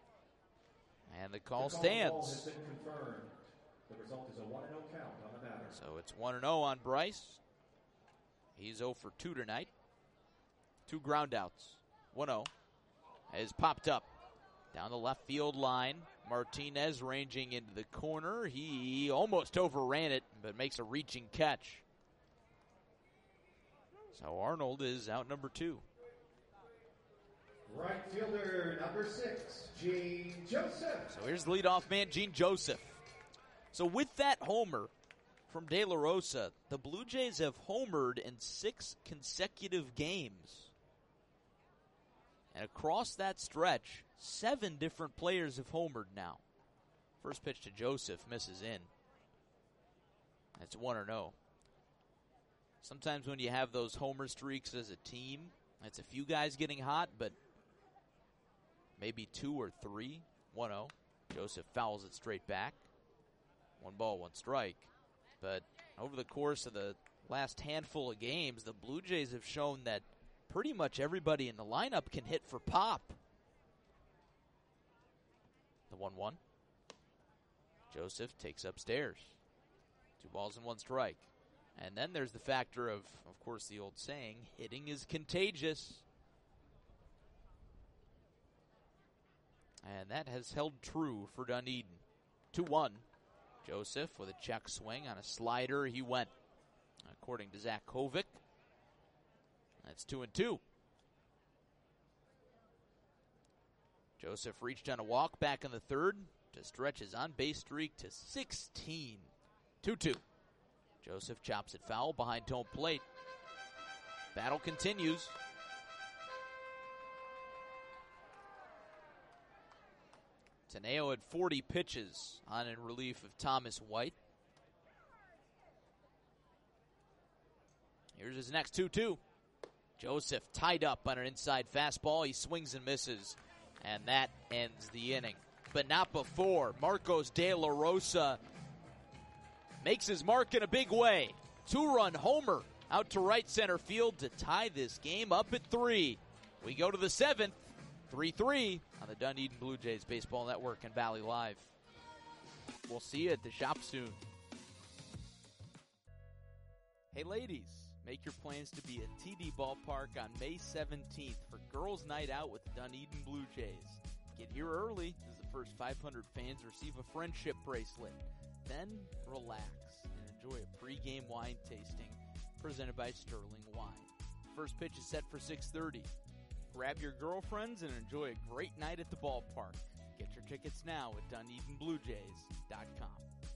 And the call the call stands. Ball has been confirmed. The result is a one and oh count on the batter. So it's one and oh on Bryce. He's oh for two tonight. Two groundouts. one oh has popped up down the left field line. Martinez ranging into the corner. He almost overran it, but makes a reaching catch. So Arnold is out number two. Right fielder, number six, Gene Joseph. So here's the leadoff man, Gene Joseph. So with that homer from De La Rosa, the Blue Jays have homered in six consecutive games. And across that stretch, seven different players have homered now. First pitch to Joseph misses in. That's one and oh. Sometimes when you have those homer streaks as a team, it's a few guys getting hot, but maybe two or three. one oh. Joseph fouls it straight back. One ball, one strike. But over the course of the last handful of games, the Blue Jays have shown that pretty much everybody in the lineup can hit for pop. The one one. Joseph takes upstairs. Two balls and one strike. And then there's the factor of, of course, the old saying, hitting is contagious. And that has held true for Dunedin. two one. Joseph with a check swing on a slider. He went, according to Zach Kovic. That's two and two. Joseph reached on a walk back in the third to stretch his on-base streak to sixteen. two two. Joseph chops it foul behind home plate. Battle continues. Teneo had forty pitches on in relief of Thomas White. Here's his next two two. Joseph tied up on an inside fastball. He swings and misses, and that ends the inning. But not before. Marcos De La Rosa makes his mark in a big way. Two-run homer out to right center field to tie this game up at three. We go to the seventh, three three on the Dunedin Blue Jays Baseball Network and Valley Live. We'll see you at the shop soon. Hey ladies, make your plans to be at T D Ballpark on May seventeenth for Girls Night Out with the Dunedin Blue Jays. Get here early as the first five hundred fans receive a friendship bracelet. Then relax and enjoy a pregame wine tasting presented by Sterling Wine. First pitch is set for six thirty. Grab your girlfriends and enjoy a great night at the ballpark. Get your tickets now at Dunedin Blue Jays dot com.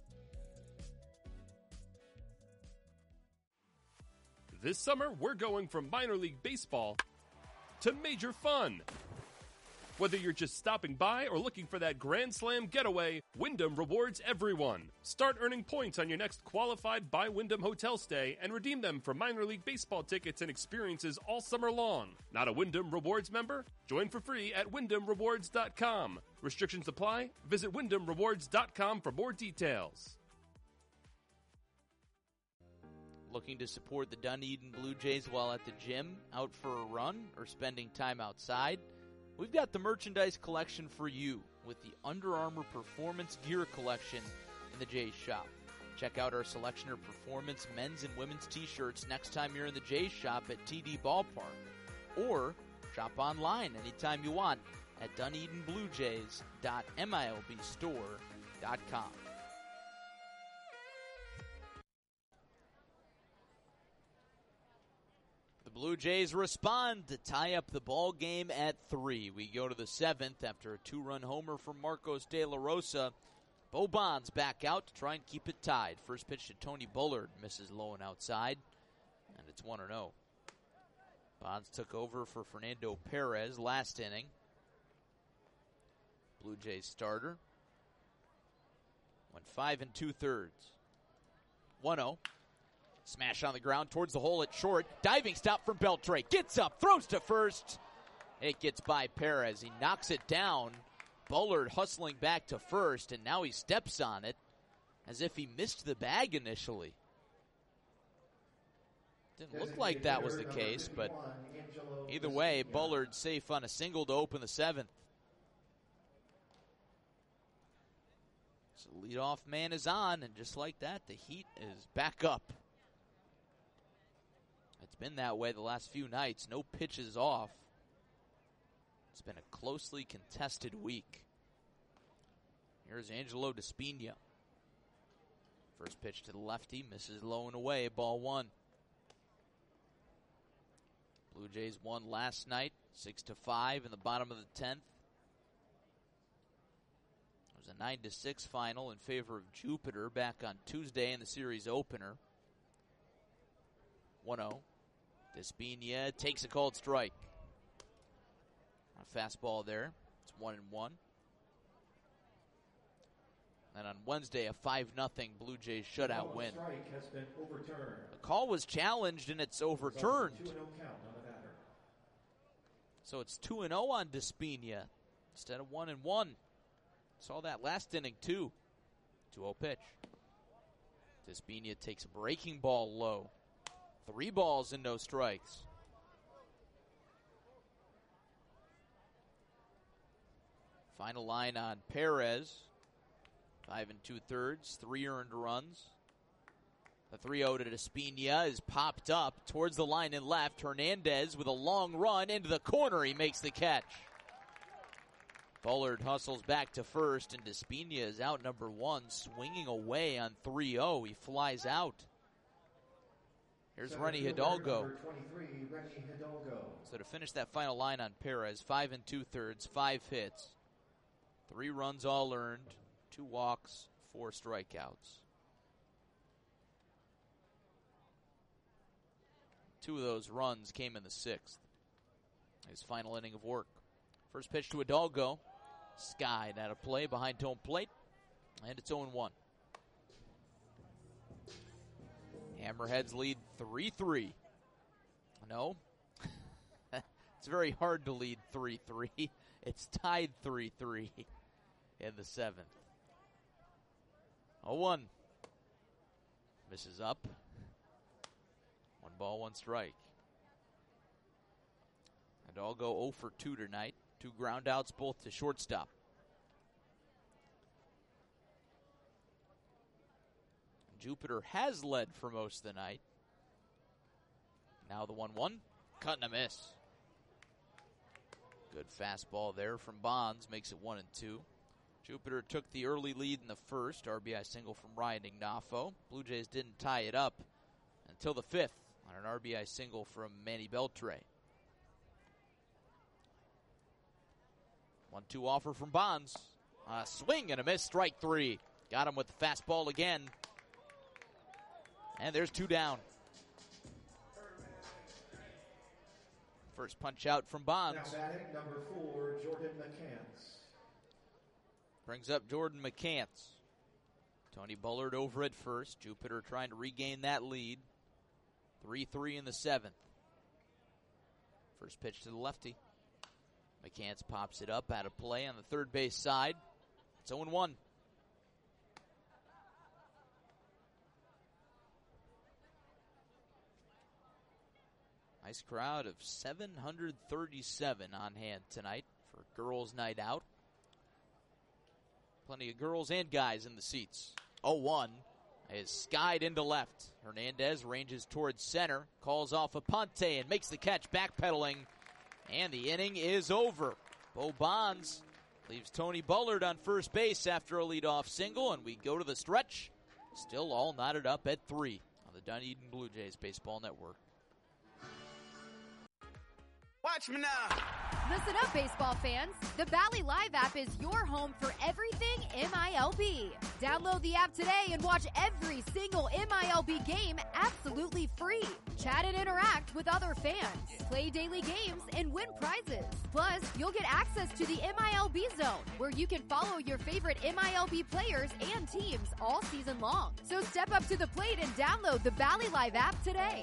This summer, we're going from minor league baseball to major fun. Whether you're just stopping by or looking for that Grand Slam getaway, Wyndham rewards everyone. Start earning points on your next qualified by Wyndham hotel stay and redeem them for minor league baseball tickets and experiences all summer long. Not a Wyndham Rewards member? Join for free at Wyndham Rewards dot com. Restrictions apply. Visit Wyndham Rewards dot com for more details. Looking to support the Dunedin Blue Jays while at the gym, out for a run, or spending time outside? We've got the merchandise collection for you with the Under Armour Performance Gear Collection in the Jays shop. Check out our selection of performance men's and women's t-shirts next time you're in the Jays shop at T D Ballpark. Or shop online anytime you want at Dunedin Blue Jays dot M I L B store dot com. The Blue Jays respond to tie up the ball game at three. We go to the seventh after a two-run homer from Marcos De La Rosa. Bo Bonds back out to try and keep it tied. First pitch to Tony Bullard, misses low and outside, and it's one and oh. Bonds took over for Fernando Perez last inning. Blue Jays starter went five and two-thirds. one oh. Smash on the ground towards the hole at short. Diving stop from Beltre. Gets up, throws to first. It gets by Perez. He knocks it down. Bullard hustling back to first, and now he steps on it as if he missed the bag initially. Didn't look like that was the case, but either way, Bullard safe on a single to open the seventh. leadoff man is on, and just like that, the heat is back up. It's been that way the last few nights. No pitches off. It's been a closely contested week. Here's Angelo Despina. First pitch to the lefty, misses low and away, ball one. Blue Jays won last night, six to five in the bottom of the tenth. It was a nine to six final in favor of Jupiter back on Tuesday in the series opener. one oh. Despina takes a called strike. A fastball there. It's one and one. And on Wednesday, a five nothing Blue Jays shutout win. Has been overturned. The call was challenged and it's overturned. two and oh count on the batter. So it's two and oh on Despina instead of one and one. Saw that last inning too. two oh pitch. Despina takes a breaking ball low. Three balls and no strikes. Final line on Perez. Five and two-thirds, three earned runs. The three oh to Despina is popped up towards the line and left. Hernandez with a long run into the corner. He makes the catch. Bullard hustles back to first, and Despina is out number one, swinging away on three oh. He flies out. Here's Renny Hidalgo. Number twenty-three, Renny Hidalgo. So to finish that final line on Perez, five and two-thirds, five hits. Three runs all earned. Two walks, four strikeouts. Two of those runs came in the sixth. His final inning of work. First pitch to Hidalgo. Skied out of play behind home plate. And it's oh and one. Hammerheads lead three three. No. It's very hard to lead three three. It's tied three three in the seventh. oh one. Misses up. One ball, one strike. Hidalgo oh for two tonight. Two ground outs, both to shortstop. Jupiter has led for most of the night. Now the one one. Cut and a miss. Good fastball there from Bonds. Makes it one and two. Jupiter took the early lead in the first. R B I single from Ryan Ignafo. Blue Jays didn't tie it up until the fifth on an R B I single from Manny Beltre. one two offer from Bonds. A swing and a miss. Strike three. Got him with the fastball again. And there's two down. First punch out from Bonds. Now batting number four, Jordan McCants. Brings up Jordan McCants. Tony Bullard over at first. Jupiter trying to regain that lead. three three in the seventh. First pitch to the lefty. McCants pops it up out of play on the third base side. It's oh and one. Nice crowd of seven hundred thirty-seven on hand tonight for Girls Night Out. Plenty of girls and guys in the seats. oh one is skied into left. Hernandez ranges towards center, calls off Aponte and makes the catch, backpedaling. And the inning is over. Bo Bonds leaves Tony Bullard on first base after a leadoff single, and we go to the stretch. Still all knotted up at three on the Dunedin Blue Jays Baseball Network. Watch me now. Listen up, baseball fans. The Bally Live app is your home for everything M I L B. Download the app today and watch every single M I L B game absolutely free. Chat and interact with other fans. Play daily games and win prizes. Plus, you'll get access to the M I L B Zone, where you can follow your favorite M I L B players and teams all season long. So step up to the plate and download the Bally Live app today.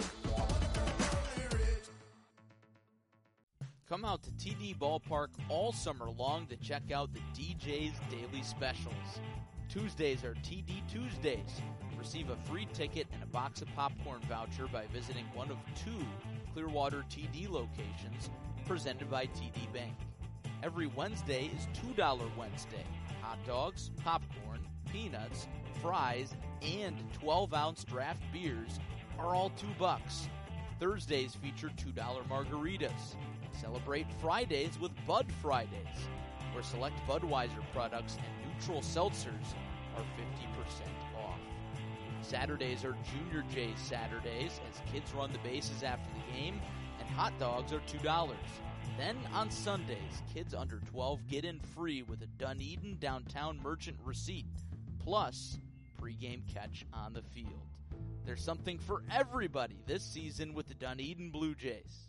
Come out to T D Ballpark all summer long to check out the D J's Daily Specials. Tuesdays are T D Tuesdays. Receive a free ticket and a box of popcorn voucher by visiting one of two Clearwater T D locations presented by T D Bank. Every Wednesday is two dollars Wednesday. Hot dogs, popcorn, peanuts, fries, and twelve-ounce draft beers are all two bucks. Thursdays feature two dollar margaritas. Celebrate Fridays with Bud Fridays, where select Budweiser products and neutral seltzers are fifty percent off. Saturdays are Junior J's Saturdays as kids run the bases after the game, and hot dogs are two dollars. Then on Sundays, kids under twelve get in free with a Dunedin Downtown Merchant receipt, plus pregame catch on the field. There's something for everybody this season with the Dunedin Blue Jays.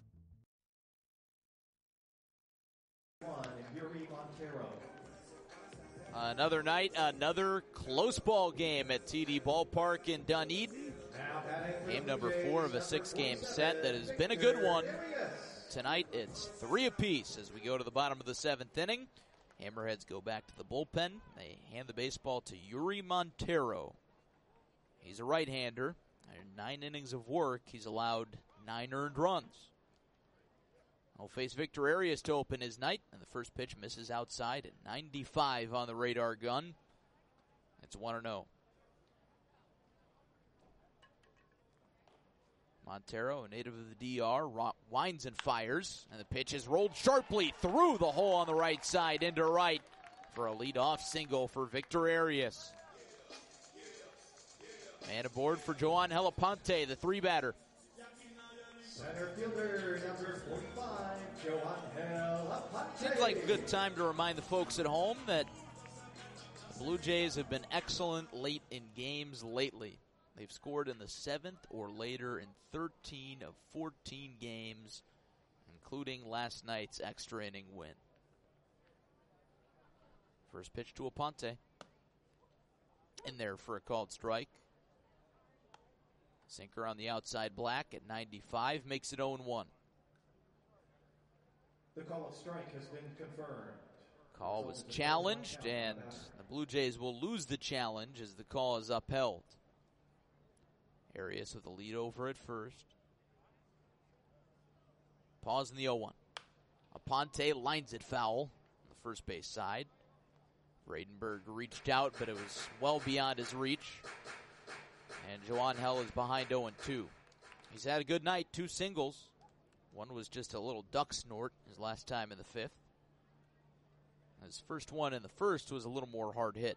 One, Yuri Montero. Another night, another close ball game at T D Ballpark in Dunedin. Now batting for Game the number Blue four Jays, of a six-game number set that has forty-seven, been a good one. Victor Arias. Tonight it's three apiece as we go to the bottom of the seventh inning. Hammerheads go back to the bullpen. They hand the baseball to Yuri Montero. He's a right-hander. In nine innings of work, he's allowed nine earned runs. He'll face Victor Arias to open his night, and the first pitch misses outside at ninety-five on the radar gun. It's one and oh. Montero, a native of the D R, winds and fires, and the pitch is rolled sharply through the hole on the right side into right for a leadoff single for Victor Arias. And aboard for Joan Helaponte, the three-batter. Center fielder, number forty-five, Joan Helaponte. Seems like a good time to remind the folks at home that the Blue Jays have been excellent late in games lately. They've scored in the seventh or later in thirteen of fourteen games, including last night's extra inning win. First pitch to Aponte. In there for a called strike. Sinker on the outside black at ninety-five, makes it oh one. The call of strike has been confirmed. Call was challenged, and the Blue Jays will lose the challenge as the call is upheld. Arias with a lead over at first. Pause in the oh one. Aponte lines it foul on the first base side. Bradenberg reached out, but it was well beyond his reach. And Joan Hell is behind oh two. He's had a good night, two singles. One was just a little duck snort his last time in the fifth. His first one in the first was a little more hard hit.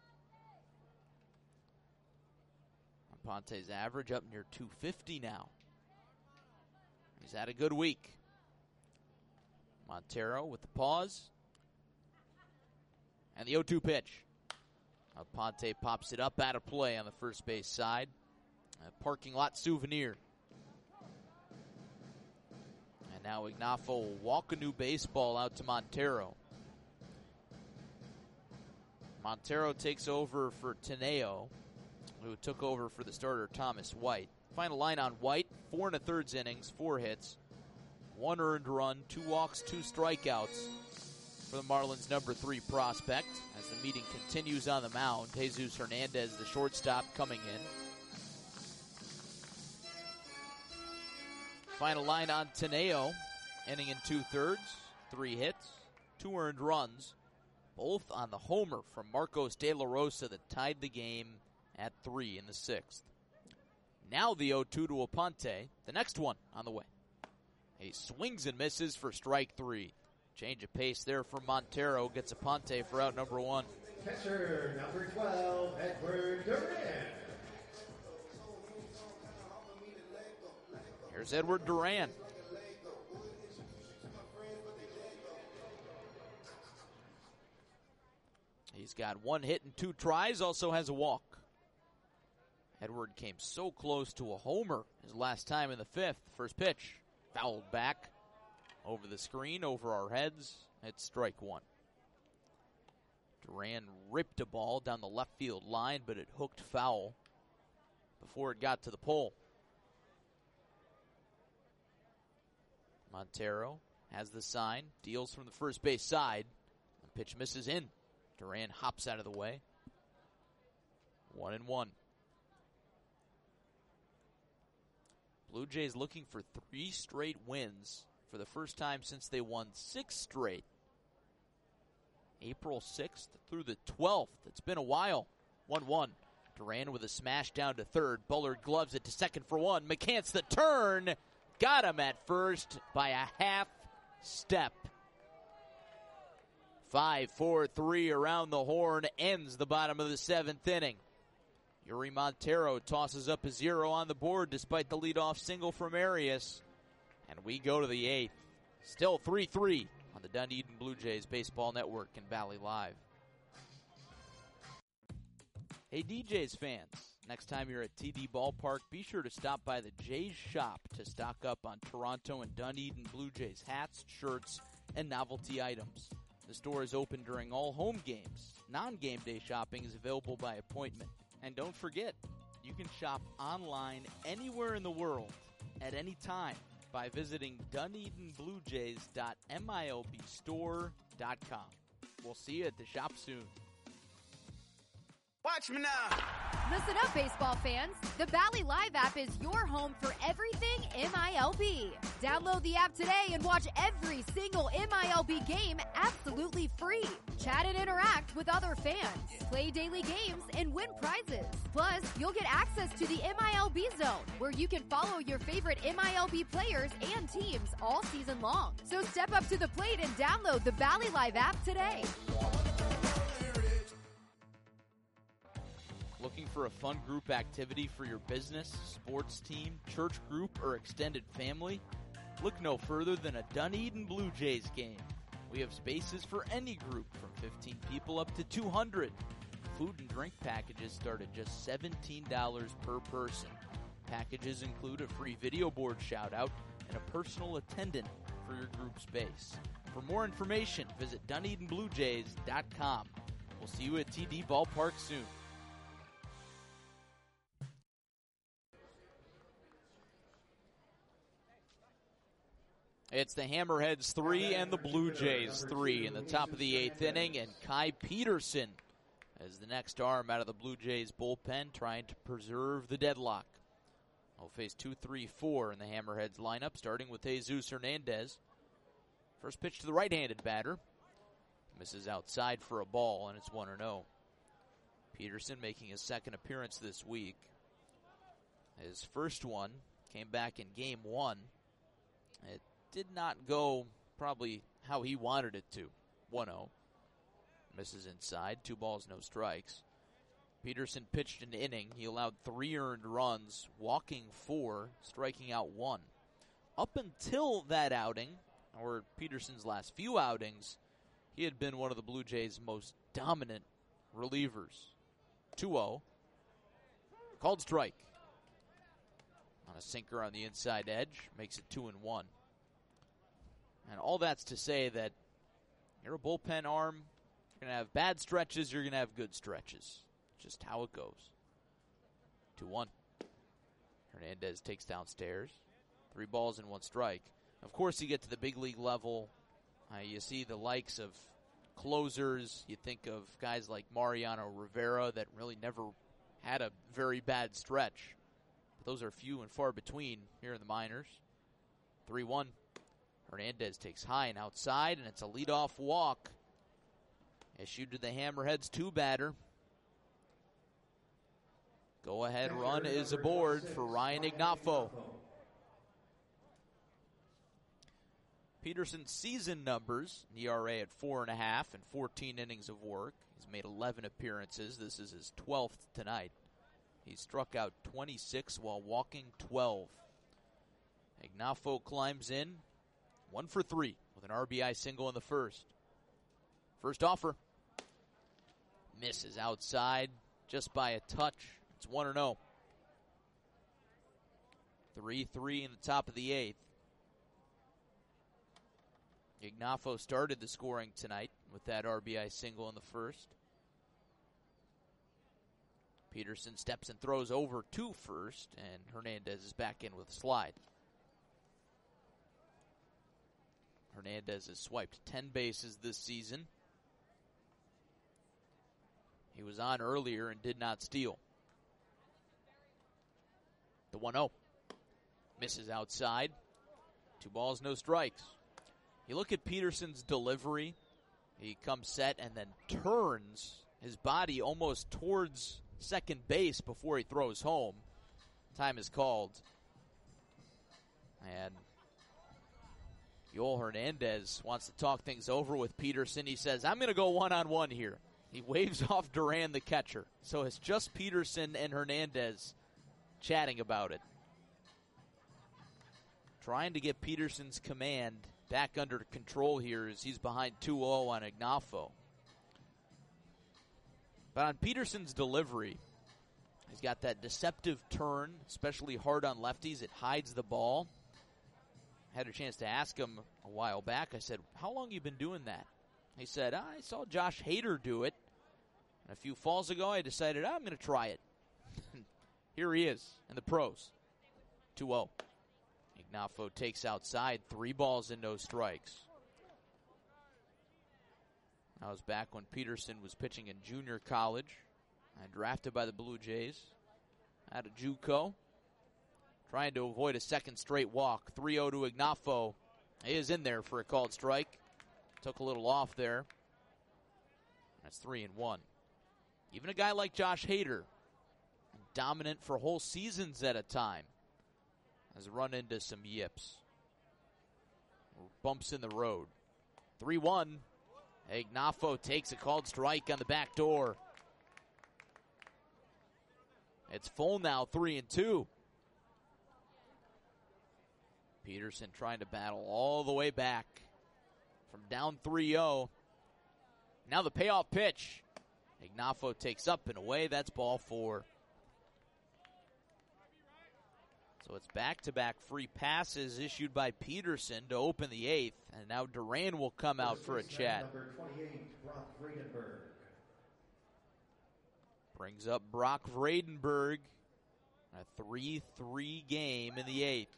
Aponte's average up near two fifty now. He's had a good week. Montero with the pause. And the oh two pitch. Aponte pops it up out of play on the first base side. A parking lot souvenir. And now Ignafo will walk a new baseball out to Montero. Montero takes over for Teneo, who took over for the starter Thomas White. Final line on White, four and a thirds innings, four hits, one earned run, two walks, two strikeouts for the Marlins' number three prospect. As the meeting continues on the mound, Jesus Hernandez, the shortstop, coming in. Final line on Teneo, inning in two thirds, three hits, two earned runs, both on the homer from Marcos De La Rosa that tied the game at three in the sixth. Now the oh two to Aponte, the next one on the way. He swings and misses for strike three. Change of pace there for Montero, gets Aponte for out number one. Catcher, number twelve, Edward Duran. Here's Edward Duran. He's got one hit and two tries, also has a walk. Edward came so close to a homer his last time in the fifth. First pitch, fouled back over the screen, over our heads. It's strike one. Duran ripped a ball down the left field line, but it hooked foul before it got to the pole. Montero has the sign, deals from the first base side. The pitch misses in. Duran hops out of the way. One and one. Blue Jays looking for three straight wins for the first time since they won six straight April sixth through the twelfth. It's been a while. one one. Duran with a smash down to third. Bullard gloves it to second for one. McCants the turn. Got him at first by a half step. five four three around the horn ends the bottom of the seventh inning. Yuri Montero tosses up a zero on the board despite the leadoff single from Arias. And we go to the eighth. Still three three on the Dunedin Blue Jays Baseball Network and Valley Live. Hey, D Js fans, next time you're at T D Ballpark, be sure to stop by the Jays shop to stock up on Toronto and Dunedin Blue Jays hats, shirts, and novelty items. The store is open during all home games. Non-game day shopping is available by appointment. And don't forget, you can shop online anywhere in the world at any time by visiting Dunedin Blue Jays dot milb store dot com. We'll see you at the shop soon. Watch me now. Listen up, baseball fans. The Valley Live app is your home for everything M I L B. Download the app today and watch every single M I L B game absolutely free. Chat and interact with other fans. Play daily games and win prizes. Plus, you'll get access to the M I L B Zone, where you can follow your favorite M I L B players and teams all season long. So step up to the plate and download the Valley Live app today. Looking for a fun group activity for your business, sports team, church group, or extended family? Look no further than a Dunedin Blue Jays game. We have spaces for any group from fifteen people up to two hundred. Food and drink packages start at just seventeen dollars per person. Packages include a free video board shout-out and a personal attendant for your group space. For more information, visit Dunedin Blue Jays dot com. We'll see you at T D Ballpark soon. It's the Hammerheads three and the Blue Jays three in the top of the eighth inning, and Kai Peterson as the next arm out of the Blue Jays bullpen trying to preserve the deadlock. We'll face two three four in the Hammerheads lineup, starting with Jesus Hernandez. First pitch to the right-handed batter. Misses outside for a ball, and it's one oh. Peterson making his second appearance this week. His first one came back in game one. It did not go probably how he wanted it to. one oh. Misses inside. Two balls, no strikes. Peterson pitched an inning. He allowed three earned runs, walking four, striking out one. Up until that outing, or Peterson's last few outings, he had been one of the Blue Jays' most dominant relievers. two oh. Called strike. On a sinker on the inside edge. Makes it two and one. And all that's to say that you're a bullpen arm. You're going to have bad stretches. You're going to have good stretches. Just how it goes. two one. Hernandez takes downstairs. Three balls and one strike. Of course, you get to the big league level. Uh, you see the likes of closers. You think of guys like Mariano Rivera that really never had a very bad stretch. But those are few and far between here in the minors. three one. Hernandez takes high and outside, and it's a leadoff walk. Issued to the Hammerheads two batter. Go-ahead run is aboard for Ryan Ignafo. Peterson's season numbers, E R A at four and a half and fourteen innings of work. He's made eleven appearances. This is his twelfth tonight. He struck out twenty-six while walking twelve. Ignafo climbs in, one for three with an R B I single in the first. First offer. Misses outside just by a touch. It's one and oh. three three in the top of the eighth. Ignafo started the scoring tonight with that R B I single in the first. Peterson steps and throws over to first, and Hernandez is back in with a slide. Hernandez has swiped ten bases this season. He was on earlier and did not steal. The one oh. Misses outside. Two balls, no strikes. You look at Peterson's delivery. He comes set and then turns his body almost towards second base before he throws home. Time is called. And Yoel Hernandez wants to talk things over with Peterson. He says, I'm going to go one-on-one here. He waves off Duran, the catcher. So it's just Peterson and Hernandez chatting about it. Trying to get Peterson's command back under control here as he's behind two oh on Ignafo. But on Peterson's delivery, he's got that deceptive turn, especially hard on lefties. It hides the ball. Had a chance to ask him a while back. I said, how long you been doing that? He said, I saw Josh Hader do it. And a few falls ago, I decided I'm going to try it. Here he is in the pros. two oh. Ignafo takes outside. Three balls and no strikes. That was back when Peterson was pitching in junior college and drafted by the Blue Jays out of JUCO. Trying to avoid a second straight walk. three oh to Ignafo. He is in there for a called strike. Took a little off there. That's three and one. Even a guy like Josh Hader, dominant for whole seasons at a time, has run into some yips. Bumps in the road. three one. Ignafo takes a called strike on the back door. It's full now, three and two. Peterson trying to battle all the way back from down three oh. Now the payoff pitch. Ignafo takes up and away. That's ball four. So it's back-to-back free passes issued by Peterson to open the eighth. And now Duran will come out for a chat. Number twenty-eight, Brock Vredenberg. Brings up Brock Vredenberg. A three three game in the eighth.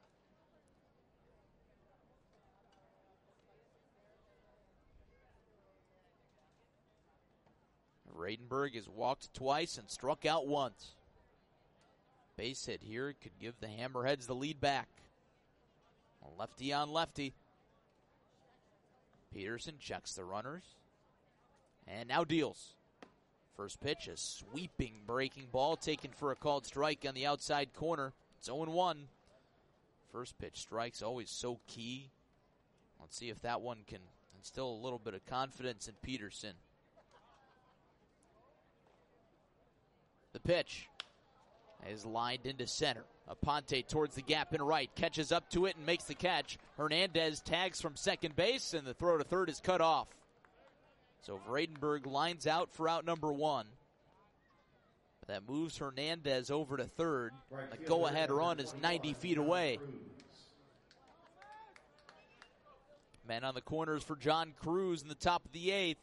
Vredenberg has walked twice and struck out once. Base hit here could give the Hammerheads the lead back. Lefty on lefty. Peterson checks the runners. And now deals. First pitch, a sweeping breaking ball taken for a called strike on the outside corner. It's oh and one. First pitch strikes, always so key. Let's see if that one can instill a little bit of confidence in Peterson. The pitch is lined into center. Aponte towards the gap in right. Catches up to it and makes the catch. Hernandez tags from second base, and the throw to third is cut off. So Vredenberg lines out for out number one. That moves Hernandez over to third. The go-ahead run is ninety feet away. Man on the corners for John Cruz in the top of the eighth.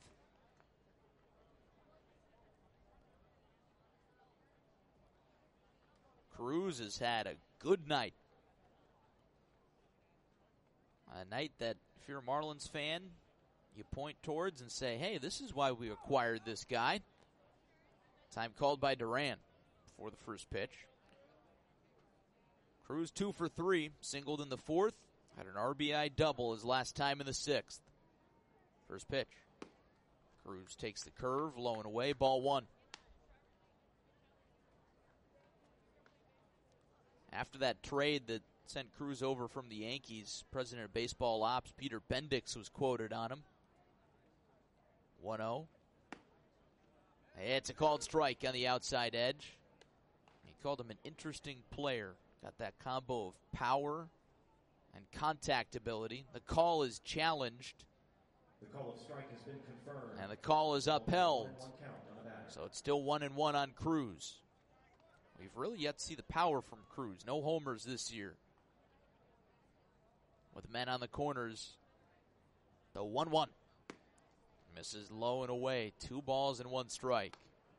Cruz has had a good night. A night that, if you're a Marlins fan, you point towards and say, hey, this is why we acquired this guy. Time called by Duran before the first pitch. Cruz two for three, singled in the fourth, had an R B I double his last time in the sixth. First pitch. Cruz takes the curve, low and away, ball one. After that trade that sent Cruz over from the Yankees, President of Baseball Ops Peter Bendix was quoted on him. one oh. It's a called strike on the outside edge. He called him an interesting player. Got that combo of power and contact ability. The call is challenged. The call of strike has been confirmed. And the call is upheld. One count on the batter. So it's still one and one on Cruz. We've really yet to see the power from Cruz. No homers this year. With men on the corners, the one one. Misses low and away. Two balls and one strike.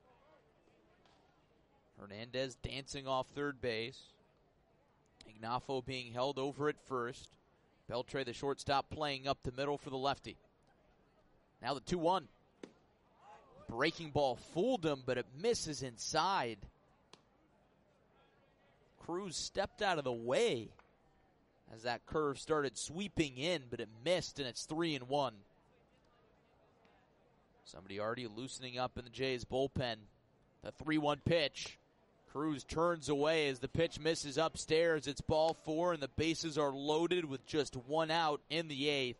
Hernandez dancing off third base. Ignafo being held over at first. Beltre, the shortstop, playing up the middle for the lefty. Now the two one. Breaking ball fooled him, but it misses inside. Cruz stepped out of the way as that curve started sweeping in, but it missed, and it's three and one. Somebody already loosening up in the Jays bullpen. The three one pitch. Cruz turns away as the pitch misses upstairs. It's ball four, and the bases are loaded with just one out in the eighth.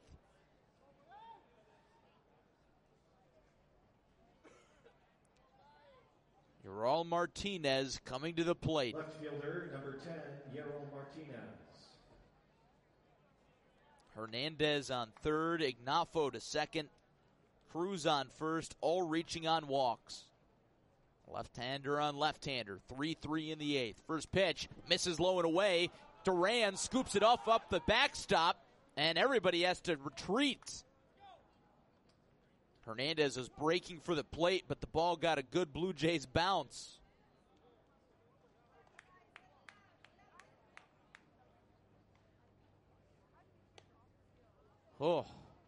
Ural Martinez coming to the plate. Left fielder, number ten, Yerol Martinez. Hernandez on third, Ignafo to second, Cruz on first, all reaching on walks. Left-hander on left-hander, three three in the eighth. First pitch, misses low and away. Duran scoops it off up the backstop, and everybody has to retreat. Hernandez was breaking for the plate, but the ball got a good Blue Jays bounce. Oh.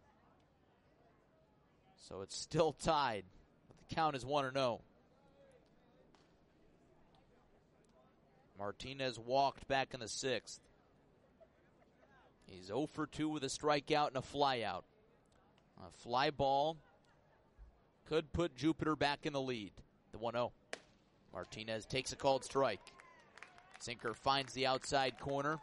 So it's still tied, but the count is one and oh. Martinez walked back in the sixth. He's oh for two with a strikeout and a flyout. A fly ball could put Jupiter back in the lead. The one oh. Martinez takes a called strike. Sinker finds the outside corner.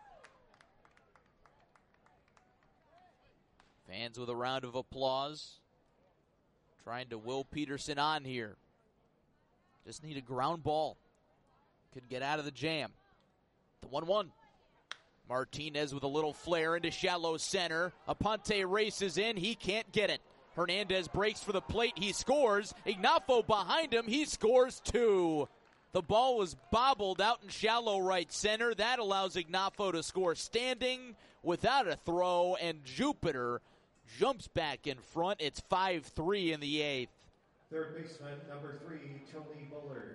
Fans with a round of applause. Trying to will Peterson on here. Just need a ground ball. Could get out of the jam. The one one. Martinez with a little flare into shallow center. Aponte races in. He can't get it. Hernandez breaks for the plate. He scores. Ignafo behind him. He scores two. The ball was bobbled out in shallow right center. That allows Ignafo to score standing without a throw. And Jupiter jumps back in front. It's five three in the eighth. Third baseman, number three, Tony Bullard.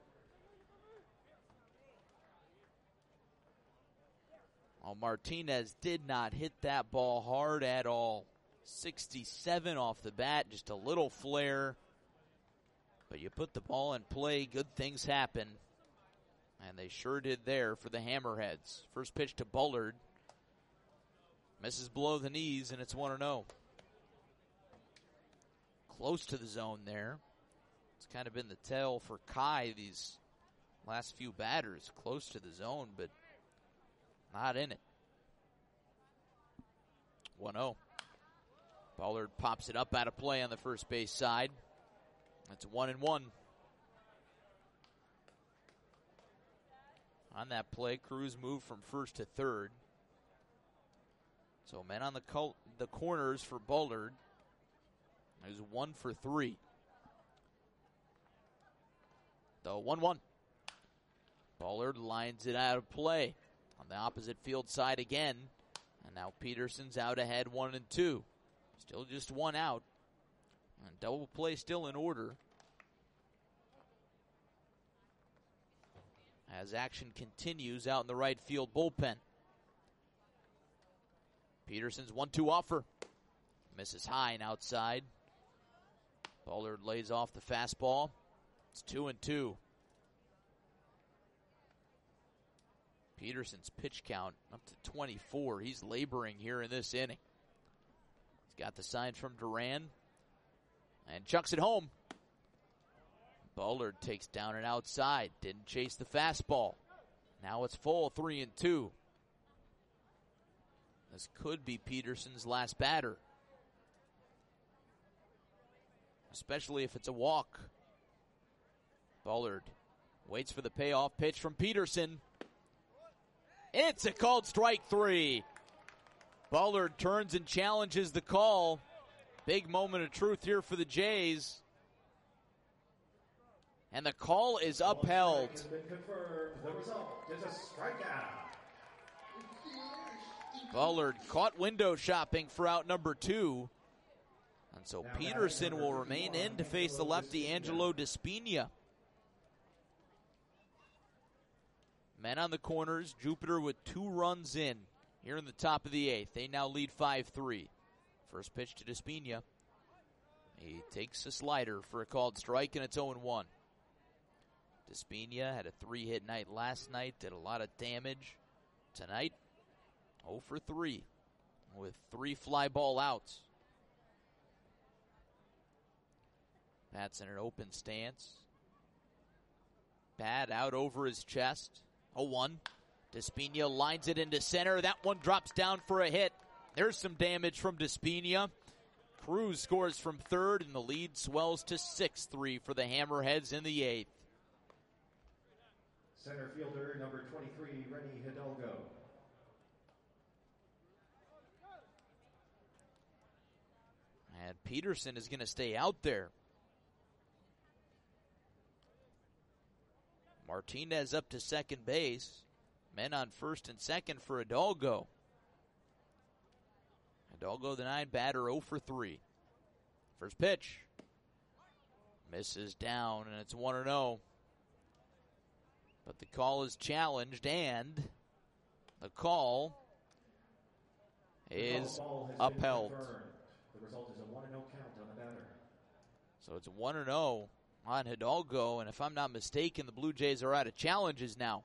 Well, Martinez did not hit that ball hard at all. sixty-seven off the bat, just a little flare. But you put the ball in play, good things happen. And they sure did there for the Hammerheads. First pitch to Bullard. Misses below the knees, and it's one and oh. Close to the zone there. It's kind of been the tell for Kai these last few batters. Close to the zone, but not in it. one oh. Bullard pops it up out of play on the first base side. That's one and one. On that play, Cruz moved from first to third. So men on the col- the corners for Bullard. He's one for three. The one one. Bullard lines it out of play on the opposite field side again. And now Peterson's out ahead one and two. Still just one out. And double play still in order. As action continues out in the right field bullpen. Peterson's one two offer. Misses high and outside. Bullard lays off the fastball. It's two and two. Peterson's pitch count up to twenty-four. He's laboring here in this inning. He's got the sign from Duran. And chucks it home. Bullard takes down and outside. Didn't chase the fastball. Now it's full, three and two. This could be Peterson's last batter. Especially if it's a walk. Bullard waits for the payoff pitch from Peterson. It's a called strike three. Bullard turns and challenges the call. Big moment of truth here for the Jays. And the call is upheld. Has been confirmed. The result is a strikeout. Bullard caught window shopping for out number two. And so Peterson will remain in to face the lefty Angelo Despina. Men on the corners, Jupiter with two runs in here in the top of the eighth. They now lead five three. First pitch to Despina. He takes a slider for a called strike, and it's oh and one. Despina had a three-hit night last night, did a lot of damage. Tonight, oh for three with three fly ball outs. Pat's in an open stance. Bat out over his chest. oh one. Despina lines it into center. That one drops down for a hit. There's some damage from Despina. Cruz scores from third, and the lead swells to six three for the Hammerheads in the eighth. Center fielder number twenty-three, Renny Hidalgo. And Peterson is going to stay out there. Martinez up to second base. Men on first and second for Hidalgo. Hidalgo, the nine batter, oh for three. First pitch. Misses down, and it's one and oh. But the call is challenged, and the call is upheld. The result is a one and oh count on the batter. So it's one and oh on Hidalgo, and if I'm not mistaken, the Blue Jays are out of challenges now.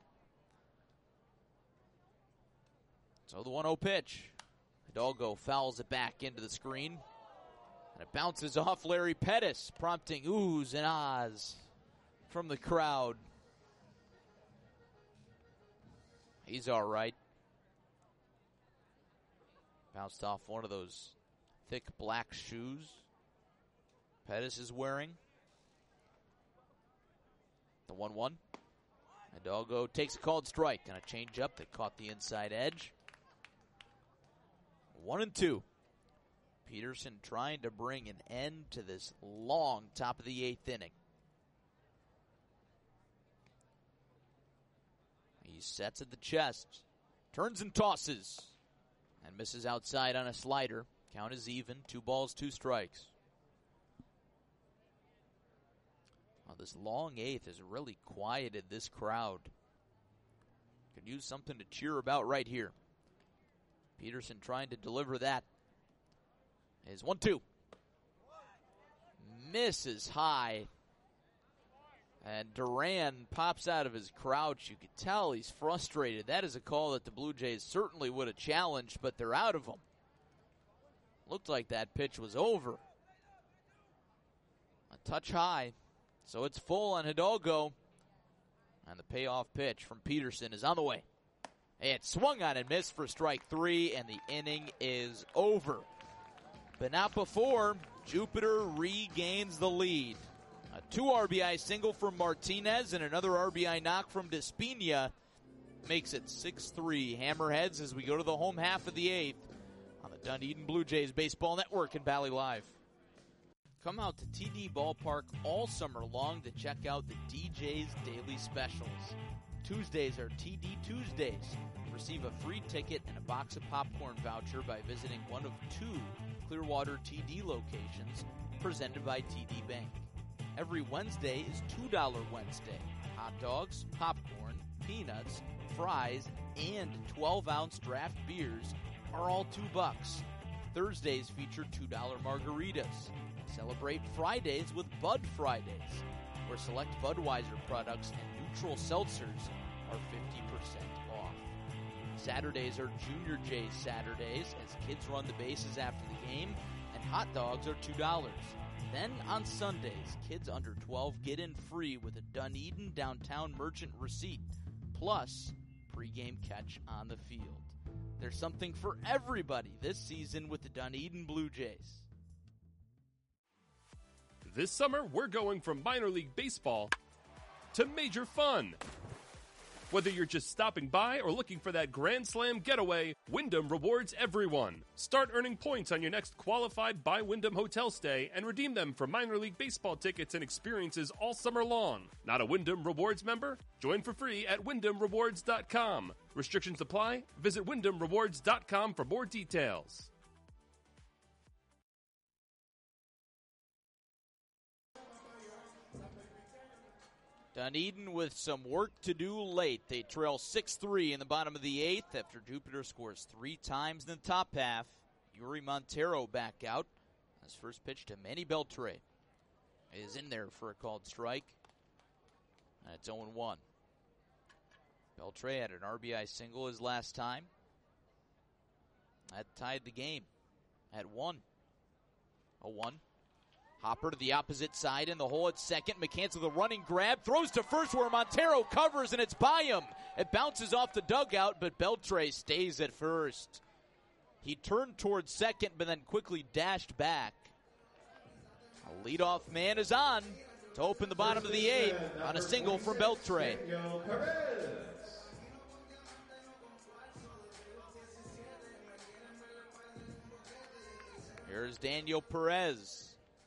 So the one oh pitch. Hidalgo fouls it back into the screen, and it bounces off Larry Pettis, prompting oohs and ahs from the crowd. He's all right. Bounced off one of those thick black shoes Pettis is wearing. The one one. Hidalgo takes a called strike on a changeup that caught the inside edge. One and two. Peterson trying to bring an end to this long top of the eighth inning. He sets at the chest, turns and tosses, and misses outside on a slider. Count is even, two balls, two strikes. Well, this long eighth has really quieted this crowd. Could use something to cheer about right here. Peterson trying to deliver that. Is one two. Misses high. And Duran pops out of his crouch. You could tell he's frustrated. That is a call that the Blue Jays certainly would have challenged, but they're out of them. Looked like that pitch was over. A touch high. So it's full on Hidalgo. And the payoff pitch from Peterson is on the way. It swung on and missed for strike three, and the inning is over. But not before Jupiter regains the lead. A two R B I single from Martinez and another R B I knock from Despina makes it six three Hammerheads as we go to the home half of the eighth on the Dunedin Blue Jays Baseball Network and Valley Live. Come out to T D Ballpark all summer long to check out the D J's Daily Specials. Tuesdays are T D Tuesdays. Receive a free ticket and a box of popcorn voucher by visiting one of two Clearwater T D locations presented by T D Bank. Every Wednesday is two dollars Wednesday. Hot dogs, popcorn, peanuts, fries, and twelve-ounce draft beers are all two bucks. Thursdays feature two dollars margaritas. Celebrate Fridays with Bud Fridays, where select Budweiser products and neutral seltzers are fifty percent off. Saturdays are Junior J's Saturdays as kids run the bases after the game, and hot dogs are two dollars. Then on Sundays, kids under twelve get in free with a Dunedin Downtown Merchant receipt, plus pregame catch on the field. There's something for everybody this season with the Dunedin Blue Jays. This summer, we're going from minor league baseball to major fun. Whether you're just stopping by or looking for that Grand Slam getaway, Wyndham rewards everyone. Start earning points on your next qualified by Wyndham hotel stay and redeem them for minor league baseball tickets and experiences all summer long. Not a Wyndham Rewards member? Join for free at wyndham rewards dot com. Restrictions apply. Visit wyndham rewards dot com for more details. Dunedin with some work to do late. They trail six three in the bottom of the eighth after Jupiter scores three times in the top half. Yuri Montero back out. His first pitch to Manny Beltre is in there for a called strike. And it's oh one. Beltre had an R B I single his last time. That tied the game at one. oh one. Hopper to the opposite side in the hole at second. McCants with a running grab. Throws to first where Montero covers, and it's by him. It bounces off the dugout, but Beltre stays at first. He turned towards second, but then quickly dashed back. A leadoff man is on to open the bottom of the eighth on a single from Beltre. Here's Daniel Perez.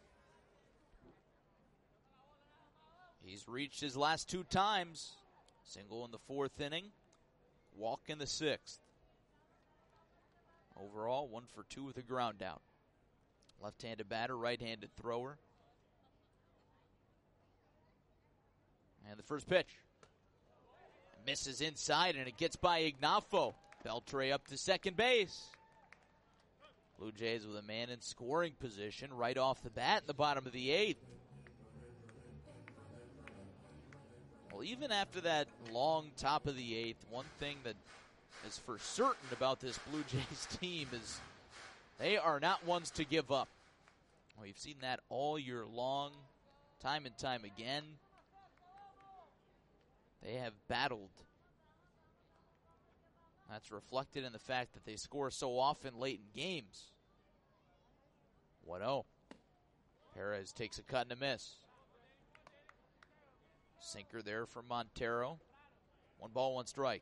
He's reached his last two times. Single in the fourth inning, walk in the sixth. Overall, one for two with a ground out. Left-handed batter, right-handed thrower. And the first pitch. Misses inside, and it gets by Ignafo. Beltre up to second base. Blue Jays with a man in scoring position right off the bat in the bottom of the eighth. Well, even after that long top of the eighth, one thing that is for certain about this Blue Jays team is they are not ones to give up. We've seen that all year long, time and time again. They have battled. That's reflected in the fact that they score so often late in games. one oh. Perez takes a cut and a miss. Sinker there from Montero. One ball, one strike.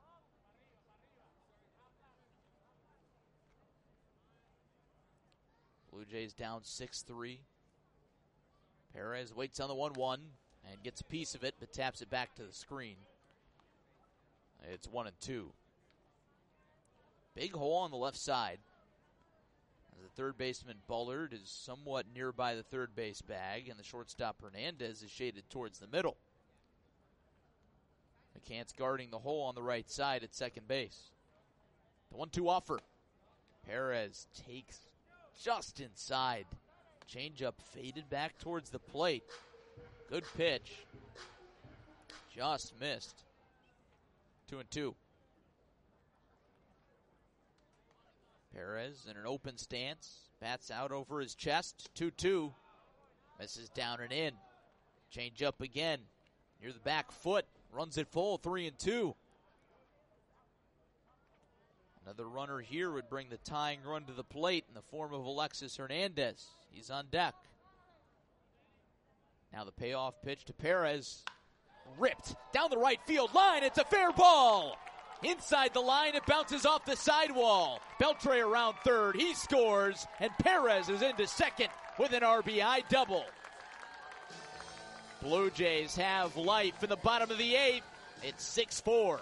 Blue Jays down six three. Perez waits on the one one and gets a piece of it, but taps it back to the screen. It's one and two. Big hole on the left side. As the third baseman Bullard is somewhat nearby the third base bag, and the shortstop Hernandez is shaded towards the middle. McCants guarding the hole on the right side at second base. The one two offer. Perez takes just inside. Changeup faded back towards the plate. Good pitch. Just missed. Two and two. Perez in an open stance. Bats out over his chest. two two. Misses down and in. Changeup again. Near the back foot. Runs it full. Three and two. Another runner here would bring the tying run to the plate in the form of Alexis Hernandez. He's on deck. Now the payoff pitch to Perez. Ripped down the right field line. It's a fair ball. Inside the line, it bounces off the sidewall. Beltre around third. He scores, and Perez is into second with an R B I double. Blue Jays have life in the bottom of the eighth. It's six four.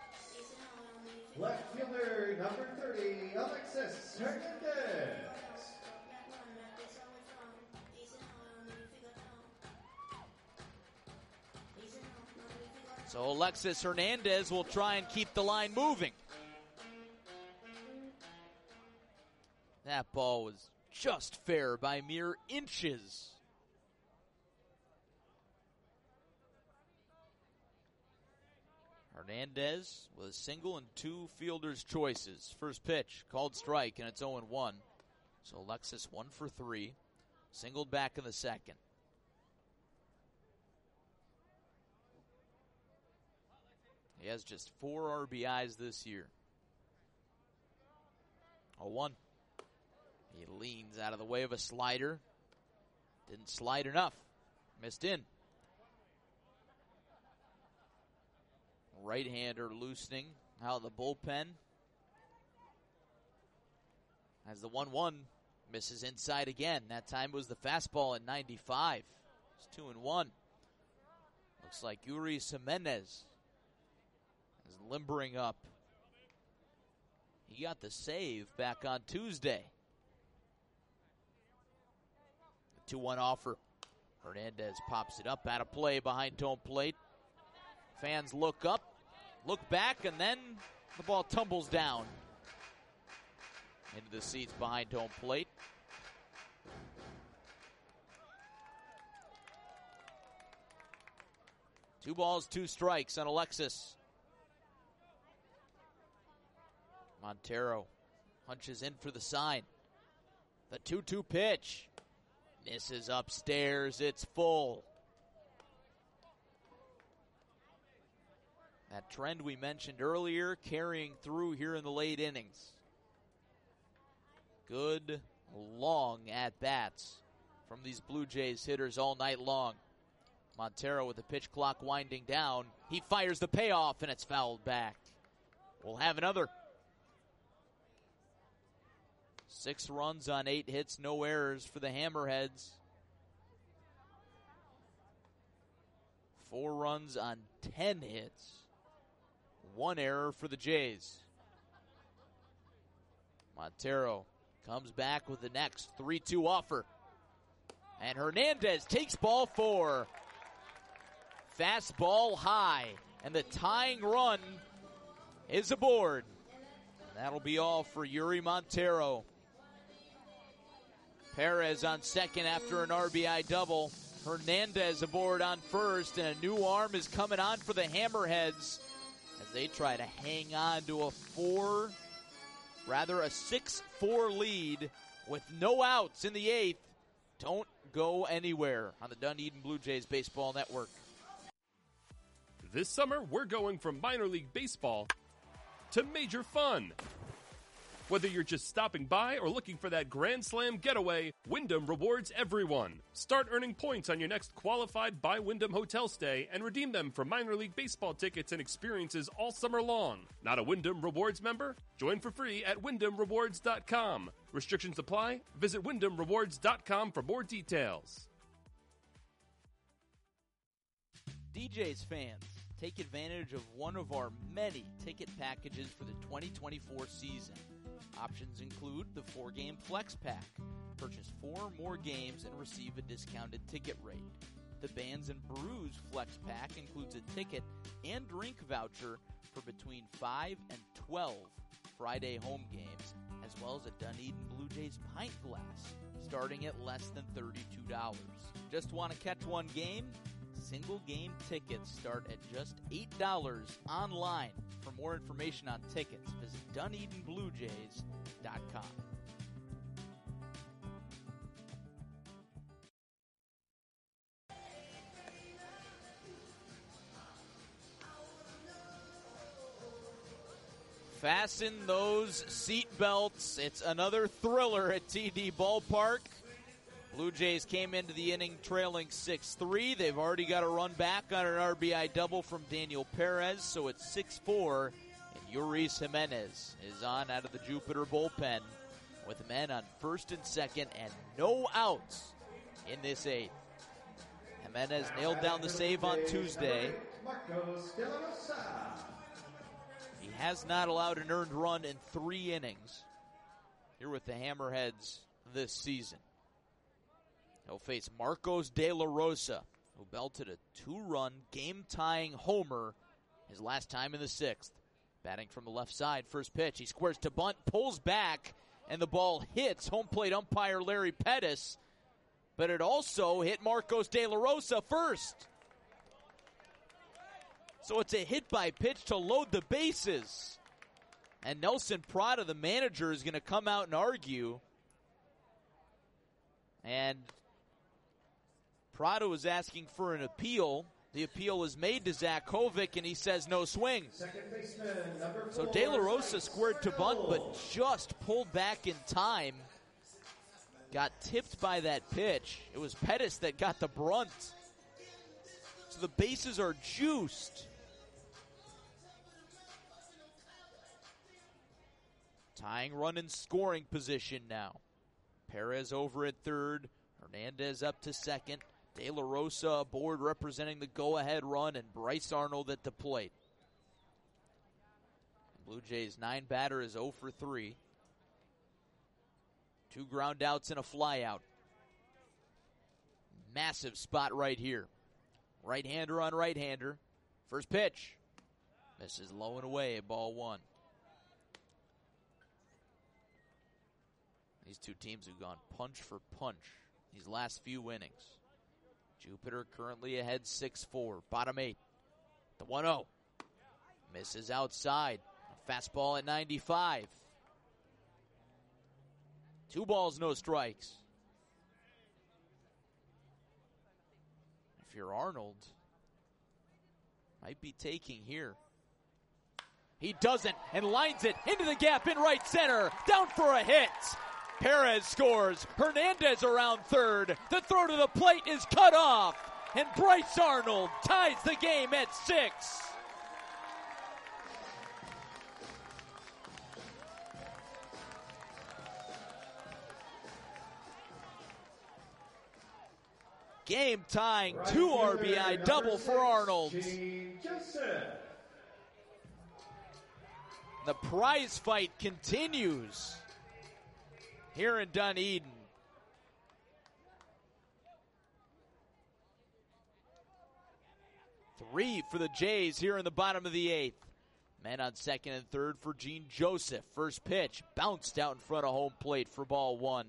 Left fielder, number thirty, Alexis Hernandez. So Alexis Hernandez will try and keep the line moving. That ball was just fair by mere inches. Hernandez with a single and two fielders' choices. First pitch, called strike, and it's oh and one. So Alexis one for three. Singled back in the second. He has just four R B Is this year. oh one. He leans out of the way of a slider. Didn't slide enough. Missed in. Right-hander loosening out of the bullpen. As the one one misses inside again. That time was the fastball at ninety-five. It's two and one. Looks like Yuri Jimenez is limbering up. He got the save back on Tuesday. The two one offer. Hernandez pops it up out of play behind home plate. Fans look up, look back, and then the ball tumbles down into the seats behind home plate. Two balls, two strikes on Alexis. Montero hunches in for the sign. The two two pitch. Misses upstairs. It's full. That trend we mentioned earlier carrying through here in the late innings. Good, long at-bats from these Blue Jays hitters all night long. Montero with the pitch clock winding down. He fires the payoff, and it's fouled back. We'll have another. Six runs on eight hits, no errors for the Hammerheads. Four runs on ten hits. One error for the Jays. Montero comes back with the next three two offer. And Hernandez takes ball four. Fastball high. And the tying run is aboard. That'll be all for Yuri Montero. Perez on second after an R B I double. Hernandez aboard on first, and a new arm is coming on for the Hammerheads as they try to hang on to a four, rather a six four lead with no outs in the eighth. Don't go anywhere on the Dunedin Blue Jays Baseball Network. This summer, we're going from minor league baseball to major fun. Whether you're just stopping by or looking for that Grand Slam getaway, Wyndham rewards everyone. Start earning points on your next qualified by Wyndham hotel stay and redeem them for minor league baseball tickets and experiences all summer long. Not a Wyndham Rewards member? Join for free at wyndham rewards dot com. Restrictions apply. Visit wyndham rewards dot com for more details. D J's fans, take advantage of one of our many ticket packages for the twenty twenty-four season. Options include the four-game Flex Pack. Purchase four more games and receive a discounted ticket rate. The Bands and Brews Flex Pack includes a ticket and drink voucher for between five and twelve Friday home games, as well as a Dunedin Blue Jays pint glass, starting at less than thirty-two dollars. Just want to catch one game? Single game tickets start at just eight dollars online. For more information on tickets, visit dunedin blue jays dot com. Fasten those seat belts. It's another thriller at T D Ballpark. Blue Jays came into the inning trailing six three. They've already got a run back on an R B I double from Daniel Perez, so it's six four. And Yuris Jimenez is on out of the Jupiter bullpen with men on first and second and no outs in this eighth. Jimenez nailed down the save on Tuesday. He has not allowed an earned run in three innings here with the Hammerheads this season. He'll face Marcos De La Rosa, who belted a two-run, game-tying homer his last time in the sixth. Batting from the left side, first pitch. He squares to bunt, pulls back, and the ball hits home plate umpire Larry Pettis. But it also hit Marcos De La Rosa first. So it's a hit by pitch to load the bases. And Nelson Prada, the manager, is going to come out and argue. And Prado is asking for an appeal. The appeal is made to Zach Kovic, and he says no swing. So De La Rosa squared to bunt, but just pulled back in time. Got tipped by that pitch. It was Pettis that got the brunt. So the bases are juiced. Tying run in scoring position now. Perez over at third. Hernandez up to second. De La Rosa aboard representing the go-ahead run, and Bryce Arnold at the plate. Blue Jays nine batter is oh for three. Two ground outs and a fly out. Massive spot right here. Right-hander on right-hander. First pitch. Misses low and away at ball one. These two teams have gone punch for punch these last few innings. Jupiter currently ahead six four. Bottom eight. The one oh. Misses outside. A fastball at ninety-five. Two balls, no strikes. you're Arnold, might be taking here. He doesn't, and lines it into the gap in right center. Down for a hit. Perez scores. Hernandez around third. The throw to the plate is cut off. And Bryce Arnold ties the game at six. Game tying two R B I double for Arnold. The prize fight continues here in Dunedin. Three for the Jays here in the bottom of the eighth. Men on second and third for Gene Joseph. First pitch bounced out in front of home plate for ball one.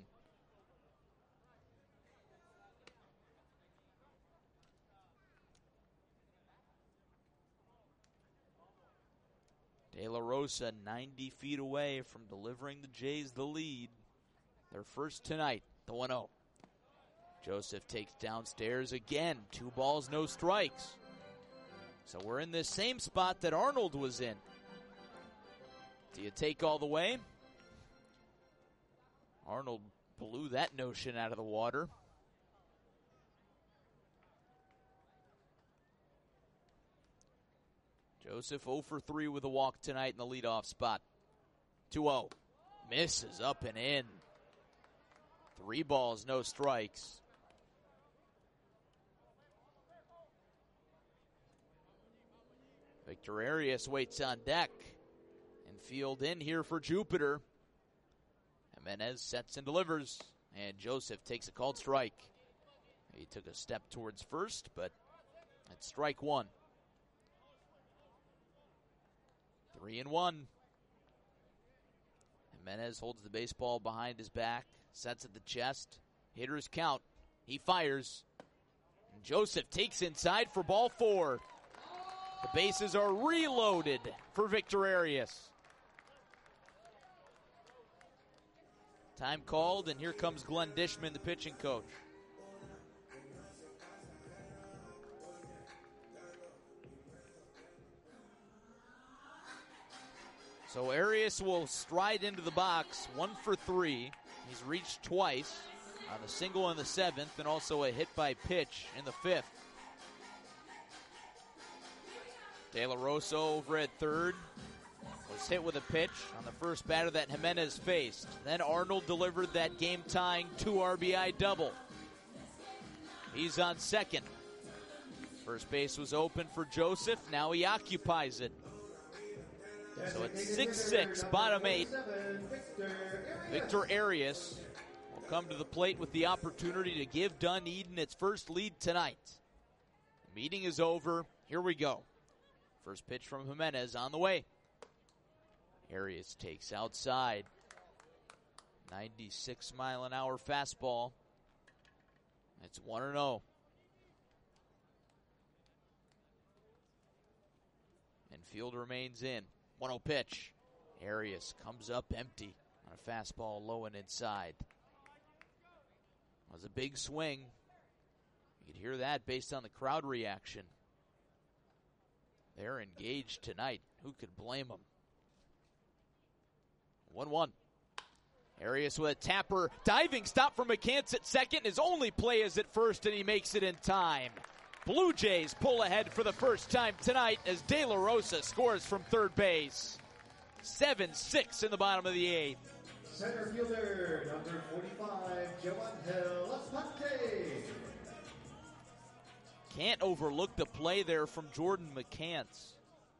De La Rosa ninety feet away from delivering the Jays the lead. Their first tonight, the one oh. Joseph takes downstairs again. Two balls, no strikes. So we're in this same spot that Arnold was in. Do you take all the way? Arnold blew that notion out of the water. Joseph oh for three with a walk tonight in the leadoff spot. two oh. Misses up and in. Three balls, no strikes. Victor Arias waits on deck. And field in here for Jupiter. Jimenez sets and delivers. And Joseph takes a called strike. He took a step towards first, but it's strike one. Three and one. Jimenez holds the baseball behind his back, sets at the chest. Hitters count. He fires. And Joseph takes inside for ball four. The bases are reloaded for Victor Arias. Time called, and here comes Glenn Dishman, the pitching coach. So Arias will stride into the box, one for three. He's reached twice on a single in the seventh and also a hit by pitch in the fifth. De La Rosa over at third was hit with a pitch on the first batter that Jimenez faced. Then Arnold delivered that game-tying two R B I double. He's on second. First base was open for Joseph. Now he occupies it. So it's six six, bottom eight. Victor Arias will come to the plate with the opportunity to give Dunedin its first lead tonight. The meeting is over. Here we go. First pitch from Jimenez on the way. Arias takes outside. ninety-six mile an hour fastball. It's one and oh. And field remains in. one oh pitch. Arias comes up empty on a fastball low and inside. It was a big swing. You could hear that based on the crowd reaction. They're engaged tonight. Who could blame them? one one. Arias with a tapper. Diving stop from McCants at second. His only play is at first, and he makes it in time. Blue Jays pull ahead for the first time tonight as De La Rosa scores from third base. seven six in the bottom of the eighth. Center fielder, number forty-five, Joangel Aspante. Can't overlook the play there from Jordan McCants.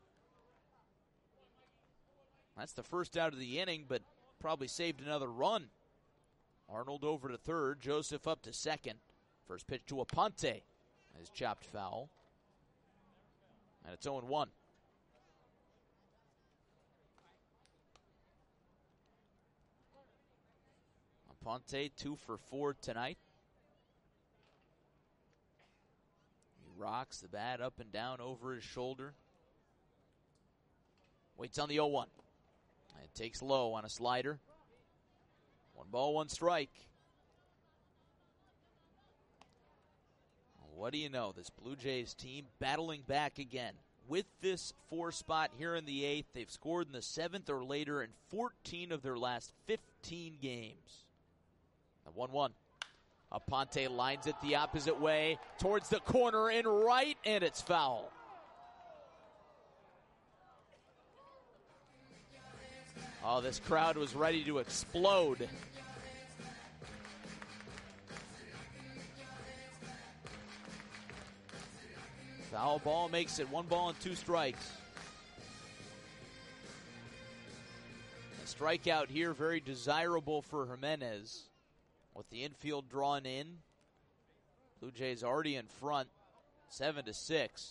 That's the first out of the inning, but probably saved another run. Arnold over to third, Joseph up to second. First pitch to Aponte is chopped foul. And it's oh one. Aponte two for four tonight. He rocks the bat up and down over his shoulder. Waits on the oh one. And takes low on a slider. One ball, one strike. what do you know? This Blue Jays team battling back again. With this four spot here in the eighth, they've scored in the seventh or later in fourteen of their last fifteen games. The one one. Aponte lines it the opposite way towards the corner and right, and it's foul. Oh, this crowd was ready to explode. Foul ball makes it one ball and two strikes. A strikeout here, very desirable for Jimenez. With the infield drawn in, Blue Jays already in front, seven to six.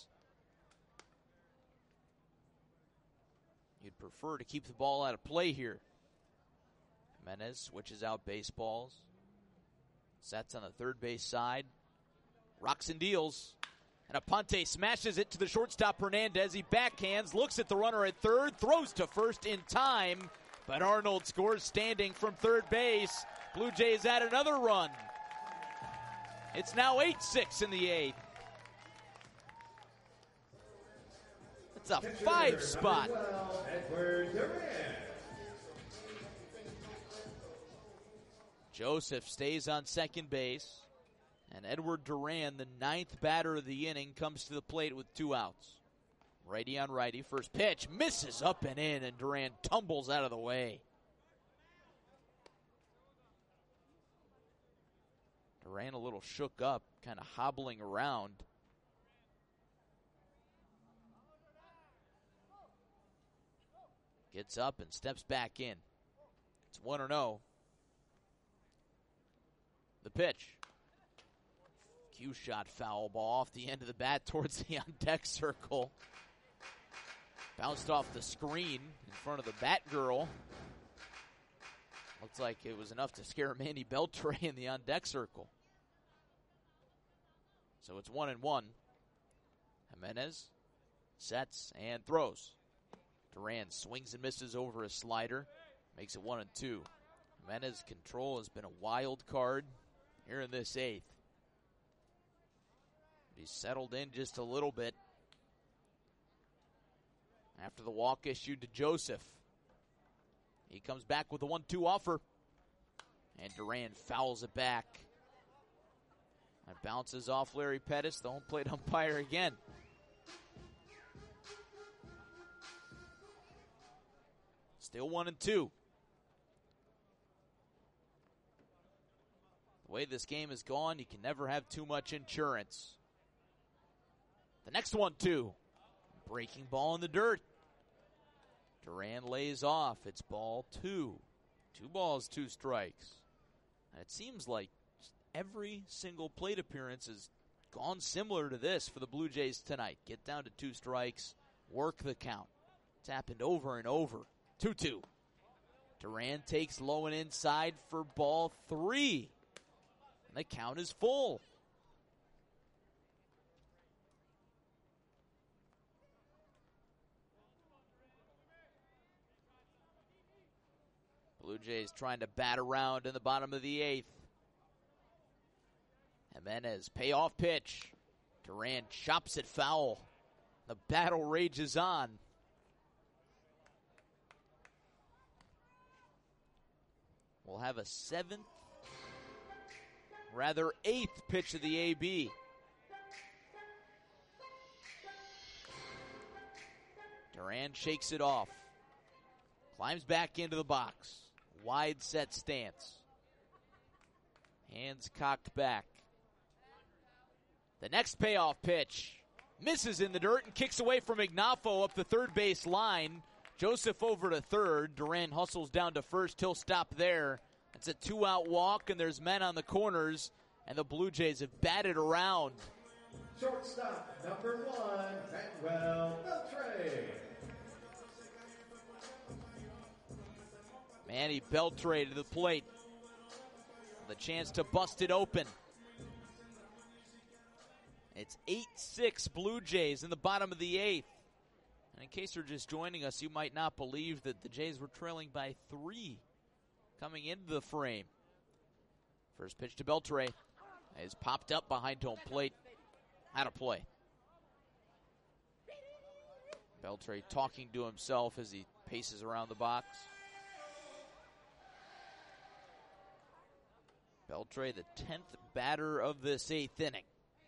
You'd prefer to keep the ball out of play here. Jimenez switches out baseballs. Sets on the third base side. Rocks and deals. And Aponte smashes it to the shortstop Hernandez. He backhands, looks at the runner at third, throws to first in time. But Arnold scores standing from third base. Blue Jays add another run. It's now eight six in the eighth. It's a five spot. Joseph stays on second base. And Edward Duran, the ninth batter of the inning, comes to the plate with two outs. Righty on righty. First pitch misses up and in, and Duran tumbles out of the way. Duran a little shook up, kind of hobbling around. Gets up and steps back in. It's one and oh. The pitch. Cue shot foul ball off the end of the bat towards the on-deck circle. Bounced off the screen in front of the Batgirl. Looks like it was enough to scare Manny Beltre in the on-deck circle. So it's one and one. Jimenez sets and throws. Duran swings and misses over a slider. Makes it one and two. Jimenez control has been a wild card here in this eighth. He's settled in just a little bit after the walk issued to Joseph. He comes back with a one two offer. And Duran fouls it back. It bounces off Larry Pettis, the home plate umpire again. Still one and two. The way this game is gone, you can never have too much insurance. The next one, two. Breaking ball in the dirt. Duran lays off. It's ball two. Two balls, two strikes. And it seems like every single plate appearance has gone similar to this for the Blue Jays tonight. Get down to two strikes, work the count. It's happened over and over. two two. Duran takes low and inside for ball three. And the count is full. Blue Jays trying to bat around in the bottom of the eighth. Jimenez, payoff pitch. Duran chops it foul. The battle rages on. We'll have a seventh, rather eighth pitch of the A B. Duran shakes it off. Climbs back into the box. Wide set stance. Hands cocked back. The next payoff pitch misses in the dirt and kicks away from Ignafo up the third base line. Joseph over to third. Duran hustles down to first. He'll stop there. It's a two-out walk, and there's men on the corners, and the Blue Jays have batted around. Shortstop, number one, Manuel Beltre. Manny Beltre to the plate. The chance to bust it open. It's eight six Blue Jays in the bottom of the eighth. And in case you're just joining us, you might not believe that the Jays were trailing by three coming into the frame. First pitch to Beltre is popped up behind home plate. out of play. Beltre talking to himself as he paces around the box. Beltre, the tenth batter of this eighth inning.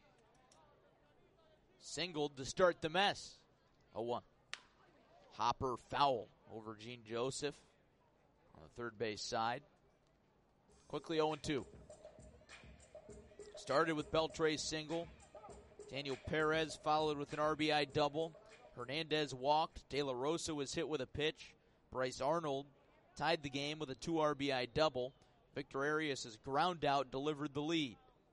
Singled to start the mess. oh one. Hopper foul over Gene Joseph on the third base side. Quickly oh two. Started with Beltre's single. Daniel Perez followed with an R B I double. Hernandez walked. De La Rosa was hit with a pitch. Bryce Arnold tied the game with a two R B I double. Victor Arias' ground out delivered the lead.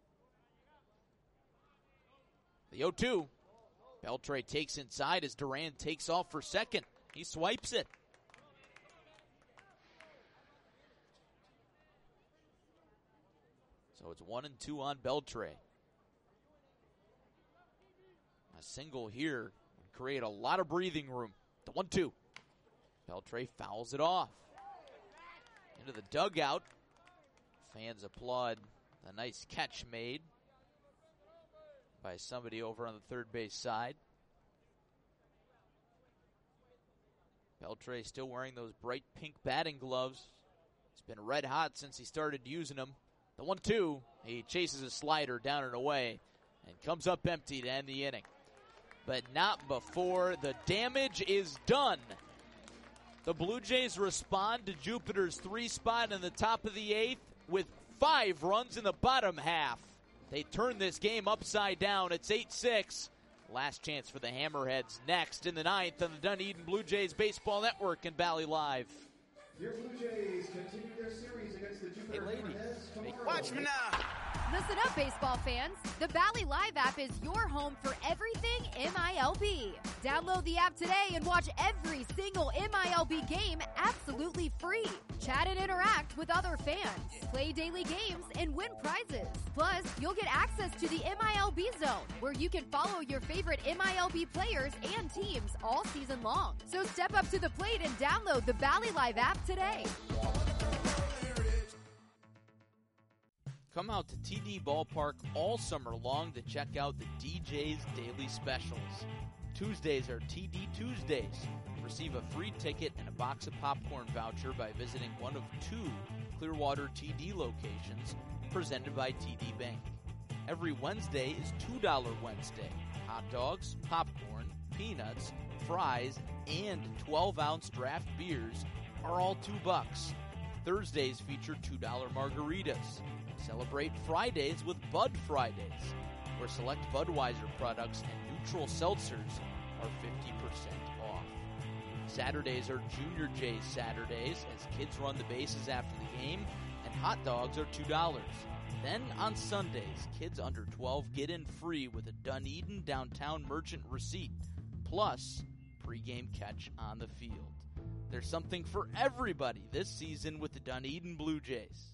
The oh two. Beltre takes inside as Duran takes off for second. He swipes it. So it's one and two on Beltre. A single here would create a lot of breathing room. The one two. Beltre fouls it off. Into the dugout. Fans applaud the nice catch made by somebody over on the third base side. Beltre still wearing those bright pink batting gloves. He's been red hot since he started using them. The one two, he chases a slider down and away and comes up empty to end the inning. But not before the damage is done. The Blue Jays respond to Jupiter's three spot in the top of the eighth with five runs in the bottom half. They turn this game upside down. It's eight six. Last chance for the Hammerheads next in the ninth on the Dunedin Blue Jays Baseball Network and Valley Live. Your Blue Jays continue their series against the Jupiter Hey, lady. Hammerheads tomorrow. Watch me now. Listen up, baseball fans. The Valley Live app is your home for everything M I L B. Download the app today and watch every single M I L B game absolutely free. Chat and interact with other fans. Play daily games and win prizes. Plus, you'll get access to the M I L B Zone, where you can follow your favorite M I L B players and teams all season long. So step up to the plate and download the Valley Live app today. Come out to T D Ballpark all summer long to check out the D J's Daily Specials. Tuesdays are T D Tuesdays. Receive a free ticket and a box of popcorn voucher by visiting one of two Clearwater T D locations presented by T D Bank. Every Wednesday is two dollars Wednesday. Hot dogs, popcorn, peanuts, fries, and twelve-ounce draft beers are all two bucks. Thursdays feature two dollars margaritas. Celebrate Fridays with Bud Fridays, where select Budweiser products and neutral seltzers are fifty percent off. Saturdays are Junior J's Saturdays, as kids run the bases after the game, and hot dogs are two dollars. Then on Sundays, kids under twelve get in free with a Dunedin Downtown Merchant receipt, plus pregame catch on the field. There's something for everybody this season with the Dunedin Blue Jays.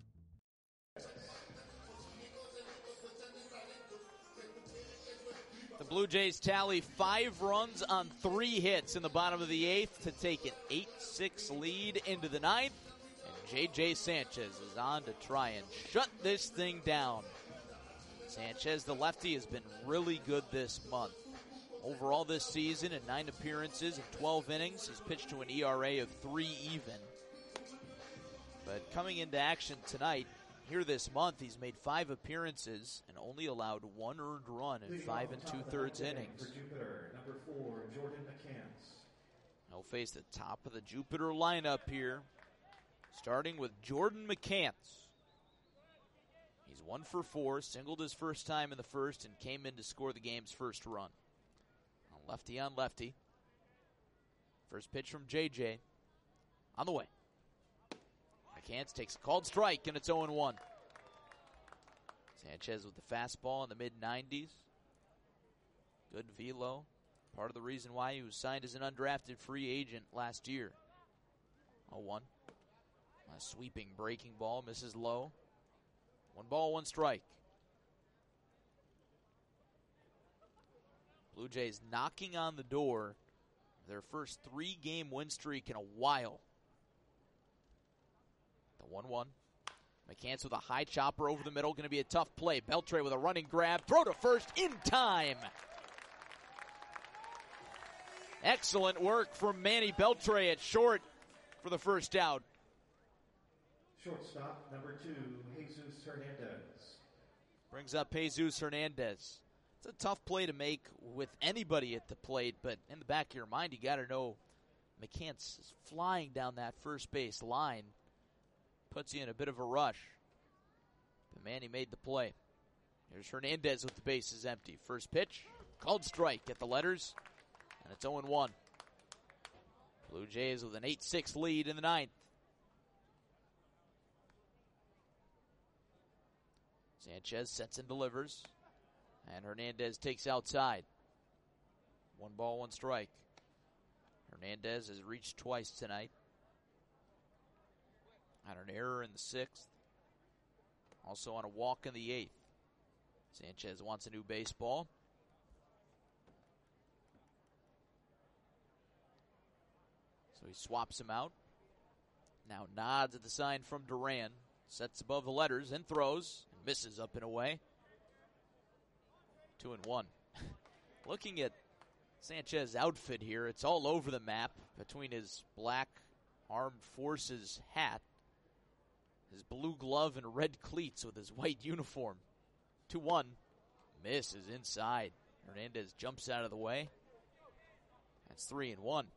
The Blue Jays tally five runs on three hits in the bottom of the eighth to take an eight six lead into the ninth. And J J Sanchez is on to try and shut this thing down. Sanchez, the lefty, has been really good this month. Overall this season, in nine appearances and twelve innings, he's pitched to an E R A of three even. But coming into action tonight, here this month, he's made five appearances and only allowed one earned run in five and two-thirds innings. For Jupiter, number four, Jordan McCants. He'll face the top of the Jupiter lineup here, starting with Jordan McCants. He's one for four, singled his first time in the first, and came in to score the game's first run. Lefty on lefty. First pitch from J J. On the way. McCants takes a called strike, and it's oh one. Sanchez with the fastball in the mid nineties. Good velo. Part of the reason why he was signed as an undrafted free agent last year. oh one. A sweeping breaking ball, misses low. One ball, one strike. Blue Jays knocking on the door. Their first three-game win streak in a while. The one one. McCants with a high chopper over the middle. Going to be a tough play. Beltre with a running grab. Throw to first in time. Excellent work from Manny Beltre at short for the first out. Shortstop number two, Jesus Hernandez. Brings up Jesus Hernandez. It's a tough play to make with anybody at the plate, but in the back of your mind, you got to know McCants is flying down that first base line. Puts you in a bit of a rush. But Manny made the play. Here's Hernandez with the bases empty. First pitch, called strike at the letters, and it's oh and one. Blue Jays with an eight six lead in the ninth. Sanchez sets and delivers, and Hernandez takes outside. One ball, one strike. Hernandez has reached twice tonight. Had an error in the sixth. Also on a walk in the eighth. Sanchez wants a new baseball. So he swaps him out. Now nods at the sign from Duran. Sets above the letters and throws. And misses up and away. Two and one. Looking at Sanchez's outfit here, it's all over the map between his black Armed Forces hat, his blue glove, and red cleats with his white uniform. two one. Misses inside. Hernandez jumps out of the way. That's three and one.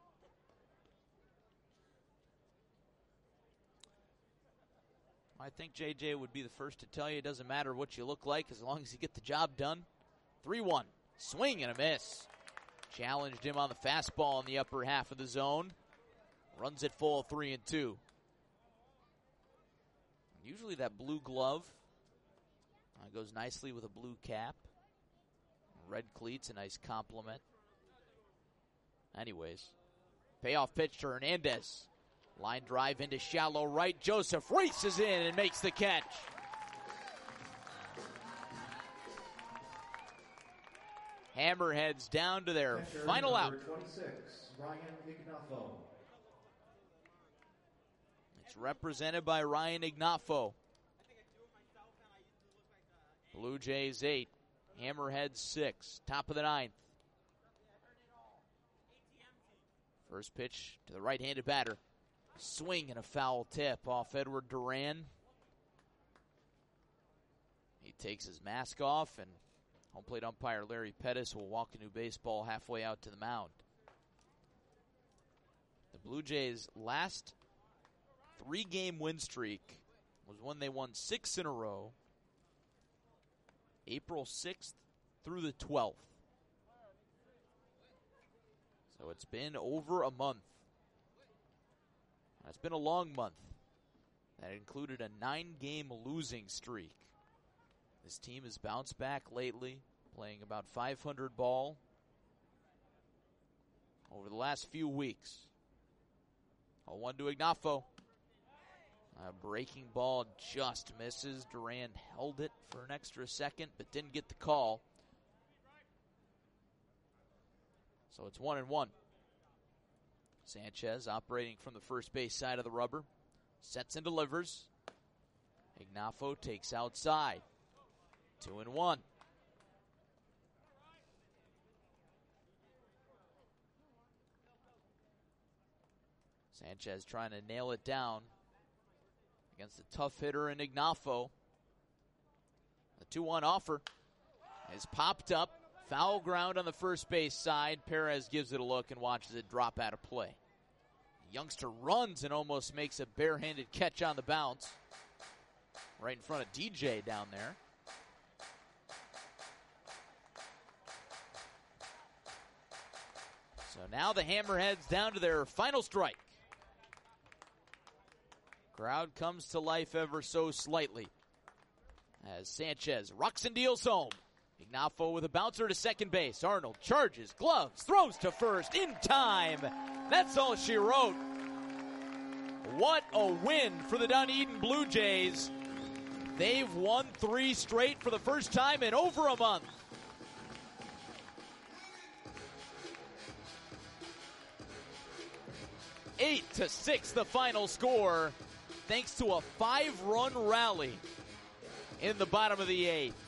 I think J J would be the first to tell you it doesn't matter what you look like as long as you get the job done. three one. Swing and a miss. Challenged him on the fastball in the upper half of the zone. Runs it full, three and two. Usually that blue glove uh, goes nicely with a blue cap. Red cleats, a nice compliment. Anyways, payoff pitch to Hernandez. Line drive into shallow right. Joseph races in and makes the catch. Hammerheads down to their Catcher final out. number twenty-six, Ryan Ignafo. It's represented by Ryan Ignafo. Blue Jays eight, Hammerheads six, top of the ninth. First pitch to the right-handed batter. Swing and a foul tip off Edward Duran. He takes his mask off, and home plate umpire Larry Pettis will walk a new baseball halfway out to the mound. The Blue Jays' last three-game win streak was when they won six in a row, April sixth through the twelfth. So it's been over a month. It's been a long month. That included a nine-game losing streak. This team has bounced back lately, playing about five hundred ball over the last few weeks. oh one to Ignafo. A breaking ball just misses. Duran held it for an extra second, but didn't get the call. So it's one and one. Sanchez operating from the first base side of the rubber. Sets and delivers. Ignafo takes outside. Two and one. Sanchez trying to nail it down against a tough hitter in Ignafo. The two one offer is popped up. Foul ground on the first base side. Perez gives it a look and watches it drop out of play. The youngster runs and almost makes a barehanded catch on the bounce. Right in front of D J down there. So now the Hammerheads down to their final strike. Crowd comes to life ever so slightly as Sanchez rocks and deals home. Ignafo with a bouncer to second base. Arnold charges, gloves, throws to first in time. That's all she wrote. What a win for the Dunedin Blue Jays. They've won three straight for the first time in over a month. Eight to six, the final score. thanks to a five-run rally in the bottom of the eighth.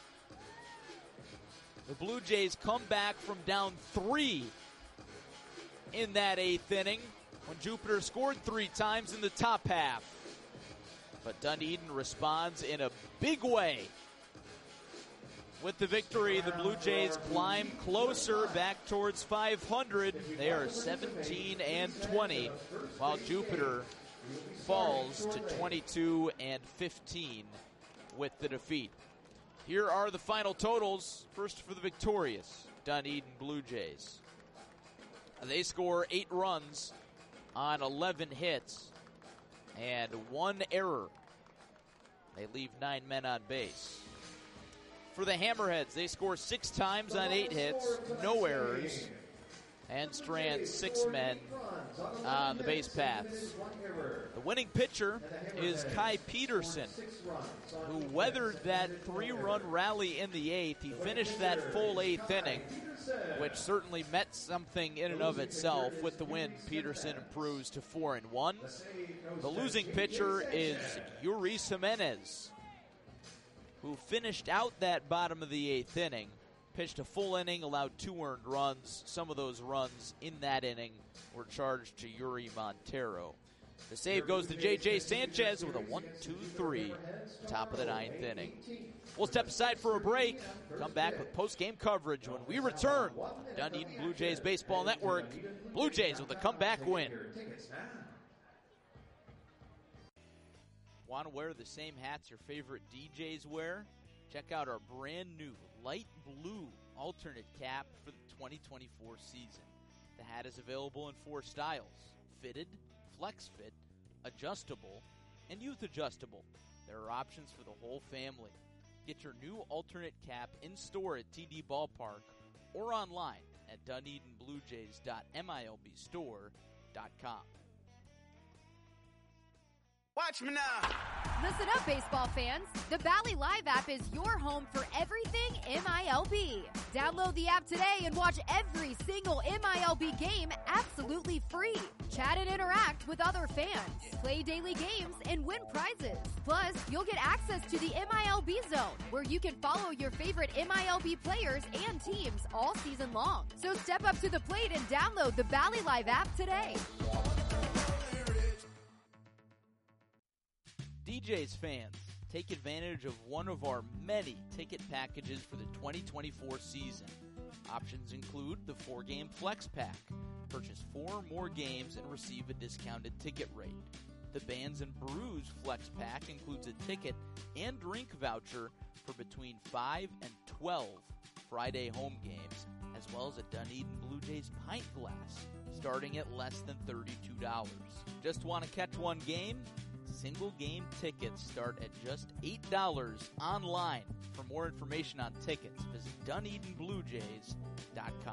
The Blue Jays come back from down three in that eighth inning when Jupiter scored three times in the top half. But Dunedin responds in a big way. With the victory, the Blue Jays climb closer back towards five hundred. They are seventeen and twenty, while Jupiter falls to twenty-two and fifteen with the defeat. Here are the final totals. First for the victorious Dunedin Blue Jays. They score eight runs on eleven hits and one error. They leave nine men on base. For the Hammerheads, they score six times on eight hits, no errors, and strand six men on the base paths. The winning pitcher is Kai Peterson, who weathered that three-run rally in the eighth. He finished that full eighth inning, which certainly meant something in and of itself. With the win, Peterson improves to four and one. The losing pitcher is Yuris Jimenez, who finished out that bottom of the eighth inning, pitched a full inning, allowed two earned runs. Some of those runs in that inning were charged to Yuri Montero. The save goes to J J Sanchez with a one two three, top of the ninth inning. We'll step aside for a break, come back with post-game coverage when we return on Dunedin Blue Jays Baseball Network. Blue Jays with a comeback win. Want to wear the same hats your favorite D Js wear? Check out our brand new light blue alternate cap for the twenty twenty-four season. The hat is available in four styles: fitted, flex fit, adjustable, and youth adjustable. There are options for the whole family. Get your new alternate cap in store at T D Ballpark or online at dunedin blue jays dot milb store dot com. Watch me now. Listen up, baseball fans. The Bally Live app is your home for everything M I L B. Download the app today and watch every single M I L B game absolutely free. Chat and interact with other fans. Play daily games and win prizes. Plus, you'll get access to the M I L B Zone, where you can follow your favorite M I L B players and teams all season long. So step up to the plate and download the Bally Live app today. D Js fans, take advantage of one of our many ticket packages for the twenty twenty-four season. Options include the four-game Flex Pack. Purchase four or more games and receive a discounted ticket rate. The Bands and Brews Flex Pack includes a ticket and drink voucher for between five and twelve Friday home games, as well as a Dunedin Blue Jays pint glass, starting at less than thirty-two dollars. Just want to catch one game? Single game tickets start at just eight dollars online. For more information on tickets, visit dunedin blue jays dot com.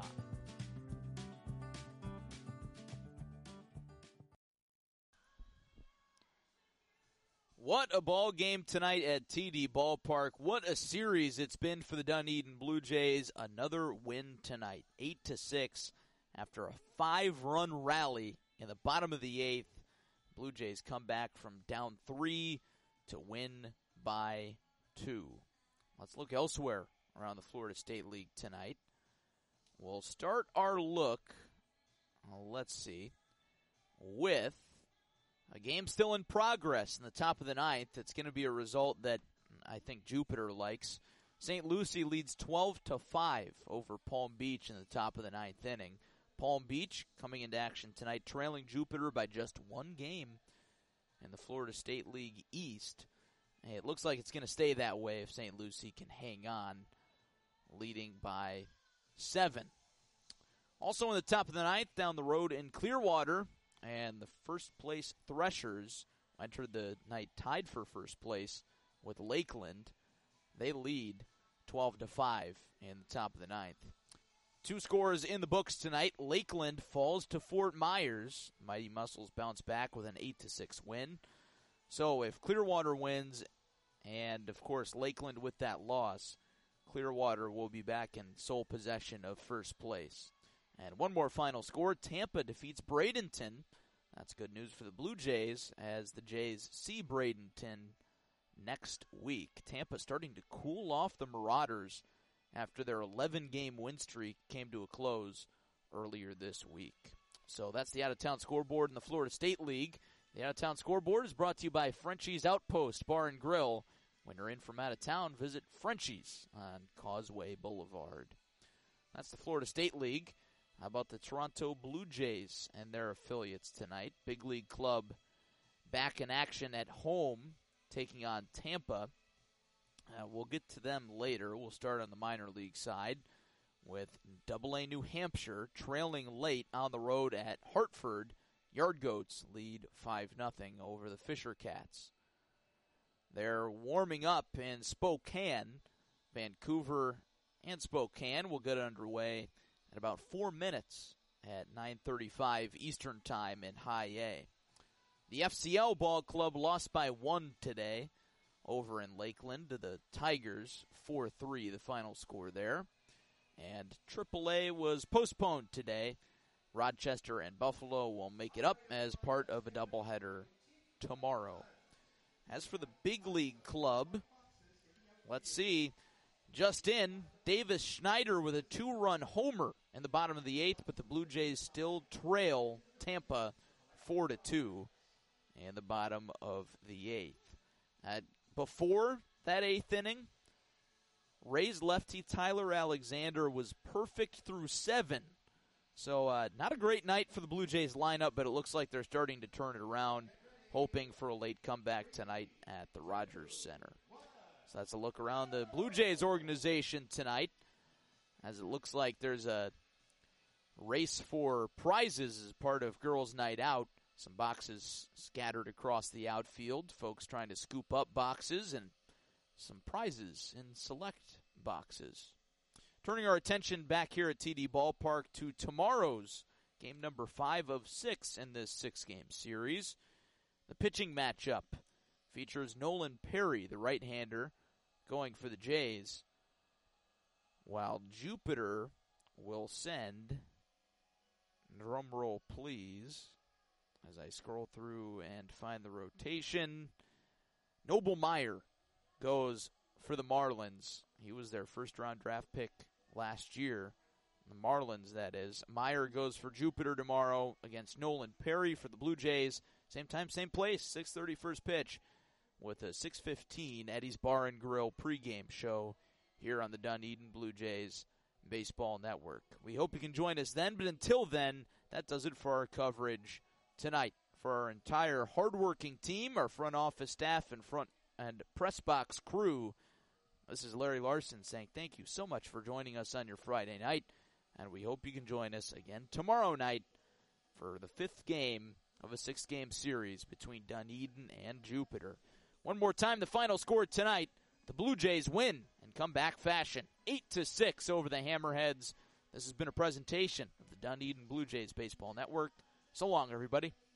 What a ball game tonight at T D Ballpark. What a series it's been for the Dunedin Blue Jays. Another win tonight, eight to six, after a five-run rally in the bottom of the eighth. Blue Jays come back from down three to win by two. Let's look elsewhere around the Florida State League tonight. We'll start our look, let's see, with a game still in progress in the top of the ninth. It's going to be a result that I think Jupiter likes. Saint Lucie leads twelve to five over Palm Beach in the top of the ninth inning. Palm Beach coming into action tonight, trailing Jupiter by just one game in the Florida State League East. And it looks like it's going to stay that way if Saint Lucie can hang on, leading by seven. Also in the top of the ninth, down the road in Clearwater, and the first place Threshers entered the night tied for first place with Lakeland. They lead twelve to five in the top of the ninth. Two scores in the books tonight. Lakeland falls to Fort Myers. Mighty Muscles bounce back with an eight to six win. So if Clearwater wins, and of course Lakeland with that loss, Clearwater will be back in sole possession of first place. And one more final score. Tampa defeats Bradenton. That's good news for the Blue Jays as the Jays see Bradenton next week. Tampa starting to cool off the Marauders after their eleven-game win streak came to a close earlier this week. So that's the out-of-town scoreboard in the Florida State League. The out-of-town scoreboard is brought to you by Frenchie's Outpost Bar and Grill. When you're in from out of town, visit Frenchie's on Causeway Boulevard. That's the Florida State League. How about the Toronto Blue Jays and their affiliates tonight? Big League Club back in action at home, taking on Tampa. Uh, we'll get to them later. We'll start on the minor league side with double A New Hampshire trailing late on the road at Hartford. Yard Goats lead five nothing over the Fisher Cats. They're warming up in Spokane. Vancouver and Spokane will get underway in about four minutes at nine thirty-five Eastern Time in High A. The F C L Ball Club lost by one today over in Lakeland to the Tigers, four three the final score there. And triple A was postponed today. Rochester and Buffalo will make it up as part of a doubleheader tomorrow. As for the Big League Club, let's see. Just in, Davis Schneider with a two-run homer in the bottom of the eighth, but the Blue Jays still trail Tampa four to two in the bottom of the eighth. Uh, before that eighth inning, Rays lefty Tyler Alexander was perfect through seven. So uh, not a great night for the Blue Jays lineup, but it looks like they're starting to turn it around, hoping for a late comeback tonight at the Rogers Center. So that's a look around the Blue Jays organization tonight, as it looks like there's a race for prizes as part of Girls' Night Out. Some boxes scattered across the outfield, folks trying to scoop up boxes, and some prizes in select boxes. Turning our attention back here at T D Ballpark to tomorrow's game number five of six in this six-game series. The pitching matchup features Nolan Perry, the right-hander, going for the Jays, while Jupiter will send, drum roll please, as I scroll through and find the rotation, Noble Meyer goes for the Marlins. He was their first-round draft pick last year. The Marlins, that is. Meyer goes for Jupiter tomorrow against Nolan Perry for the Blue Jays. Same time, same place, six thirty first pitch with a six fifteen Eddie's Bar and Grill pregame show here on the Dunedin Blue Jays Baseball Network. We hope you can join us then, but until then, that does it for our coverage tonight. For our entire hardworking team, our front office staff and front and press box crew, this is Larry Larson saying thank you so much for joining us on your Friday night, and we hope you can join us again tomorrow night for the fifth game of a six-game series between Dunedin and Jupiter. One more time, the final score tonight, the Blue Jays win in comeback fashion, eight to six over the Hammerheads. This has been a presentation of the Dunedin Blue Jays Baseball Network. So long, everybody.